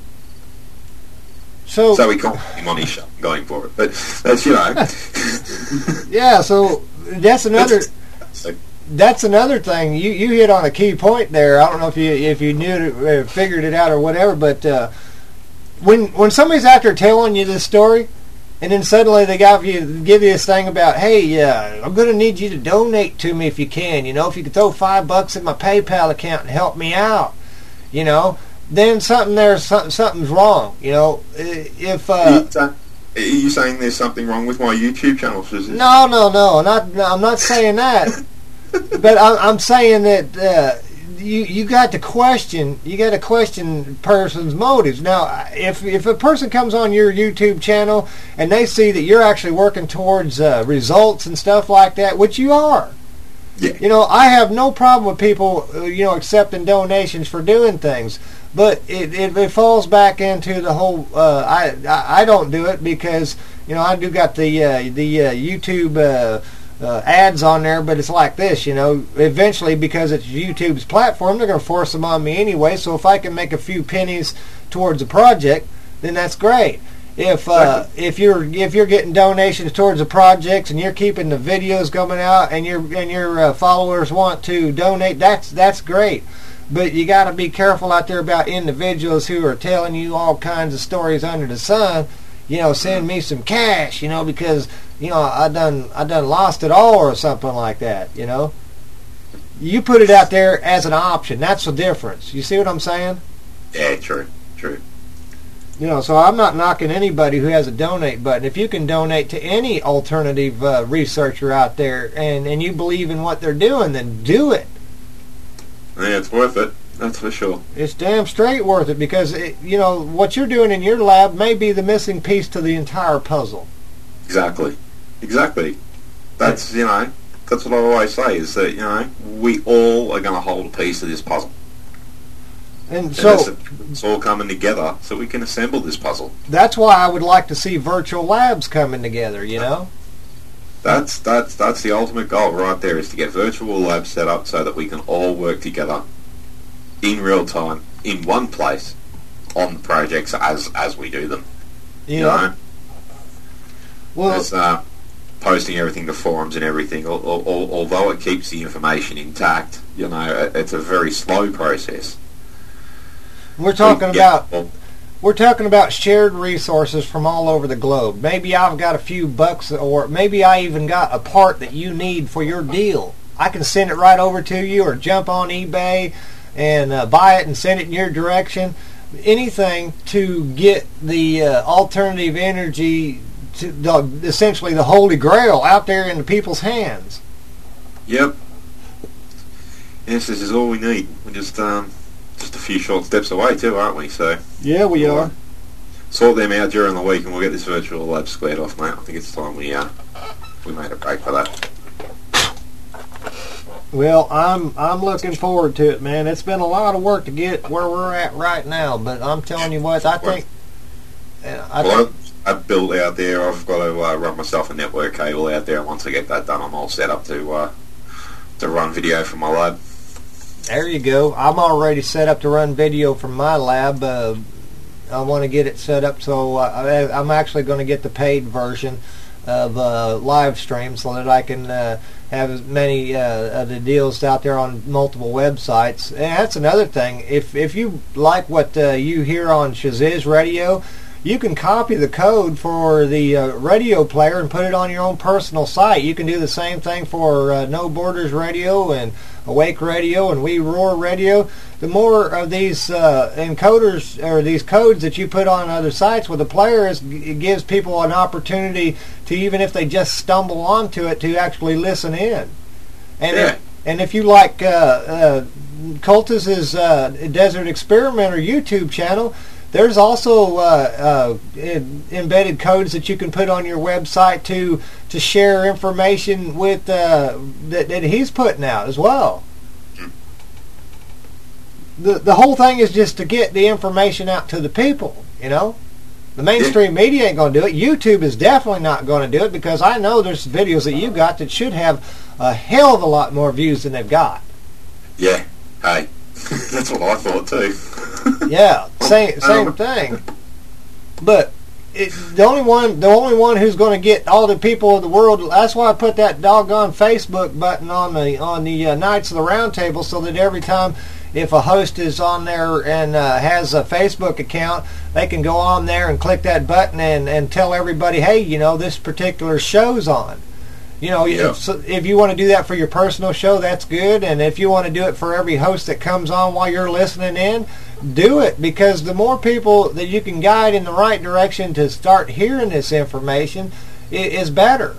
So we called him on his show going for it. But that's, you know. Yeah, so that's another... That's another thing. You hit on a key point there. I don't know if you knew it, figured it out or whatever, but when somebody's out there telling you this story, and then suddenly they give you this thing about, hey, I'm going to need you to donate to me if you can. You know, if you could throw $5 in my PayPal account and help me out, you know, then something's wrong. You know, if are you saying there's something wrong with my YouTube channel? No, I'm not saying that. But I'm saying that you got to question person's motives. Now, if a person comes on your YouTube channel and they see that you're actually working towards results and stuff like that, which you are, you know, I have no problem with people, you know, accepting donations for doing things. But it falls back into the whole. I don't do it because, you know, I do got the YouTube. Ads on there, but it's like this, you know, eventually, because it's YouTube's platform, they're going to force them on me anyway, so if I can make a few pennies towards a project, then that's great. If you're getting donations towards the projects and you're keeping the videos coming out and your followers want to donate, that's great. But you got to be careful out there about individuals who are telling you all kinds of stories under the sun. Send me some cash, because I done lost it all or something like that. You put it out there as an option. That's the difference. You see what I'm saying? Yeah, true. So I'm not knocking anybody who has a donate button. If you can donate to any alternative researcher out there and you believe in what they're doing, then do it. Yeah, it's worth it. That's for sure. It's damn straight worth it because, what you're doing in your lab may be the missing piece to the entire puzzle. Exactly. That's, that's what I always say is that, we all are going to hold a piece of this puzzle. And so it's all coming together so we can assemble this puzzle. That's why I would like to see virtual labs coming together, That's the ultimate goal right there, is to get virtual labs set up so that we can all work together in real time, in one place, on the projects as we do them. Well, there's, posting everything to forums and everything, although it keeps the information intact, it's a very slow process. We're talking about shared resources from all over the globe. Maybe I've got a few bucks, or maybe I even got a part that you need for your deal. I can send it right over to you, or jump on eBay and buy it and send it in your direction. Anything to get the alternative energy, essentially the Holy Grail, out there in the people's hands. Yep. Yes, this is all we need. We're just a few short steps away too, aren't we? So yeah, we are. Sort them out during the week, and we'll get this virtual lab squared off, mate. I think it's time we made a break for that. Well, I'm looking forward to it, man. It's been a lot of work to get where we're at right now, but I'm telling you what, I think I've built out there. I've got to run myself a network cable out there, and once I get that done, I'm all set up to run video from my lab. There you go. I'm already set up to run video from my lab. I want to get it set up, so I'm actually going to get the paid version of live stream so that I can have as many of the deals out there on multiple websites. And that's another thing. If you like what you hear on Shaziz Radio, you can copy the code for the radio player and put it on your own personal site. You can do the same thing for No Borders Radio and Awake Radio and We Roar Radio. The more of these encoders or these codes that you put on other sites with the player, it gives people an opportunity to, even if they just stumble onto it, to actually listen in. And if you like Cultus's Desert Experimenter YouTube channel, there's also embedded codes that you can put on your website to share information with that he's putting out as well. The whole thing is just to get the information out to the people, The mainstream media ain't going to do it. YouTube is definitely not going to do it, because I know there's videos that you got that should have a hell of a lot more views than they've got. Yeah. Hey. That's what I thought too. Yeah, same thing. But the only one who's going to get all the people of the world. That's why I put that doggone Facebook button on the Knights of the Round Table, so that every time if a host is on there and has a Facebook account, they can go on there and click that button and tell everybody, hey, this particular show's on. If you want to do that for your personal show, that's good. And if you want to do it for every host that comes on while you're listening in, do it. Because the more people that you can guide in the right direction to start hearing this information is better.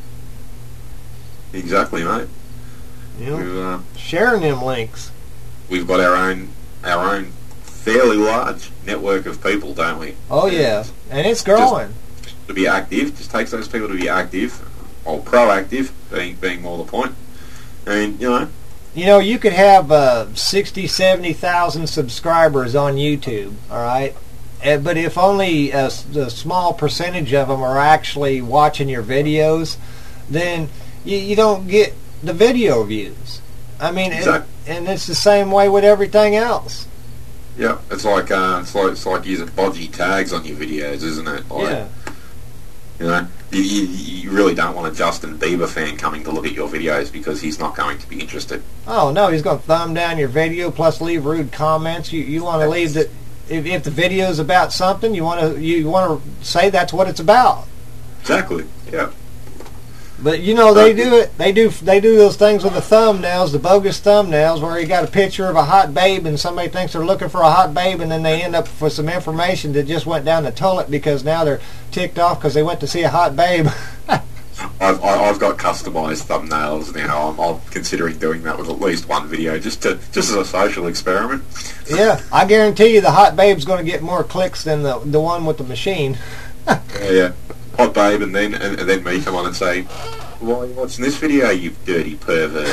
Exactly, mate. Sharing them links. We've got our own fairly large network of people, don't we? Oh, yeah. And it's growing. Just to be active. Just takes those people to be active. Or proactive, being more the point. And, you could have 60, 70,000 subscribers on YouTube, all right? But if only a small percentage of them are actually watching your videos, then you don't get the video views. I mean, exactly. And it's the same way with everything else. Yeah, it's like using bodgy tags on your videos, isn't it? Like, yeah. You really don't want a Justin Bieber fan coming to look at your videos because he's not going to be interested. Oh no, he's going to thumb down your video plus leave rude comments. You want to leave that if the video is about something, you want to say that's what it's about. Exactly. Yeah. But you know they do it. They do those things with the thumbnails, the bogus thumbnails, where you got a picture of a hot babe and somebody thinks they're looking for a hot babe, and then they end up with some information that just went down the toilet because now they're ticked off because they went to see a hot babe. I've got customized thumbnails now. I'm considering doing that with at least one video, just as a social experiment. Yeah, I guarantee you the hot babe's going to get more clicks than the one with the machine. Yeah. Hot babe, and then me come on and say, "Why are you watching this video, you dirty pervert?"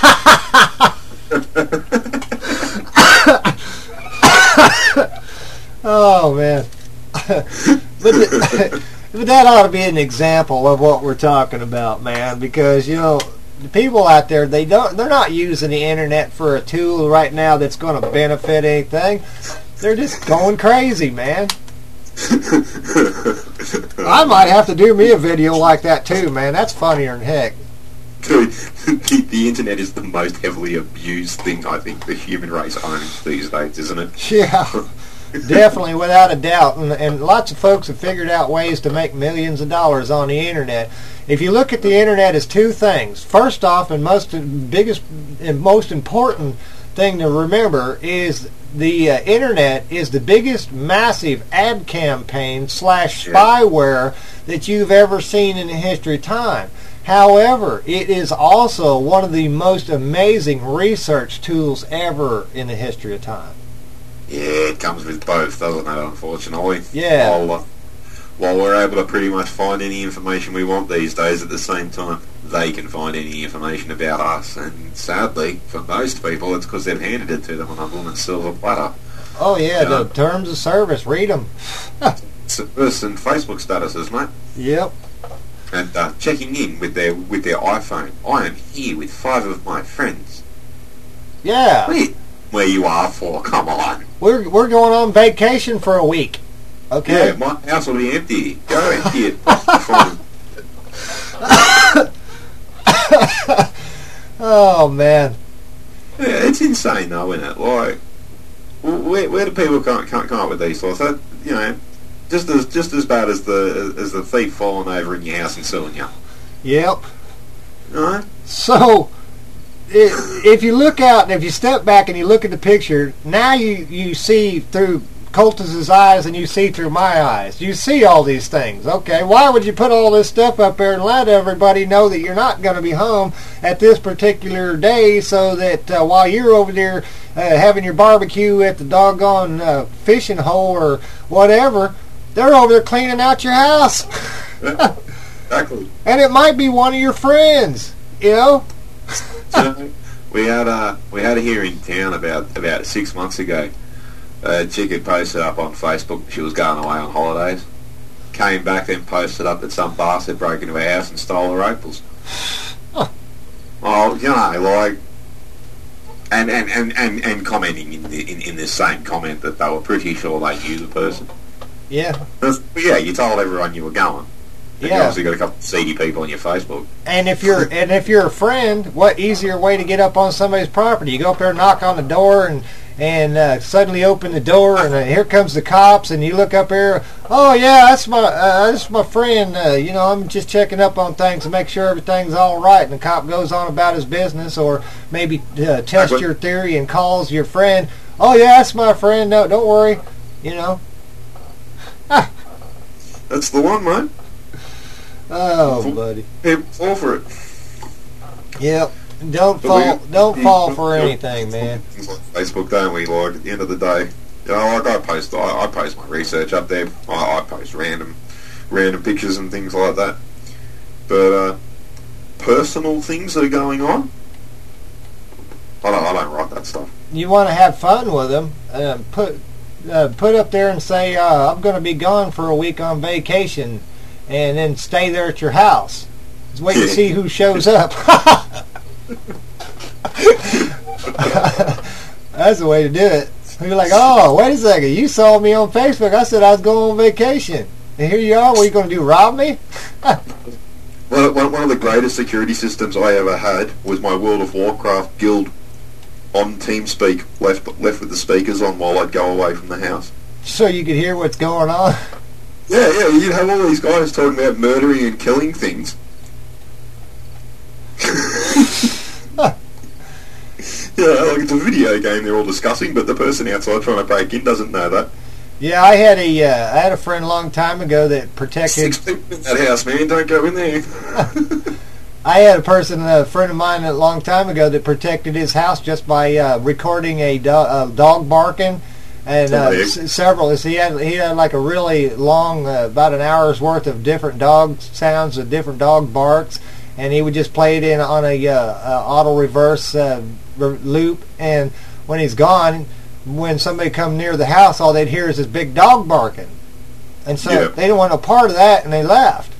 Oh man, but that ought to be an example of what we're talking about, man. Because the people out there, they're not using the internet for a tool right now that's going to benefit anything. They're just going crazy, man. I might have to do me a video like that too, man. That's funnier than heck. Dude, the internet is the most heavily abused thing I think the human race owns these days, isn't it? Yeah, definitely, without a doubt. And lots of folks have figured out ways to make millions of dollars on the internet. If you look at the internet as two things, first off, and biggest and most important thing to remember is the internet is the biggest massive ad campaign / spyware that you've ever seen in the history of time. However, it is also one of the most amazing research tools ever in the history of time. Yeah, it comes with both, doesn't it, unfortunately? Yeah. While we're able to pretty much find any information we want these days, at the same time, they can find any information about us. And sadly, for most people, it's because they've handed it to them on a blooming silver platter. Oh, yeah, the terms of service. Read them. Service and Facebook statuses, mate. Yep. And checking in with their iPhone. I am here with 5 of my friends. Yeah. Where you are for? Come on. We're going on vacation for a week. Okay. Yeah, my house will be empty. Go empty it. Oh man. Yeah, it's insane though, isn't it? Like, where do people come up with these thoughts? That, just as bad as the thief falling over in your house and suing you. Yep. Alright. So, if you look out and if you step back and you look at the picture, now you see through Cultus's eyes and you see through my eyes. You see all these things. Okay, why would you put all this stuff up there and let everybody know that you're not going to be home at this particular day so that while you're over there having your barbecue at the doggone fishing hole or whatever, they're over there cleaning out your house. Yeah, exactly. And it might be one of your friends, So, we had a hearing in town about 6 months ago. A chick had posted up on Facebook she was going away on holidays. Came back then posted up that some bastard broke into her house and stole her opals. Huh. Oh, like, and commenting in this same comment that they were pretty sure they knew the person. Yeah. Yeah, you told everyone you were going. And yeah. You obviously got a couple of seedy people on your Facebook. And if you're a friend, what easier way to get up on somebody's property? You go up there, knock on the door, and suddenly open the door, and here comes the cops, and you look up here. Oh yeah, that's my friend. I'm just checking up on things to make sure everything's all right. And the cop goes on about his business, or maybe test your theory and calls your friend. Oh yeah, that's my friend. No, don't worry. That's the one, man. Oh, buddy. People fall for it. Yep. Don't fall for anything, man. Facebook, don't we? Like, at the end of the day, like I post my research up there. I post random pictures and things like that. But personal things that are going on, I don't write that stuff. You want to have fun with them? Put up there and say, I'm going to be gone for a week on vacation, and then stay there at your house. Just wait to see who shows up. That's the way to do it. You're like, oh, wait a second, you saw me on Facebook. I said I was going on vacation. And here you are. What are you going to do? Rob me? One of the greatest security systems I ever had was my World of Warcraft guild on TeamSpeak, left with the speakers on while I'd go away from the house. So you could hear what's going on? Yeah, you'd have all these guys talking about murdering and killing things. Like it's a video game they're all discussing, but the person outside trying to break in doesn't know that. Yeah, I had a friend a long time ago that protected... 6 people in that house, man. Don't go in there. I had a friend of mine a long time ago that protected his house just by recording a dog barking and several. He had like a really long, about an hour's worth of different dog sounds, of different dog barks, and he would just play it in on a auto reverse loop. And when he's gone, when somebody come near the house, all they'd hear is this big dog barking, and so they didn't want no part of that, and they left.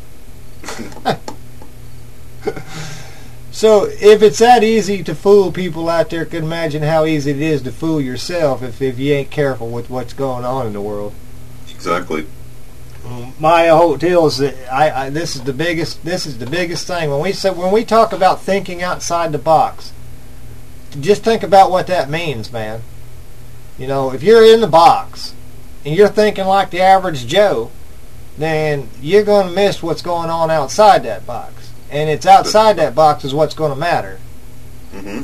So if it's that easy to fool people out there, can imagine how easy it is to fool yourself if you ain't careful with what's going on in the world. Exactly. My whole deal is that this is the biggest thing when we talk about thinking outside the box. Just think about what that means, man. You know, if you're in the box and you're thinking like the average Joe, then you're going to miss what's going on outside that box. And it's outside that box is what's going to matter. Mm-hmm.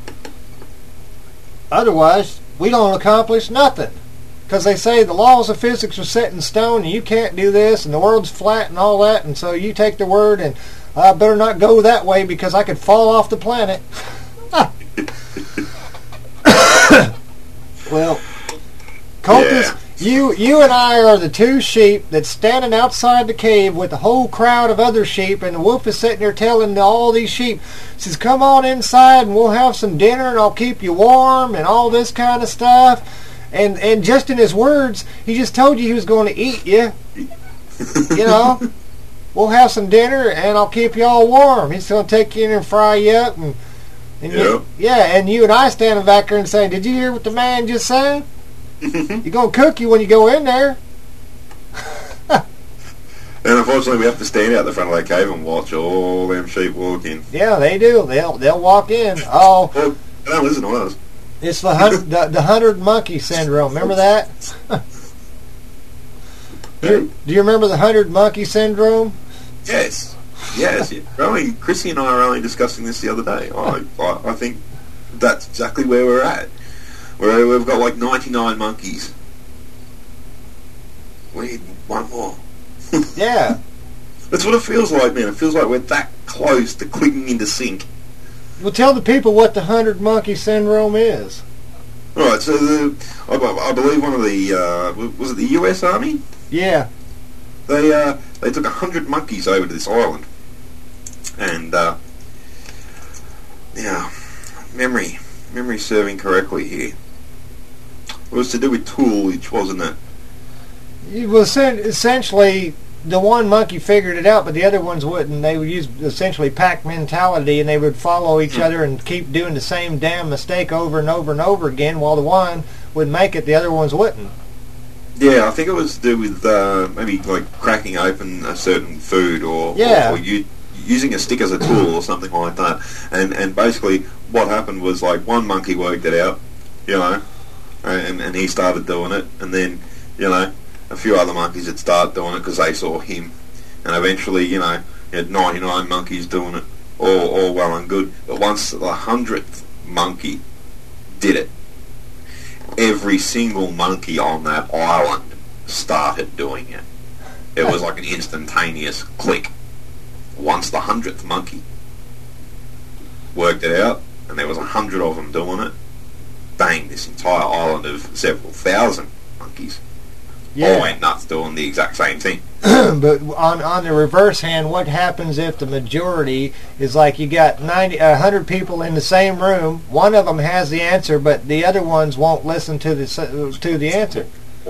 Otherwise, we don't accomplish nothing. Because they say the laws of physics are set in stone and you can't do this and the world's flat and all that, and so you take the word and I better not go that way because I could fall off the planet. Well, cultists, you and I are the two sheep that's standing outside the cave with a whole crowd of other sheep, and the wolf is sitting there telling all these sheep, says, come on inside and we'll have some dinner and I'll keep you warm and all this kind of stuff. And just in his words, he just told you he was going to eat you. You know, we'll have some dinner and I'll keep you all warm. He's going to take you in and fry you up. And and you and I standing back there and saying, did you hear what the man just said? He's going to cook you when you go in there. And unfortunately, we have to stand out the front of that cave and watch all them sheep walk in. Yeah, they do. They'll walk in. Oh, well, they don't listen to us. It's the 100 monkey syndrome. Remember that? Do you remember the 100 monkey syndrome? Yes. Chrissy and I are only discussing this the other day. I think that's exactly where we're at. Where we've got like 99 monkeys. We need one more. Yeah. That's what it feels like, man. It feels like we're that close to clicking into sync. Well, tell the people what the 100 monkey syndrome is. Right, so I believe one of the was it the U.S. Army? Yeah. They took 100 monkeys over to this island, and memory serving correctly here. It was to do with toolage, wasn't it? It was essentially the one monkey figured it out, but the other ones wouldn't. They would use essentially pack mentality, and they would follow each other and keep doing the same damn mistake over and over and over again, while the one would make it, the other ones wouldn't. Yeah, I think it was to do with maybe like cracking open a certain food or using a stick as a tool or something like that. And basically what happened was like one monkey worked it out, you know, and he started doing it, and then, you know, a few other monkeys had started doing it because they saw him, and eventually, you know, you had 99 monkeys doing it, all well and good. But once the 100th monkey did it, every single monkey on that island started doing it. It was like an instantaneous click. Once the 100th monkey worked it out, and there was 100 of them doing it, bang, this entire island of several thousand monkeys all went nuts doing the exact same thing. But on the reverse hand, what happens if the majority is like you got 100 people in the same room, one of them has the answer, but the other ones won't listen to the answer?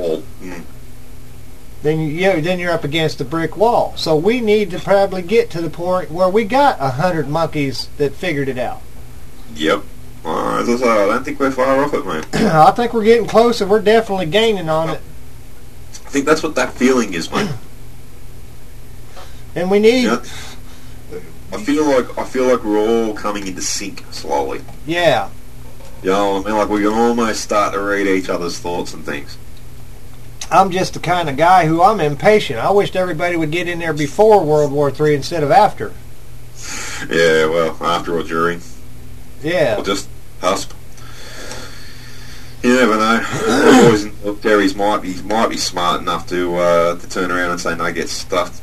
Then you're up against the brick wall. So we need to probably get to the point where we got 100 monkeys that figured it out. Yep. As I say, I don't think we're far off it, mate. I think we're getting closer. We're definitely gaining on it. I think that's what that feeling is, mate. And we need... Yeah. I feel like we're all coming into sync slowly. Yeah. You know what I mean? Like we can almost start to read each other's thoughts and things. I'm just the kind of guy who I'm impatient. I wished everybody would get in there before World War III instead of after. Yeah, well, after or during. Yeah. Or just cusp. You never know. The boys in the militaries might be smart enough to turn around and say, no, get stuffed.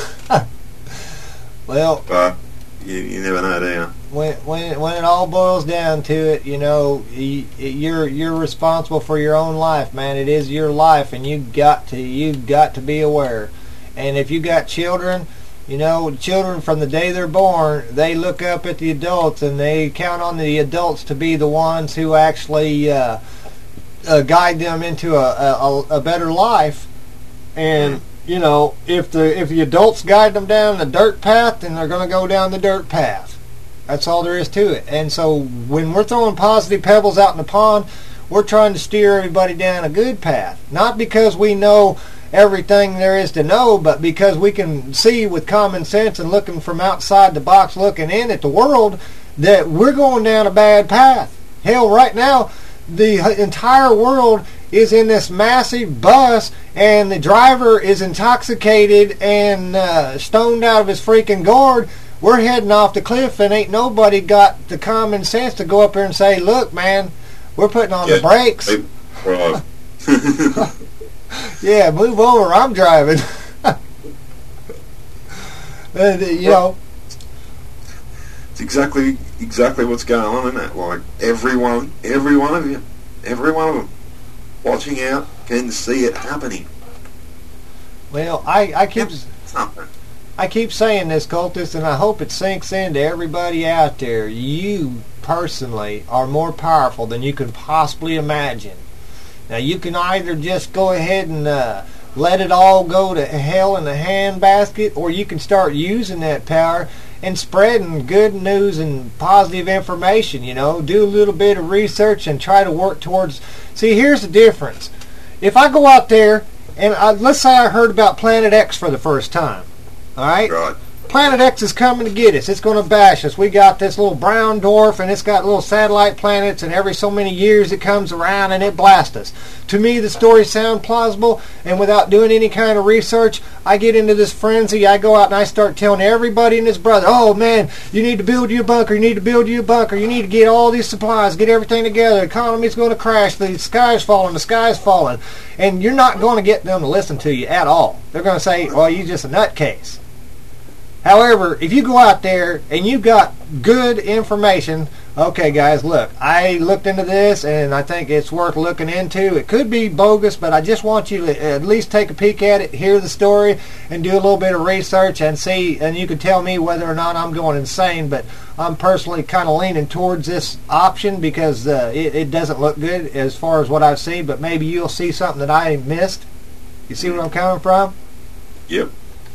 Well, but you never know, do you? When it all boils down to it, you know, you're responsible for your own life, man. It is your life, and you've got to be aware. And if you got children, you know, children from the day they're born, they look up at the adults and they count on the adults to be the ones who actually guide them into a better life. And you know, if the adults guide them down the dirt path, then they're going to go down the dirt path. That's all there is to it. And so when we're throwing positive pebbles out in the pond, we're trying to steer everybody down a good path. Not because we know everything there is to know, but because we can see with common sense and looking from outside the box, looking in at the world, that we're going down a bad path. Hell, right now, the entire world is in this massive bus, and the driver is intoxicated and stoned out of his freaking gourd. We're heading off the cliff, and ain't nobody got the common sense to go up here and say, look, man, we're putting on the brakes. Yeah, move over, I'm driving. You know. It's exactly what's going on, isn't it? Like, every one of them, watching out, can see it happening. Well, I keep saying this, cultist, and I hope it sinks into everybody out there. You personally are more powerful than you can possibly imagine. Now, you can either just go ahead and let it all go to hell in the handbasket, or you can start using that power and spreading good news and positive information. You know, do a little bit of research and try to work towards... See, here's the difference. If I go out there and let's say I heard about Planet X for the first time, all right? Right. Planet X is coming to get us. It's going to bash us. We got this little brown dwarf, and it's got little satellite planets, and every so many years it comes around and it blasts us. To me, the stories sound plausible, and without doing any kind of research, I get into this frenzy. I go out and I start telling everybody and his brother, oh man, you need to build you a bunker, you need to build you a bunker, you need to get all these supplies, get everything together, the economy's going to crash, the sky's falling, and you're not going to get them to listen to you at all. They're going to say, well, you're just a nutcase. However, if you go out there and you've got good information, okay, guys, look, I looked into this and I think it's worth looking into. It could be bogus, but I just want you to at least take a peek at it, hear the story, and do a little bit of research and see, and you can tell me whether or not I'm going insane, but I'm personally kind of leaning towards this option because it doesn't look good as far as what I've seen, but maybe you'll see something that I missed. You see where I'm coming from? Yep.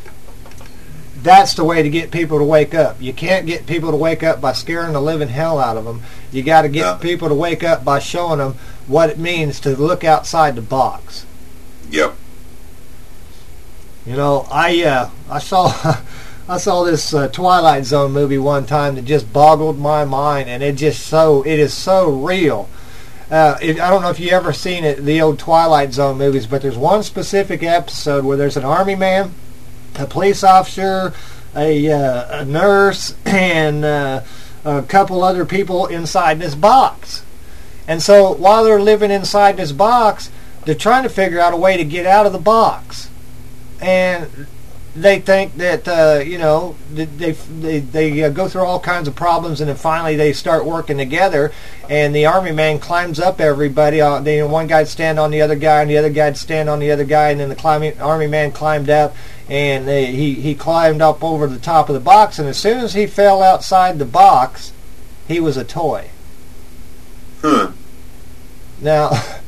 That's the way to get people to wake up. You can't get people to wake up by scaring the living hell out of them. You got to get people to wake up by showing them what it means to look outside the box. Yep. You know, I saw this Twilight Zone movie one time that just boggled my mind, and it is so real. I don't know if you ever seen it, the old Twilight Zone movies, but there's one specific episode where there's an army man, a police officer, a nurse, and a couple other people inside this box. And so while they're living inside this box, they're trying to figure out a way to get out of the box. And they think that, they go through all kinds of problems, and then finally they start working together, and the army man climbs up everybody. One guy'd stand on the other guy, and the other guy'd stand on the other guy, and then the army man climbed up, and he climbed up over the top of the box, and as soon as he fell outside the box, he was a toy. Huh. Now,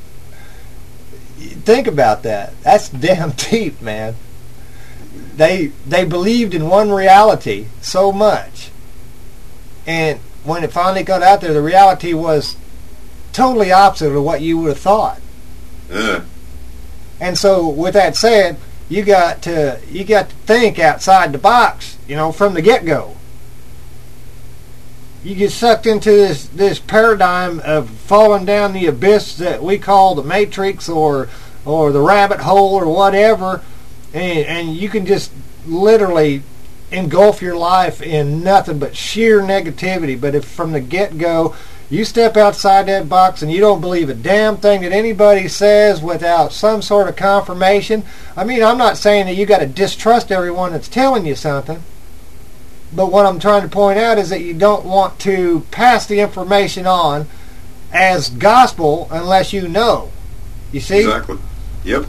think about that. That's damn deep, man. They believed in one reality so much, and when it finally got out there, the reality was totally opposite of what you would have thought. Yeah. And so, with that said, you got to think outside the box, from the get-go. You get sucked into this paradigm of falling down the abyss that we call the matrix or the rabbit hole or whatever, and you can just literally engulf your life in nothing but sheer negativity. But if from the get-go you step outside that box and you don't believe a damn thing that anybody says without some sort of confirmation, I mean, I'm not saying that you got to distrust everyone that's telling you something, but what I'm trying to point out is that you don't want to pass the information on as gospel unless you know. You see? Exactly. Yep.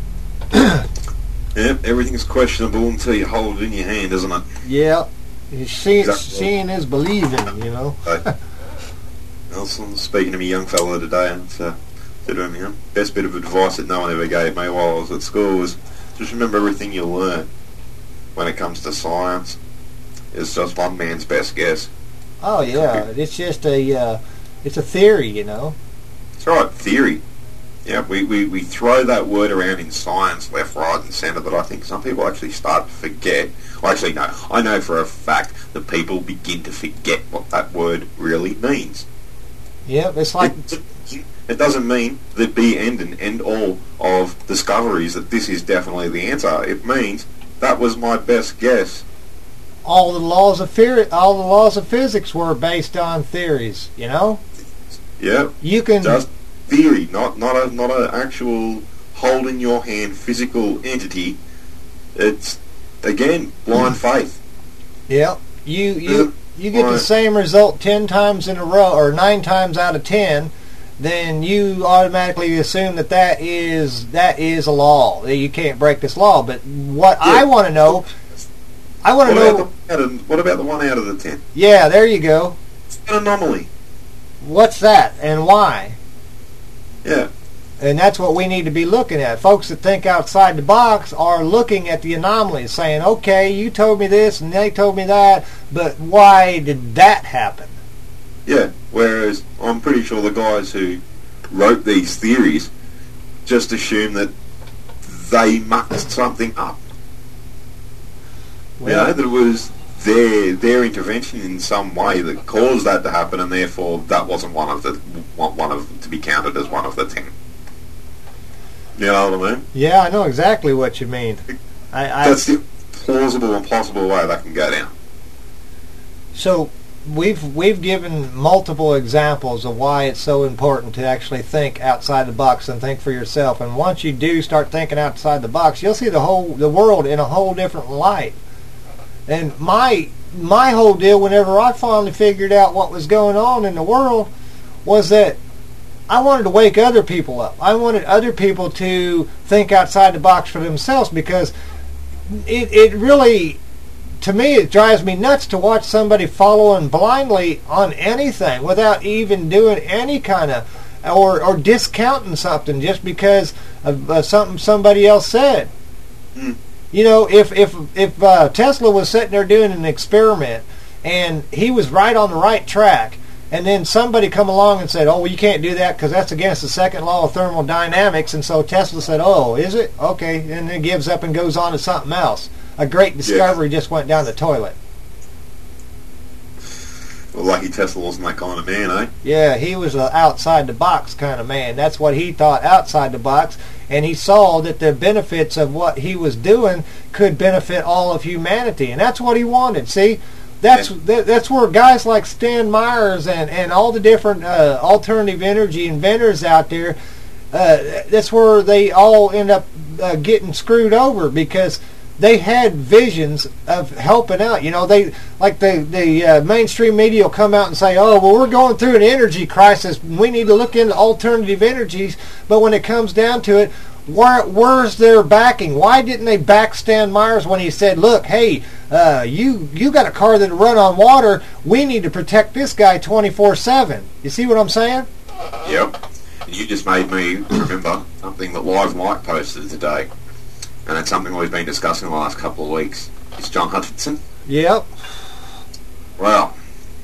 Yep, everything's questionable until you hold it in your hand, isn't it? Yeah. Seeing is believing, Right. Well, speaking to me young fella today, and said to him, best bit of advice that no one ever gave me while I was at school was just remember everything you learn when it comes to science is just one man's best guess. Oh yeah, it's just it's a theory, That's right, theory. Yeah, we throw that word around in science left, right and centre, but I think some people actually start to forget. Well, actually, no, I know for a fact that people begin to forget what that word really means. Yeah, it's like... It doesn't mean the be and end all of discoveries that this is definitely the answer. It means that was my best guess. All the laws of physics were based on theories, Yeah. You can... Just theory, not an actual hold in your hand physical entity. It's, again, blind faith. Yeah. You get the same result 10 times in a row, or 9 times out of 10, then you automatically assume that is a law. That you can't break this law. But what I want to know... What about the 1 out of the 10? Yeah, there you go. It's an anomaly. What's that, and why? Yeah. And that's what we need to be looking at. Folks that think outside the box are looking at the anomalies, saying, okay, you told me this and they told me that, but why did that happen? Yeah, whereas I'm pretty sure the guys who wrote these theories just assume that they mucked something up. Well, that it was their intervention in some way that caused that to happen, and therefore that wasn't to be counted as one of the 10. You know what I mean? Yeah, I know exactly what you mean. That's the plausible and possible way that can go down. So we've given multiple examples of why it's so important to actually think outside the box and think for yourself. And once you do start thinking outside the box, you'll see the world in a whole different light. And my whole deal, whenever I finally figured out what was going on in the world, was that I wanted to wake other people up. I wanted other people to think outside the box for themselves, because it really, to me, it drives me nuts to watch somebody following blindly on anything without even doing any kind of, or discounting something just because of something somebody else said. Mm. If Tesla was sitting there doing an experiment and he was right on the right track, and then somebody come along and said, oh, well, you can't do that because that's against the second law of thermodynamics, and so Tesla said, oh, is it? Okay, and then gives up and goes on to something else. A great discovery just went down the toilet. Well, lucky Tesla wasn't that kind of man, eh? Yeah, he was an outside-the-box kind of man. That's what he thought, outside the box, and he saw that the benefits of what he was doing could benefit all of humanity, and that's what he wanted. See, that's where guys like Stan Myers and all the different alternative energy inventors out there, that's where they all end up getting screwed over, because they had visions of helping out. They like the mainstream media will come out and say, oh, well, we're going through an energy crisis. We need to look into alternative energies. But when it comes down to it, where's their backing? Why didn't they back Stan Myers when he said, look, hey, you got a car that'll run on water. We need to protect this guy 24/7. You see what I'm saying? Yep. And you just made me remember something that Live Mike posted today. And it's something we've been discussing the last couple of weeks. It's John Hutchinson. Yep. Well.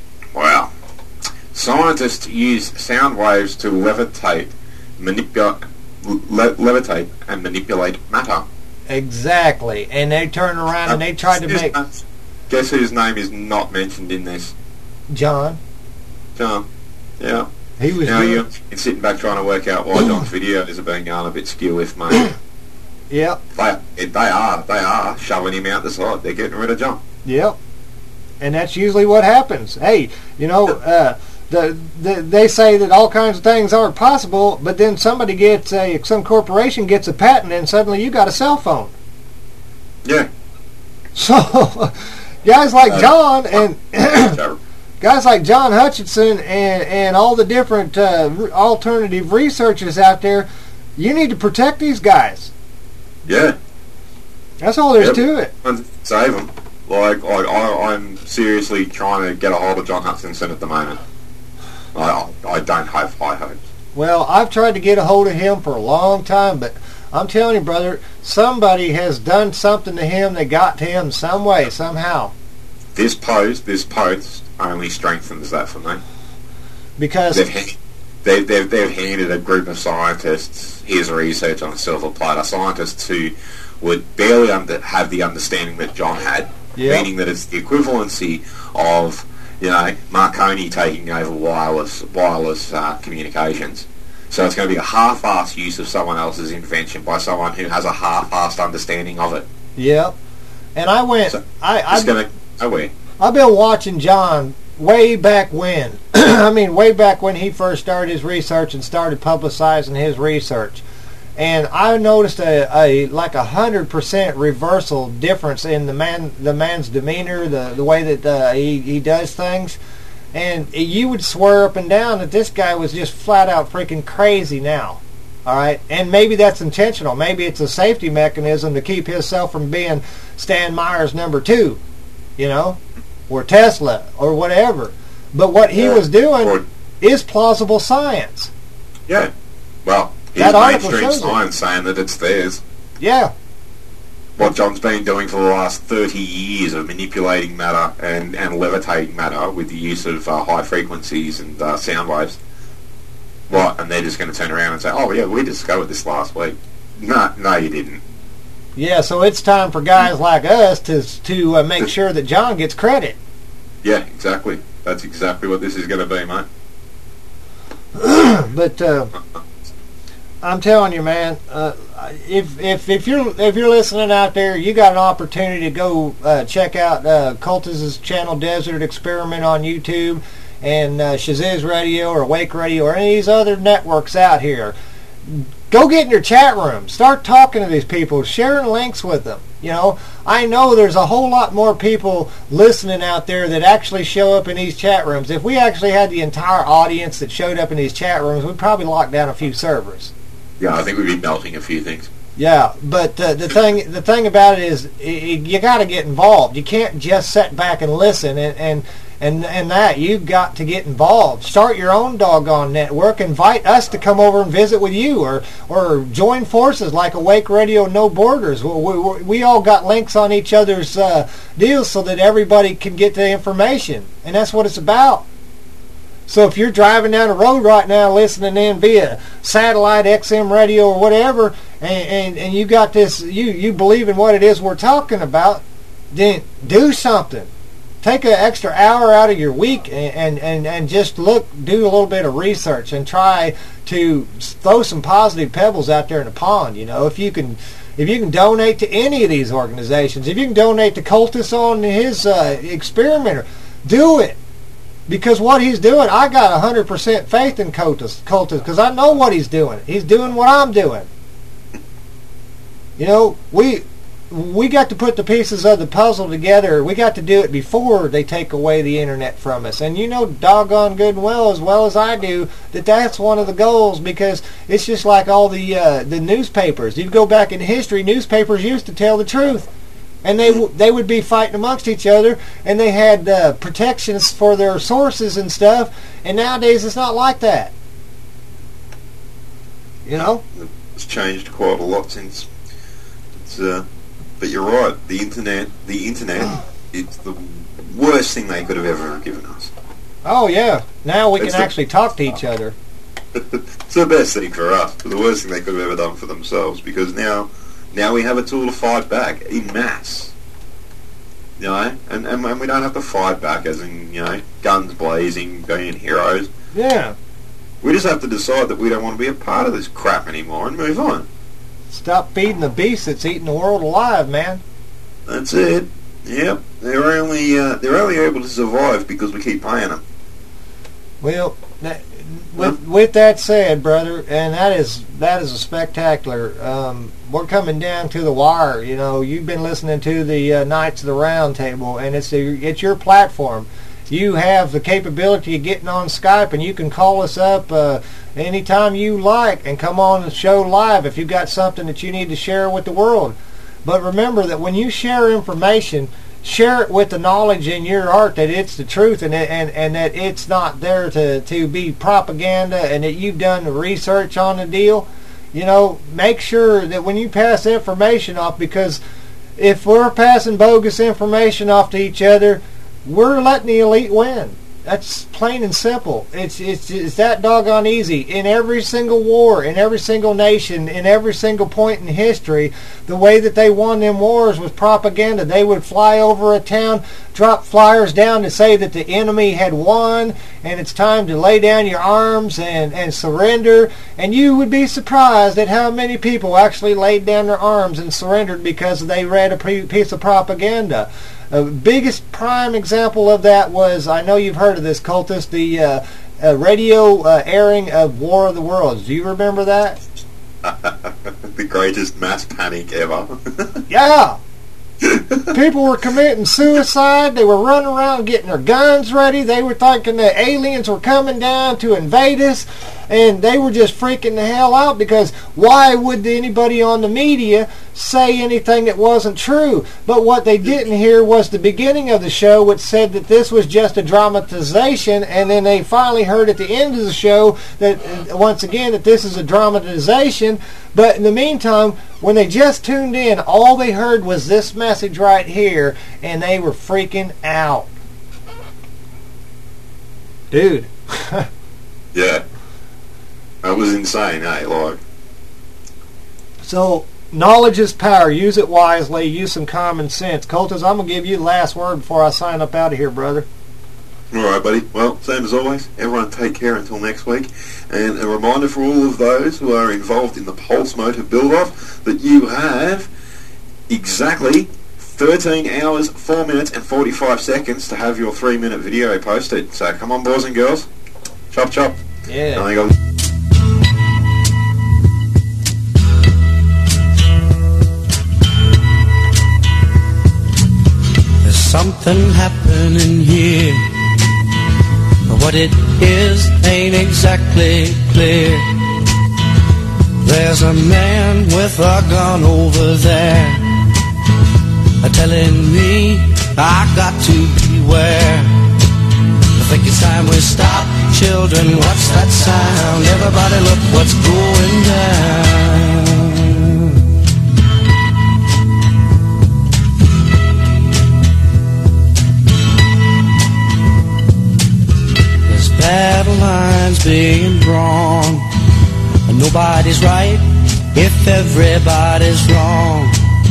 Scientists use sound waves to levitate and manipulate matter. Exactly. And they turned around and they tried to make... Guess whose name is not mentioned in this? John. John. Yeah. He was now you're sitting back trying to work out why John's videos are being going a bit skew with, mate. Yep. They are shoving him out the side. They're getting rid of John. Yep. And that's usually what happens. Hey, you know, they say that all kinds of things aren't possible, but then somebody gets some corporation gets a patent, and suddenly you got a cell phone. Yeah. So, guys like John and guys like John Hutchinson and all the different alternative researchers out there, you need to protect these guys. Yeah. That's all there's to it. Save them. Like I'm seriously trying to get a hold of John Hutchinson at the moment. I don't have high hopes. Well, I've tried to get a hold of him for a long time, but I'm telling you, brother, somebody has done something to him that got to him some way, somehow. This post only strengthens that for me. Because they've handed a group of scientists his research on a silver platter, scientists who would barely have the understanding that John had, meaning that it's the equivalency of, you know, Marconi taking over wireless communications. So it's going to be a half-assed use of someone else's invention by someone who has a half-assed understanding of it. Yep. And I went... So I've been watching John way back when. I mean, way back when he first started his research and started publicizing his research. And I noticed a like 100% reversal difference in the man's demeanor, the way that he does things. And you would swear up and down that this guy was just flat out freaking crazy now. All right? And maybe that's intentional. Maybe it's a safety mechanism to keep himself from being Stan Myers number 2, you know, or Tesla or whatever. But what he was doing is plausible science. Yeah. Well, here's mainstream science saying that it's theirs. Yeah. What John's been doing for the last 30 years of manipulating matter and levitating matter with the use of high frequencies and sound waves. Right, and they're just going to turn around and say, oh, yeah, we discovered this last week. No, you didn't. Yeah, so it's time for guys like us to make sure that John gets credit. Yeah, exactly. That's exactly what this is going to be, mate. But I'm telling you, man, if you're listening out there, you got an opportunity to go check out Cultist's channel, Desert Experiment, on YouTube, and Shaziz Radio or Awake Radio or any of these other networks out here. Go get in your chat room. Start talking to these people. Sharing links with them. You know, I know there's a whole lot more people listening out there that actually show up in these chat rooms. If we actually had the entire audience that showed up in these chat rooms, we'd probably lock down a few servers. Yeah, I think we'd be melting a few things. Yeah, but the thing about it is you got to get involved. You can't just sit back and listen and that. You've got to get involved. Start your own doggone network. Invite us to come over and visit with you, or join forces like Awake Radio No Borders. We all got links on each other's deals so that everybody can get the information, and that's what it's about. So if you're driving down the road right now listening in via satellite, XM radio, or whatever, and you got this, you believe in what it is we're talking about, then do something. Take an extra hour out of your week and just do a little bit of research and try to throw some positive pebbles out there in the pond. You know, if you can donate to any of these organizations, if you can donate to Cultist on his experimenter, do it. Because what he's doing, I got 100% faith in Cultist because I know what he's doing. He's doing what I'm doing. You know, we got to put the pieces of the puzzle together. We got to do it before they take away the internet from us. And you know doggone good and well as I do, that's one of the goals, because it's just like all the newspapers. You go back in history, newspapers used to tell the truth. And they would be fighting amongst each other, and they had protections for their sources and stuff. And nowadays it's not like that. You know? It's changed quite a lot since. But you're right. The internet. It's the worst thing they could have ever given us. Oh yeah. Now we can actually talk to each other. It's the best thing for us, but the worst thing they could have ever done for themselves, because now Now we have a tool to fight back en masse. You know, and we don't have to fight back as in, you know, guns blazing, being heroes. Yeah. We just have to decide that we don't want to be a part of this crap anymore and move on. Stop feeding the beast that's eating the world alive, man. That's it. Yep. They're only able to survive because we keep paying them. Well, with that said, brother, and that is a spectacular. We're coming down to the wire. You know, you've been listening to the Knights of the Round Table, and it's your platform. You have the capability of getting on Skype, and you can call us up anytime you like and come on the show live if you've got something that you need to share with the world. But remember that when you share information, share it with the knowledge in your heart that it's the truth and that it's not there to be propaganda, and that you've done the research on the deal. You know, make sure that when you pass information off, because if we're passing bogus information off to each other, we're letting the elite win. That's plain and simple. It's that doggone easy. In every single war, in every single nation, in every single point in history, the way that they won them wars was propaganda. They would fly over a town, drop flyers down to say that the enemy had won, and it's time to lay down your arms and surrender. And you would be surprised at how many people actually laid down their arms and surrendered because they read a piece of propaganda. The biggest prime example of that was, I know you've heard of this, Cultist, the radio airing of War of the Worlds. Do you remember that? The greatest mass panic ever. Yeah. People were committing suicide. They were running around getting their guns ready. They were thinking that aliens were coming down to invade us, and they were just freaking the hell out, because why would anybody on the media say anything that wasn't true? But what they didn't hear was the beginning of the show, which said that this was just a dramatization, and then they finally heard at the end of the show that, once again, that this is a dramatization. But in the meantime, when they just tuned in, all they heard was this message right here, and they were freaking out. Dude. Yeah. That was insane, eh? Like. So, knowledge is power. Use it wisely. Use some common sense. Cultus, I'm going to give you the last word before I sign up out of here, brother. All right, buddy. Well, same as always, everyone take care until next week. And a reminder for all of those who are involved in the Pulse Motor build-off that you have exactly 13 hours, 4 minutes and 45 seconds to have your 3-minute video posted. So come on, boys and girls. Chop, chop. Yeah. There's something happening here. What it is ain't exactly clear. There's a man with a gun over there, telling me I got to beware. I think it's time we stop. Children, what's that sound? Everybody look what's going down. Battle lines being drawn, and nobody's right if everybody's wrong.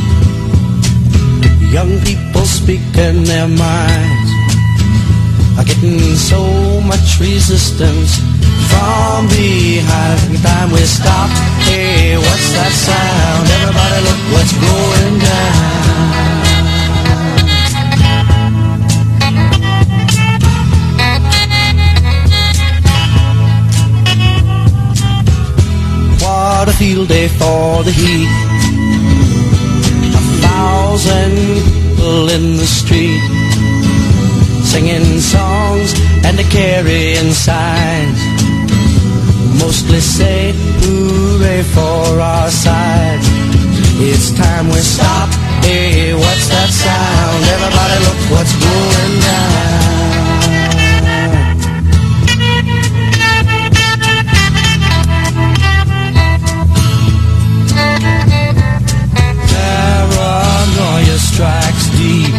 Young people speaking their minds are getting so much resistance from behind. Time we stop. Hey, what's that sound? Everybody look what's going down. What a field day for the heat. 1,000 people in the street, singing songs and carrying signs, mostly say hooray for our side. It's time we stop. Hey, what's that sound? Everybody look what's going down. Paranoia strikes deep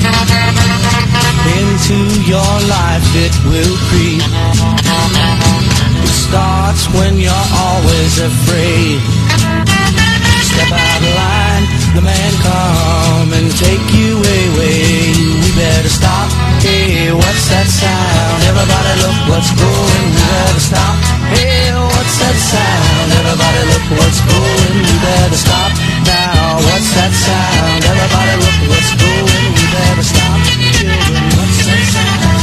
into your life, it will creep. It starts when you're always afraid. Step out of line. what's going, we better stop. Hey, what's that sound? Everybody look what's going, we better stop. Now, what's that sound? Everybody look what's going, we better stop. Children, what's that sound?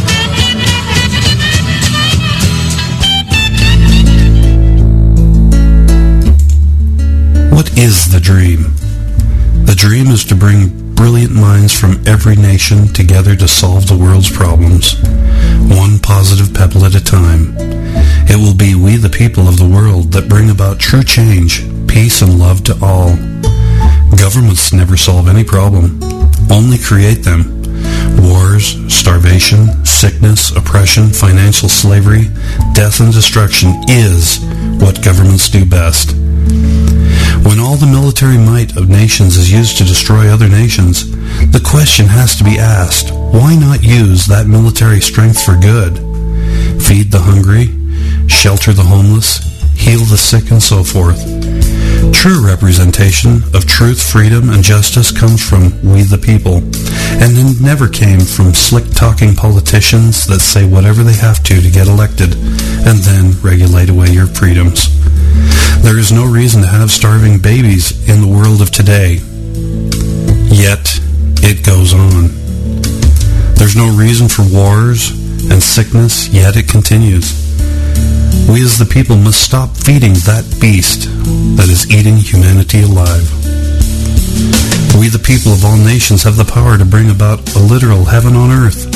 What is the dream? The dream is to bring brilliant minds from every nation together to solve the world's problems, one positive pebble at a time. It will be we the people of the world that bring about true change, peace and love to all. Governments never solve any problem, only create them. Wars, starvation, sickness, oppression, financial slavery, death and destruction is what governments do best. When all the military might of nations is used to destroy other nations, the question has to be asked, why not use that military strength for good? Feed the hungry, shelter the homeless, heal the sick, and so forth. True representation of truth, freedom, and justice comes from we the people, and it never came from slick-talking politicians that say whatever they have to get elected, and then regulate away your freedoms. There is no reason to have starving babies in the world of today. Yet, it goes on. There's no reason for wars and sickness, yet it continues. We as the people must stop feeding that beast that is eating humanity alive. We the people of all nations have the power to bring about a literal heaven on earth.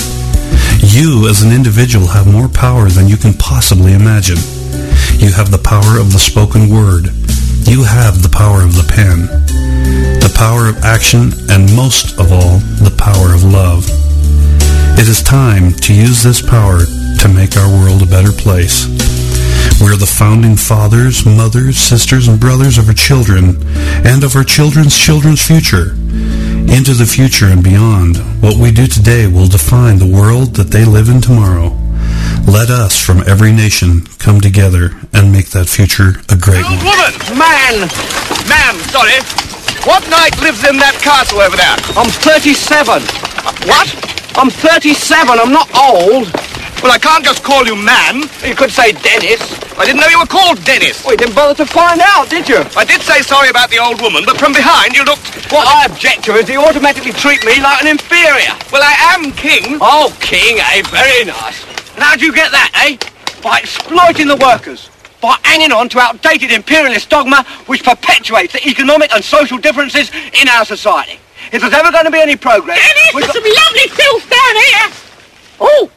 You as an individual have more power than you can possibly imagine. You have the power of the spoken word. You have the power of the pen, the power of action, and most of all, the power of love. It is time to use this power to make our world a better place. We're the founding fathers, mothers, sisters, and brothers of our children and of our children's children's future. Into the future and beyond, what we do today will define the world that they live in tomorrow. Let us from every nation come together and make that future a great one. Woman! Ma'am, sorry. What knight lives in that castle over there? I'm 37. What? I'm 37, I'm not old. Well, I can't just call you man. You could say Dennis. I didn't know you were called Dennis. Well, you didn't bother to find out, did you? I did say sorry about the old woman, but from behind you looked... What I object to is you automatically treat me like an inferior. Well, I am king. Oh, king, eh? Very nice. And how'd you get that, eh? By exploiting the workers. By hanging on to outdated imperialist dogma which perpetuates the economic and social differences in our society. If there's ever going to be any progress... Dennis, there's some lovely filth down here. Oh,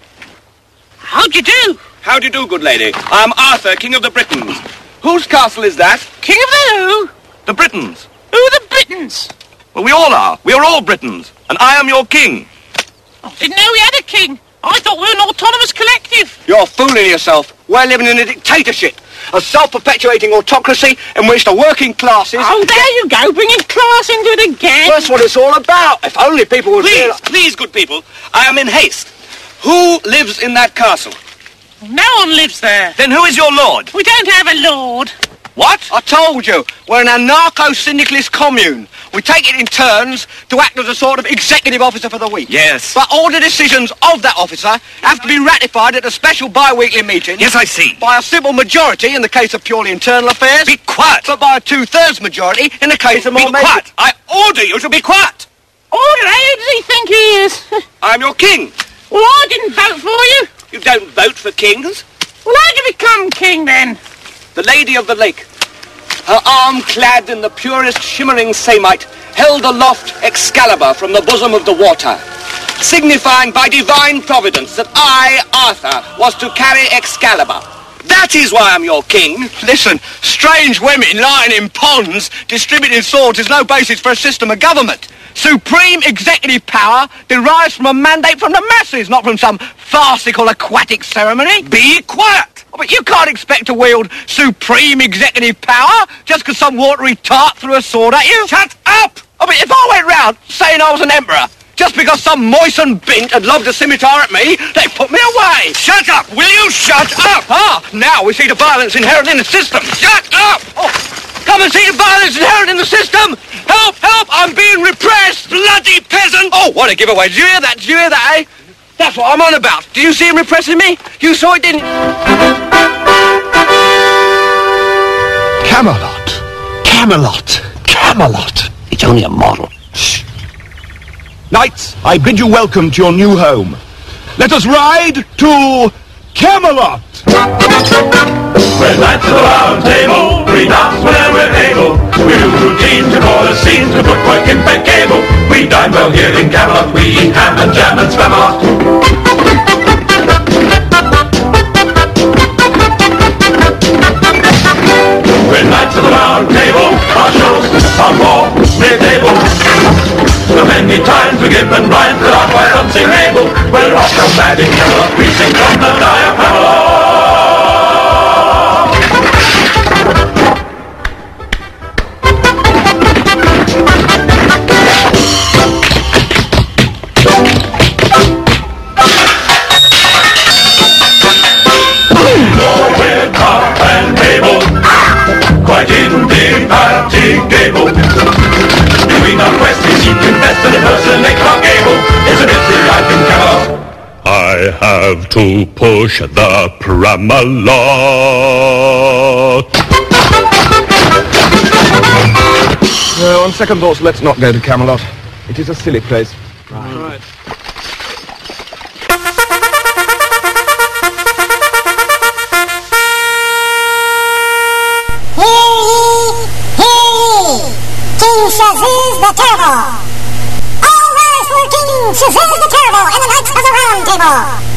how do you do? How do you do, good lady? I'm Arthur, King of the Britons. Whose castle is that? King of the who? The Britons. Who are the Britons? Well, we all are. We are all Britons. And I am your king. I didn't know we had a king. I thought we were an autonomous collective. You're fooling yourself. We're living in a dictatorship. A self-perpetuating autocracy in which the working classes... Oh, there you go, bringing class into it again. That's what it's all about. If only people would... Please, good people, I am in haste. Who lives in that castle? No one lives there. Then who is your lord? We don't have a lord. What? I told you, we're an anarcho-syndicalist commune. We take it in turns to act as a sort of executive officer for the week. Yes. But all the decisions of that officer have to be ratified at a special bi-weekly meeting. Yes, I see. By a simple majority in the case of purely internal affairs. Be quiet. But by a 2/3 majority in the case of more... Be quiet. I order you to be quiet. Order? Who does he think he is? I'm your king. Well, I didn't vote for you. You don't vote for kings. Well, how'd you become king, then? The Lady of the Lake, her arm clad in the purest shimmering samite, held aloft Excalibur from the bosom of the water, signifying by divine providence that I, Arthur, was to carry Excalibur. That is why I'm your king. Listen, strange women lying in ponds distributing swords is no basis for a system of government. Supreme executive power derives from a mandate from the masses, not from some farcical aquatic ceremony. Be quiet! Oh, but you can't expect to wield supreme executive power just because some watery tart threw a sword at you. Shut up! Oh, but if I went round saying I was an emperor, just because some moistened bint had lobbed a scimitar at me, they put me away. Shut up! Will you shut up? Ah, now we see the violence inherent in the system. Shut up! Oh, come and see the violence inherent in the system. Help, help, I'm being repressed. Bloody peasant! Oh, what a giveaway. Did you hear that, eh? That's what I'm on about. Did you see him repressing me? You saw it, didn't you? Camelot. Camelot. Camelot. It's only a model. Shh. Knights, I bid you welcome to your new home. Let us ride to Camelot. We're knights of the round table, we dance whenever we're able. We do routines, we call the scenes, we put work in bed cable. We dine well here in Camelot, we eat ham and jam and spam a lot. We're knights of the round table, our shows are more mid-table. So many times we give and rhymes that are quite unsingable. We're off so mad in Camelot, we sing from the diaphragm. Quite indefatigable. Doing our quest is seek and best and impersonate our gable. It's a busy life in Camelot. I have to push the Pramalot. On second thoughts, let's not go to Camelot. It is a silly place. Right. King Shazuz the Terrible! All rise for King Shazuz the Terrible and the Knights of the Round Table!